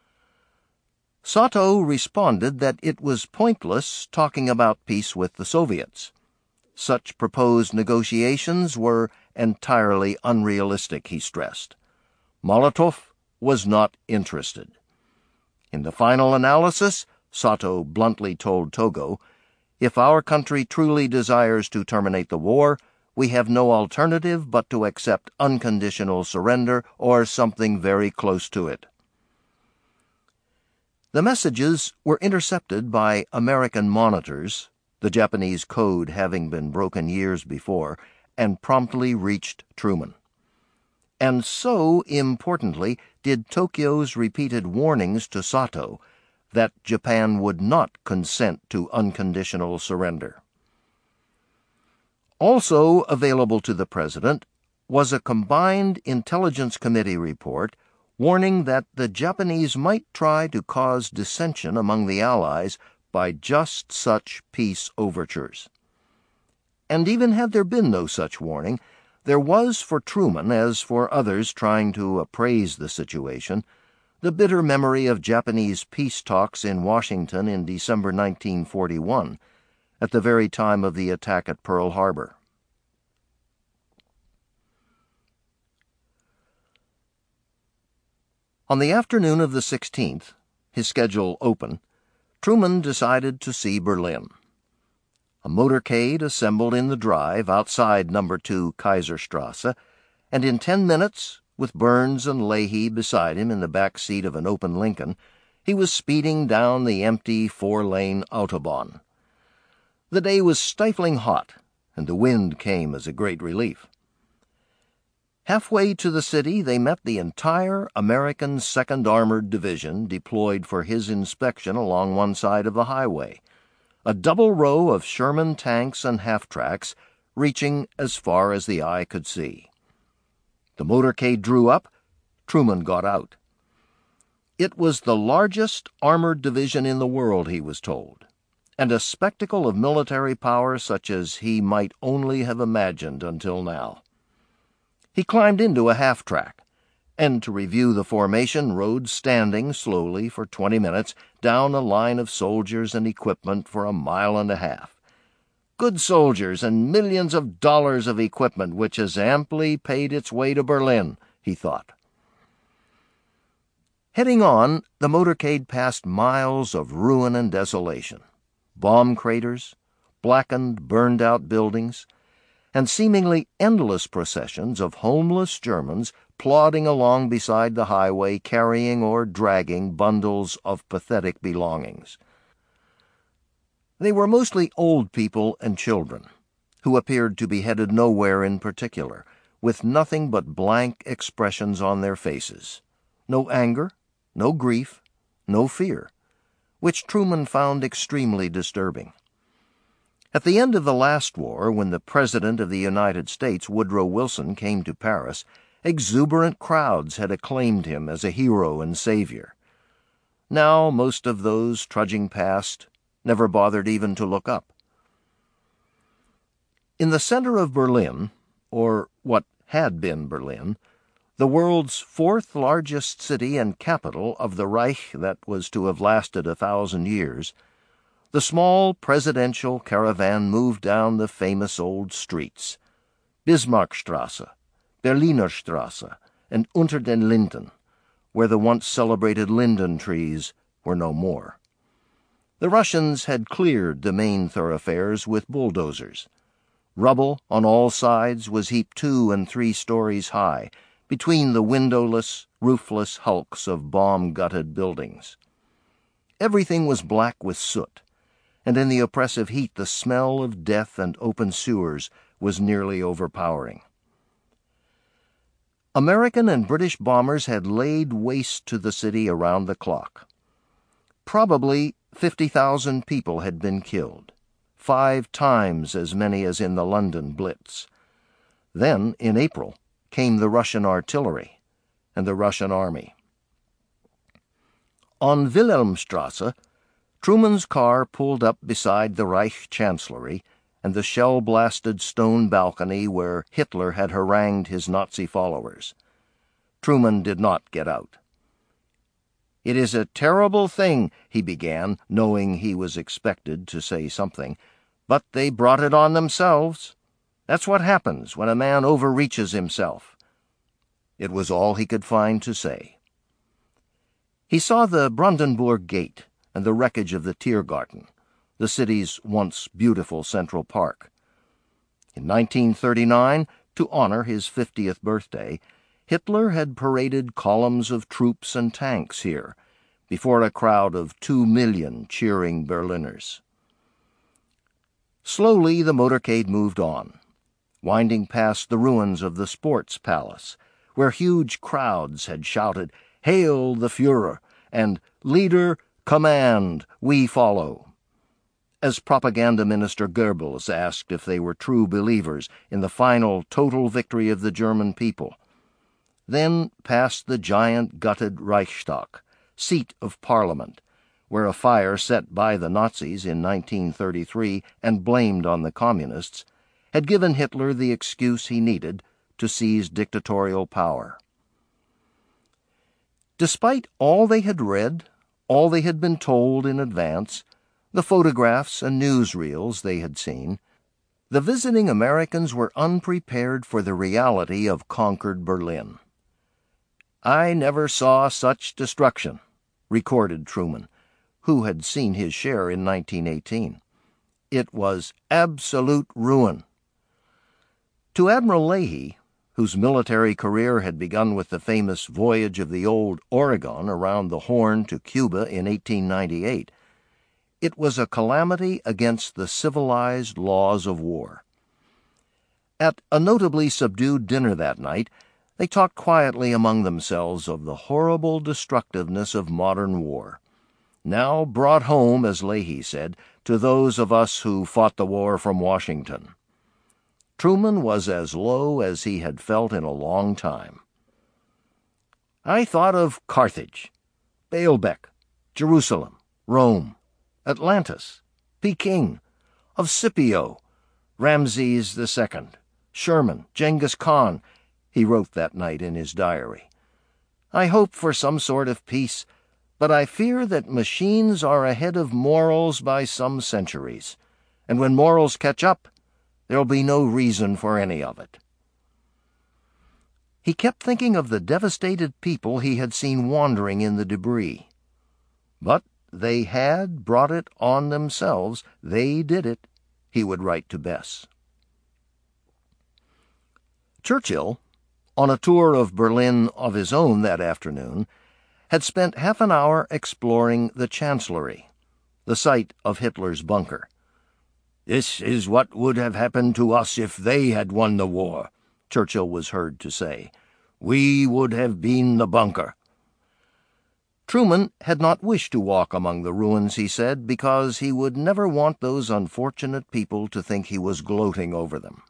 Sato responded that it was pointless talking about peace with the Soviets. Such proposed negotiations were entirely unrealistic, he stressed. Molotov was not interested. In the final analysis, Sato bluntly told Togo, "If our country truly desires to terminate the war, we have no alternative but to accept unconditional surrender or something very close to it." The messages were intercepted by American monitors, the Japanese code having been broken years before, and promptly reached Truman. And so, importantly, did Tokyo's repeated warnings to Sato that Japan would not consent to unconditional surrender. Also available to the President was a combined Intelligence Committee report warning that the Japanese might try to cause dissension among the Allies by just such peace overtures. And even had there been no such warning, there was for Truman, as for others trying to appraise the situation, the bitter memory of Japanese peace talks in Washington in December nineteen forty-one, at the very time of the attack at Pearl Harbor. On the afternoon of the sixteenth, his schedule open, Truman decided to see Berlin. A motorcade assembled in the drive outside number two Kaiserstrasse, and in ten minutes, with Burns and Leahy beside him in the back seat of an open Lincoln, he was speeding down the empty four-lane Autobahn. The day was stifling hot, and the wind came as a great relief. Halfway to the city, they met the entire American Second Armored Division deployed for his inspection along one side of the highway, a double row of Sherman tanks and half-tracks reaching as far as the eye could see. The motorcade drew up. Truman got out. It was the largest armored division in the world, he was told, and a spectacle of military power such as he might only have imagined until now. He climbed into a half-track, and to review the formation rode standing slowly for twenty minutes down a line of soldiers and equipment for a mile and a half. Good soldiers and millions of dollars of equipment which has amply paid its way to Berlin, he thought. Heading on, the motorcade passed miles of ruin and desolation, bomb craters, blackened, burned-out buildings, and seemingly endless processions of homeless Germans plodding along beside the highway carrying or dragging bundles of pathetic belongings. They were mostly old people and children, who appeared to be headed nowhere in particular, with nothing but blank expressions on their faces. No anger, no grief, no fear, which Truman found extremely disturbing. At the end of the last war, when the President of the United States, Woodrow Wilson, came to Paris, exuberant crowds had acclaimed him as a hero and savior. Now most of those trudging past never bothered even to look up. In the center of Berlin, or what had been Berlin, the world's fourth largest city and capital of the Reich that was to have lasted a thousand years, the small presidential caravan moved down the famous old streets, Bismarckstrasse, Berliner Strasse, and Unter den Linden, where the once celebrated linden trees were no more. The Russians had cleared the main thoroughfares with bulldozers, Rubble on all sides was heaped two and three stories high, between the windowless, roofless hulks of bomb-gutted buildings. Everything was black with soot, and in the oppressive heat the smell of death and open sewers was nearly overpowering. American and British bombers had laid waste to the city around the clock. Probably fifty thousand people had been killed, five times as many as in the London Blitz. Then, in April, came the Russian artillery and the Russian army. On Wilhelmstrasse, Truman's car pulled up beside the Reich Chancellery and the shell-blasted stone balcony where Hitler had harangued his Nazi followers. Truman did not get out. "It is a terrible thing," he began, knowing he was expected to say something, "but they brought it on themselves. That's what happens when a man overreaches himself." It was all he could find to say. He saw the Brandenburg Gate and the wreckage of the Tiergarten, the city's once beautiful Central Park. In nineteen thirty-nine, to honor his fiftieth birthday, Hitler had paraded columns of troops and tanks here, before a crowd of two million cheering Berliners. Slowly the motorcade moved on, winding past the ruins of the Sports Palace, where huge crowds had shouted, "Hail the Führer!" and "Leader, command, we follow," as Propaganda Minister Goebbels asked if they were true believers in the final total victory of the German people. Then past the giant gutted Reichstag, seat of Parliament, where a fire set by the Nazis in nineteen thirty-three and blamed on the Communists had given Hitler the excuse he needed to seize dictatorial power. Despite all they had read, all they had been told in advance, the photographs and newsreels they had seen, the visiting Americans were unprepared for the reality of conquered Berlin. "I never saw such destruction," recorded Truman, who had seen his share in nineteen eighteen. "It was absolute ruin." To Admiral Leahy, whose military career had begun with the famous voyage of the old Oregon around the Horn to Cuba in eighteen ninety-eight, it was a calamity against the civilized laws of war. At a notably subdued dinner that night, they talked quietly among themselves of the horrible destructiveness of modern war, now brought home, as Leahy said, to those of us who fought the war from Washington. Truman was as low as he had felt in a long time. "I thought of Carthage, Baalbek, Jerusalem, Rome, Atlantis, Peking, of Scipio, Ramses the Second, Sherman, Genghis Khan," he wrote that night in his diary. "I hope for some sort of peace, but I fear that machines are ahead of morals by some centuries, and when morals catch up, there'll be no reason for any of it." He kept thinking of the devastated people he had seen wandering in the debris. But they had brought it on themselves. They did it, he would write to Bess. Churchill, on a tour of Berlin of his own that afternoon, had spent half an hour exploring the Chancellery, the site of Hitler's bunker. "This is what would have happened to us if they had won the war," Churchill was heard to say. "We would have been the bunker." Truman had not wished to walk among the ruins, he said, because he would never want those unfortunate people to think he was gloating over them.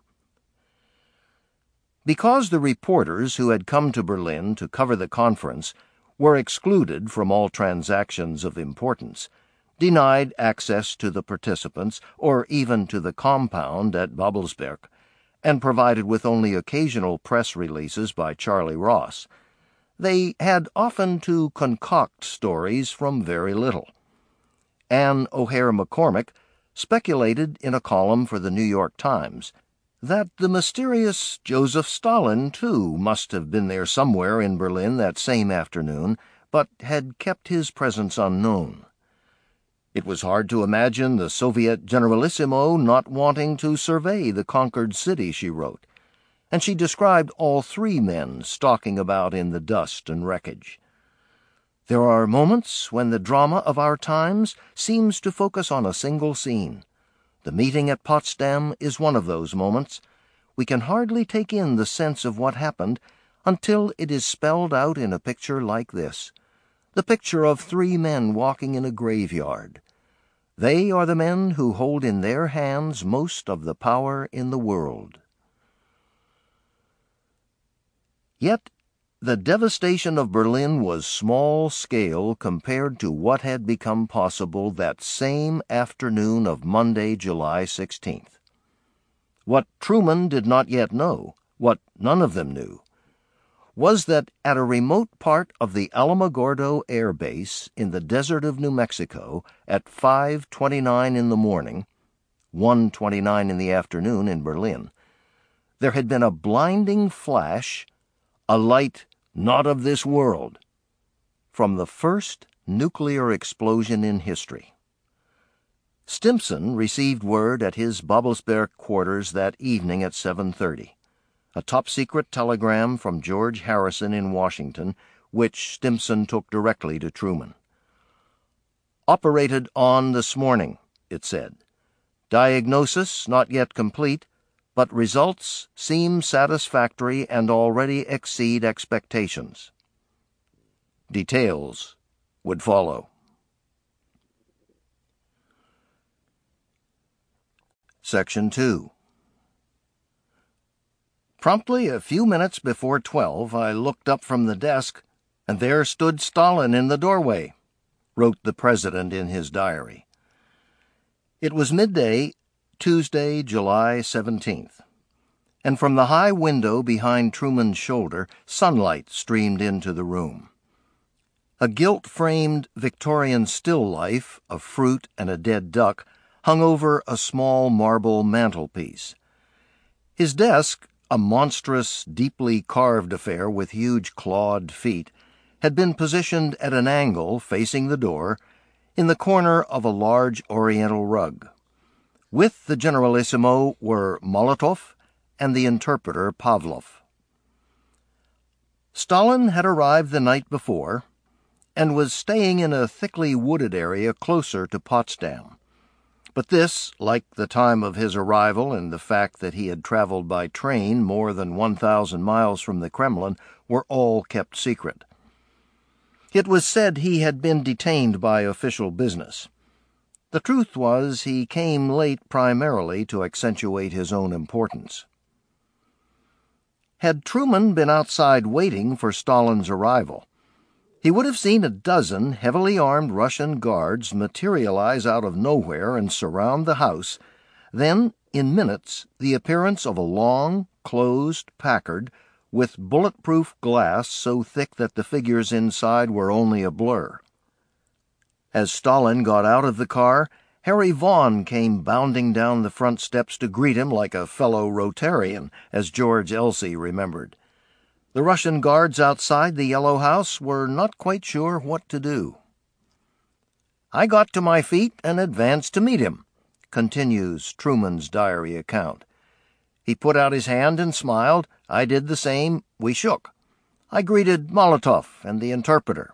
Because the reporters who had come to Berlin to cover the conference were excluded from all transactions of importance, denied access to the participants or even to the compound at Babelsberg, and provided with only occasional press releases by Charlie Ross, they had often to concoct stories from very little. Anne O'Hare McCormick speculated in a column for the New York Times that the mysterious Joseph Stalin, too, must have been there somewhere in Berlin that same afternoon, but had kept his presence unknown. It was hard to imagine the Soviet generalissimo not wanting to survey the conquered city, she wrote, and she described all three men stalking about in the dust and wreckage. There are moments when the drama of our times seems to focus on a single scene. The meeting at Potsdam is one of those moments. We can hardly take in the sense of what happened until it is spelled out in a picture like this, the picture of three men walking in a graveyard. They are the men who hold in their hands most of the power in the world. Yet, the devastation of Berlin was small-scale compared to what had become possible that same afternoon of Monday, July sixteenth. What Truman did not yet know, what none of them knew, was that at a remote part of the Alamogordo Air Base in the desert of New Mexico at five twenty-nine in the morning, one twenty-nine in the afternoon in Berlin, there had been a blinding flash, a light not of this world, from the first nuclear explosion in history. Stimson received word at his Babelsberg quarters that evening at seven thirty. A top-secret telegram from George Harrison in Washington, which Stimson took directly to Truman. "Operated on this morning," it said. "Diagnosis not yet complete, but results seem satisfactory and already exceed expectations." Details would follow. Section two. Promptly a few minutes before twelve, I looked up from the desk, and there stood Stalin in the doorway, wrote the president in his diary. It was midday, Tuesday, July seventeenth, and from the high window behind Truman's shoulder, sunlight streamed into the room. A gilt-framed Victorian still life of fruit and a dead duck hung over a small marble mantelpiece. His desk, a monstrous, deeply carved affair with huge clawed feet, had been positioned at an angle facing the door in the corner of a large oriental rug. With the generalissimo were Molotov and the interpreter Pavlov. Stalin had arrived the night before and was staying in a thickly wooded area closer to Potsdam. But this, like the time of his arrival and the fact that he had traveled by train more than one thousand miles from the Kremlin, were all kept secret. It was said he had been detained by official business. The truth was he came late primarily to accentuate his own importance. Had Truman been outside waiting for Stalin's arrival, he would have seen a dozen heavily armed Russian guards materialize out of nowhere and surround the house, then, in minutes, the appearance of a long, closed Packard with bulletproof glass so thick that the figures inside were only a blur. As Stalin got out of the car, Harry Vaughan came bounding down the front steps to greet him like a fellow Rotarian, as George Elsey remembered. The Russian guards outside the Yellow House were not quite sure what to do. "I got to my feet and advanced to meet him," continues Truman's diary account. "He put out his hand and smiled. I did the same. We shook. I greeted Molotov and the interpreter."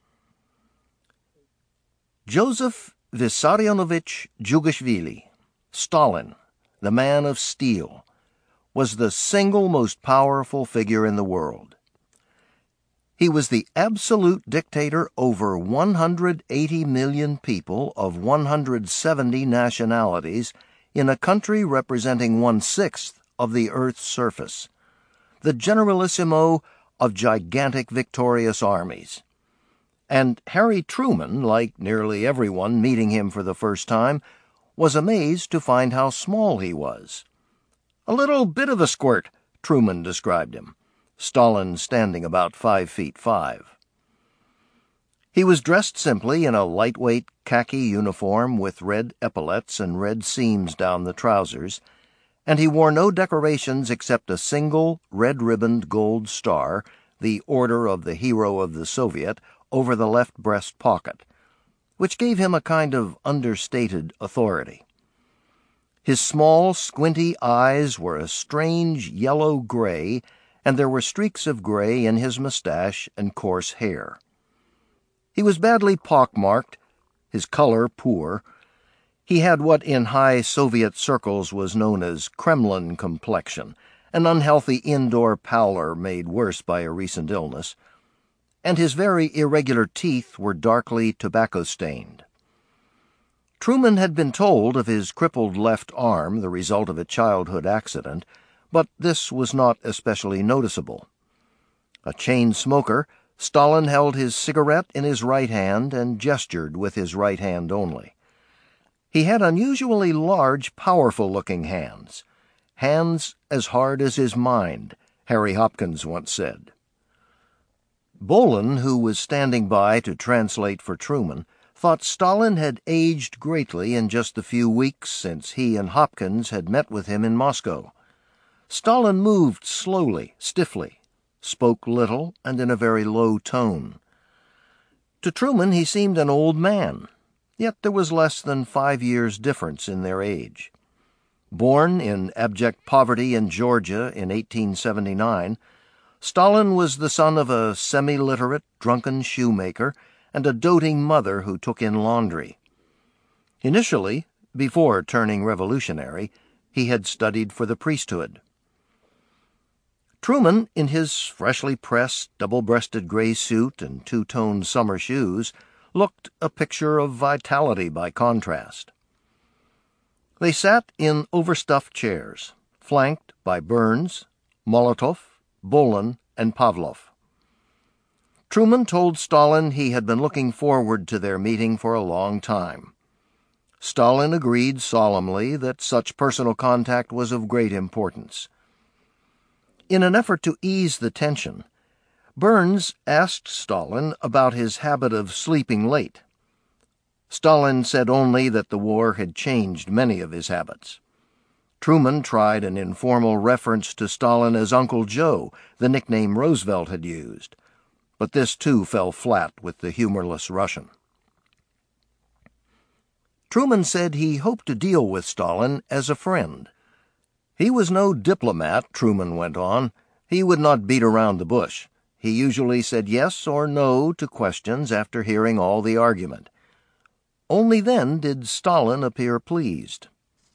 Joseph Vissarionovich Djugashvili, Stalin, the man of steel, was the single most powerful figure in the world. He was the absolute dictator over one hundred eighty million people of one hundred seventy nationalities in a country representing one-sixth of the Earth's surface, the generalissimo of gigantic victorious armies. And Harry Truman, like nearly everyone meeting him for the first time, was amazed to find how small he was. "A little bit of a squirt," Truman described him, Stalin standing about five feet five. He was dressed simply in a lightweight khaki uniform with red epaulets and red seams down the trousers, and he wore no decorations except a single red-ribboned gold star, the Order of the Hero of the Soviet, over the left breast pocket, which gave him a kind of understated authority. His small, squinty eyes were a strange yellow-gray, and there were streaks of gray in his mustache and coarse hair. He was badly pockmarked, his color poor. He had what in high Soviet circles was known as Kremlin complexion, an unhealthy indoor pallor made worse by a recent illness, and his very irregular teeth were darkly tobacco-stained. Truman had been told of his crippled left arm, the result of a childhood accident, but this was not especially noticeable. A chain smoker, Stalin held his cigarette in his right hand and gestured with his right hand only. He had unusually large, powerful-looking hands, hands as hard as his mind, Harry Hopkins once said. Bolin, who was standing by to translate for Truman, thought Stalin had aged greatly in just the few weeks since he and Hopkins had met with him in Moscow. Stalin moved slowly, stiffly, spoke little, and in a very low tone. To Truman he seemed an old man, yet there was less than five years' difference in their age. Born in abject poverty in Georgia in eighteen seventy-nine, Stalin was the son of a semi-literate, drunken shoemaker and a doting mother who took in laundry. Initially, before turning revolutionary, he had studied for the priesthood. Truman, in his freshly pressed, double-breasted gray suit and two-toned summer shoes, looked a picture of vitality by contrast. They sat in overstuffed chairs, flanked by Burns, Molotov, Bolin, and Pavlov. Truman told Stalin he had been looking forward to their meeting for a long time. Stalin agreed solemnly that such personal contact was of great importance. In an effort to ease the tension, Burns asked Stalin about his habit of sleeping late. Stalin said only that the war had changed many of his habits. Truman tried an informal reference to Stalin as Uncle Joe, the nickname Roosevelt had used, but this too fell flat with the humorless Russian. Truman said he hoped to deal with Stalin as a friend. He was no diplomat, Truman went on. He would not beat around the bush. He usually said yes or no to questions after hearing all the argument. Only then did Stalin appear pleased.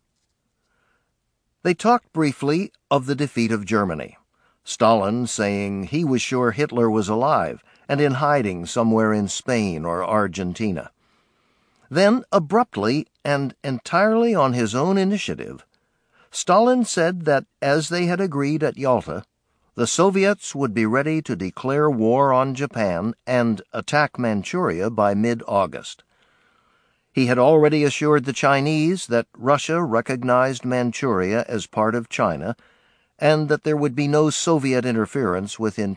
They talked briefly of the defeat of Germany, Stalin saying he was sure Hitler was alive and in hiding somewhere in Spain or Argentina. Then, abruptly and entirely on his own initiative, Stalin said that, as they had agreed at Yalta, the Soviets would be ready to declare war on Japan and attack Manchuria by mid-August. He had already assured the Chinese that Russia recognized Manchuria as part of China and that there would be no Soviet interference within